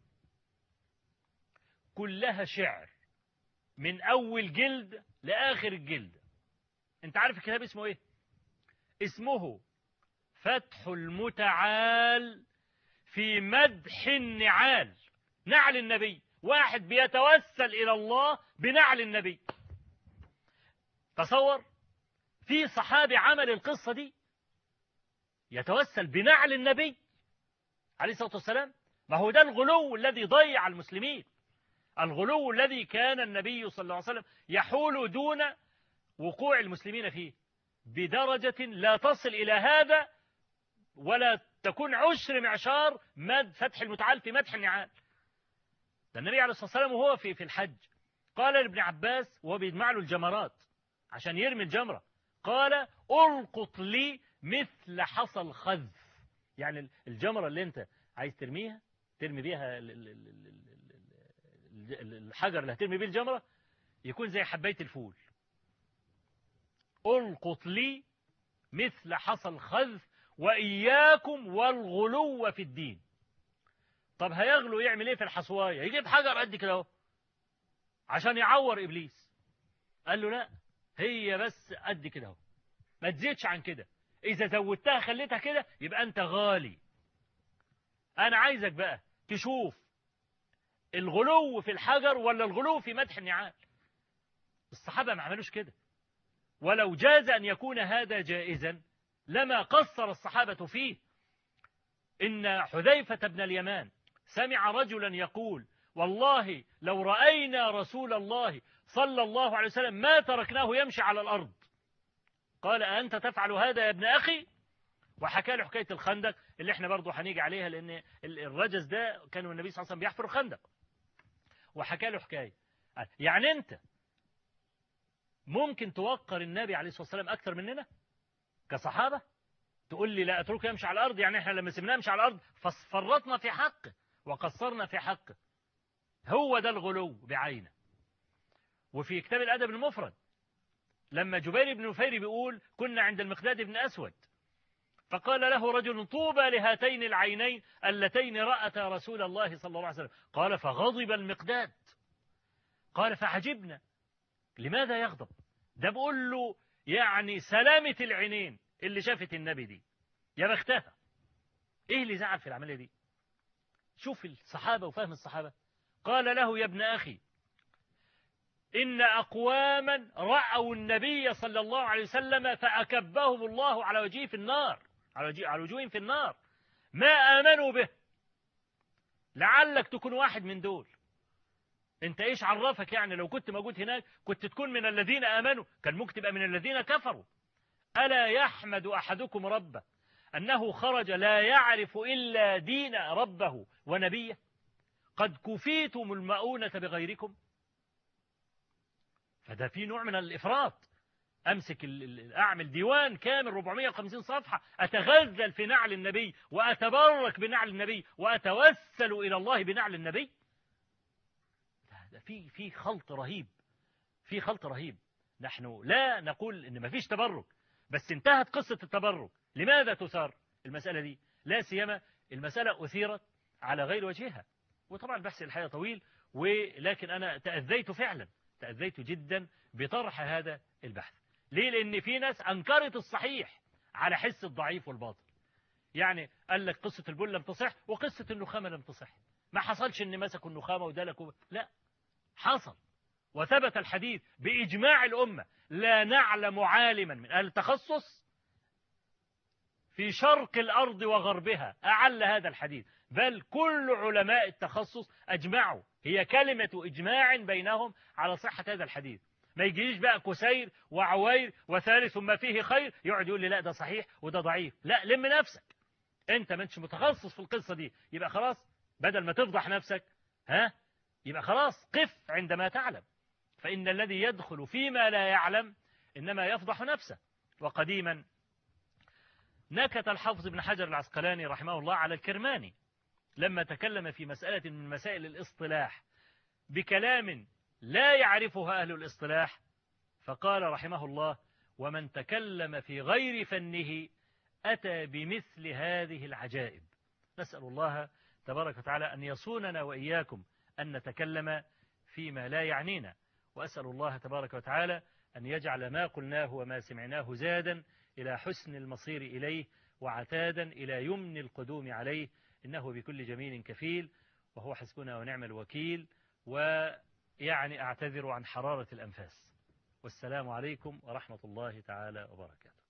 كلها شعر من أول جلد لآخر الجلد. انت عارف الكتاب اسمه ايه؟ اسمه فتح المتعال في مدح النعال. نعل النبي، واحد بيتوسل إلى الله بنعل النبي. تصور في صحابي عمل القصة دي يتوسل بنعل النبي عليه الصلاة والسلام. ما هو ده الغلو الذي ضيع المسلمين، الغلو الذي كان النبي صلى الله عليه وسلم يحول دون وقوع المسلمين فيه بدرجة لا تصل إلى هذا ولا تكون عشر معشار مد فتح المتعال في مدح النعال. ده النبي عليه الصلاة والسلام وهو في في الحج قال لابن عباس وهو بيجمع له الجمرات عشان يرمي الجمرة، قال ألقط لي مثل حصى الخذ. يعني الجمرة اللي انت عايز ترميها ترمي بيها الحجر اللي هترمي بيه الجمرة يكون زي حباية الفول. ألقط لي مثل حصى الخذ وإياكم والغلو في الدين. طب هيغلو يعمل ايه في الحصواية؟ يجيب حجر قد كده اهو عشان يعور إبليس. قال له لا، هي بس قد كده اهو، ما تزيدش عن كده. إذا زودتها خليتها كده يبقى أنت غالي. أنا عايزك بقى تشوف الغلو في الحجر ولا الغلو في مدح النعال. الصحابة ما عملوش كده، ولو جاز أن يكون هذا جائزا لما قصر الصحابة فيه. إن حذيفة بن اليمان سمع رجلا يقول والله لو رأينا رسول الله صلى الله عليه وسلم ما تركناه يمشي على الأرض. قال أنت تفعل هذا يا ابن أخي؟ وحكى له حكاية الخندق اللي احنا برضو هنيجي عليها، لأن الرجز ده كانوا النبي صلى الله عليه وسلم بيحفر الخندق، وحكى له حكاية. يعني أنت ممكن توقر النبي عليه الصلاة والسلام أكثر مننا كصحابة؟ تقول لي لا أتركه يمشي على الأرض، يعني احنا لما سيبناه يمشي على الأرض فرطنا في حقه وقصرنا في حقه. هو ده الغلو بعينه. وفي كتاب الأدب المفرد لما جبير بن نفير بيقول كنا عند المقداد بن أسود فقال له رجل طوبى لهاتين العينين اللتين رأتا رسول الله صلى الله عليه وسلم. قال فغضب المقداد. قال فعجبنا، لماذا يغضب؟ ده بقول له يعني سلامة العينين اللي شافت النبي دي يا بختها. ايه اللي زعل في العملية دي؟ شوف الصحابة وفهم الصحابة. قال له يا ابن أخي إن أقواما رأوا النبي صلى الله عليه وسلم فأكبهم الله على وجهه في النار، على وجوههم في النار، ما آمنوا به. لعلك تكون واحد من دول. انت ايش عرفك يعني لو كنت موجود هناك كنت تكون من الذين آمنوا؟ كان ممكن تبقى من الذين كفروا. ألا يحمد أحدكم ربه أنه خرج لا يعرف إلا دين ربه ونبيه؟ قد كفيتم المؤونة بغيركم. فده في نوع من الإفراط. أمسك أعمل ديوان كامل أربعمائة وخمسين صفحة أتغزل في نعل النبي وأتبرك بنعل النبي وأتوسل إلى الله بنعل النبي. ده في في خلط رهيب، في خلط رهيب. نحن لا نقول إن ما فيش تبرك، بس انتهت قصة التبرك. لماذا تثار المسألة دي؟ لا سيما المسألة أثيرت على غير وجهها. وطبعا البحث الحقيقة طويل، ولكن أنا تأذيت فعلا، تأذيت جدا بطرح هذا البحث. ليه؟ لأن في ناس أنكرت الصحيح على حس الضعيف والباطل. يعني قال لك قصة البول لم تصح وقصة النخامة لم تصح. ما حصلش إن مسكوا النخامة ودلكوا، لا، حصل وثبت الحديث بإجماع الأمة. لا نعلم عالما من أهل التخصص في شرق الأرض وغربها أعل هذا الحديث، بل كل علماء التخصص أجمعوا. هي كلمة إجماع بينهم على صحة هذا الحديث. ما يجيش بقى كسير وعوير وثالث ما فيه خير يقعد يقول لي لا ده صحيح وده ضعيف. لا، لم نفسك، انت ما انتش متخصص في القصة دي، يبقى خلاص بدل ما تفضح نفسك ها يبقى خلاص قف عندما تعلم. فإن الذي يدخل فيما لا يعلم إنما يفضح نفسه. وقديما نكت الحافظ ابن حجر العسقلاني رحمه الله على الكرماني لما تكلم في مسألة من مسائل الاصطلاح بكلام لا يعرفها أهل الاصطلاح، فقال رحمه الله ومن تكلم في غير فنه أتى بمثل هذه العجائب. نسأل الله تبارك وتعالى أن يصوننا وإياكم أن نتكلم فيما لا يعنينا، وأسأل الله تبارك وتعالى أن يجعل ما قلناه وما سمعناه زادا إلى حسن المصير إليه وعتادا إلى يمن القدوم عليه، إنه بكل جميل كفيل، وهو حسبنا ونعم الوكيل. ويعني أعتذر عن حرارة الأنفاس، والسلام عليكم ورحمة الله تعالى وبركاته.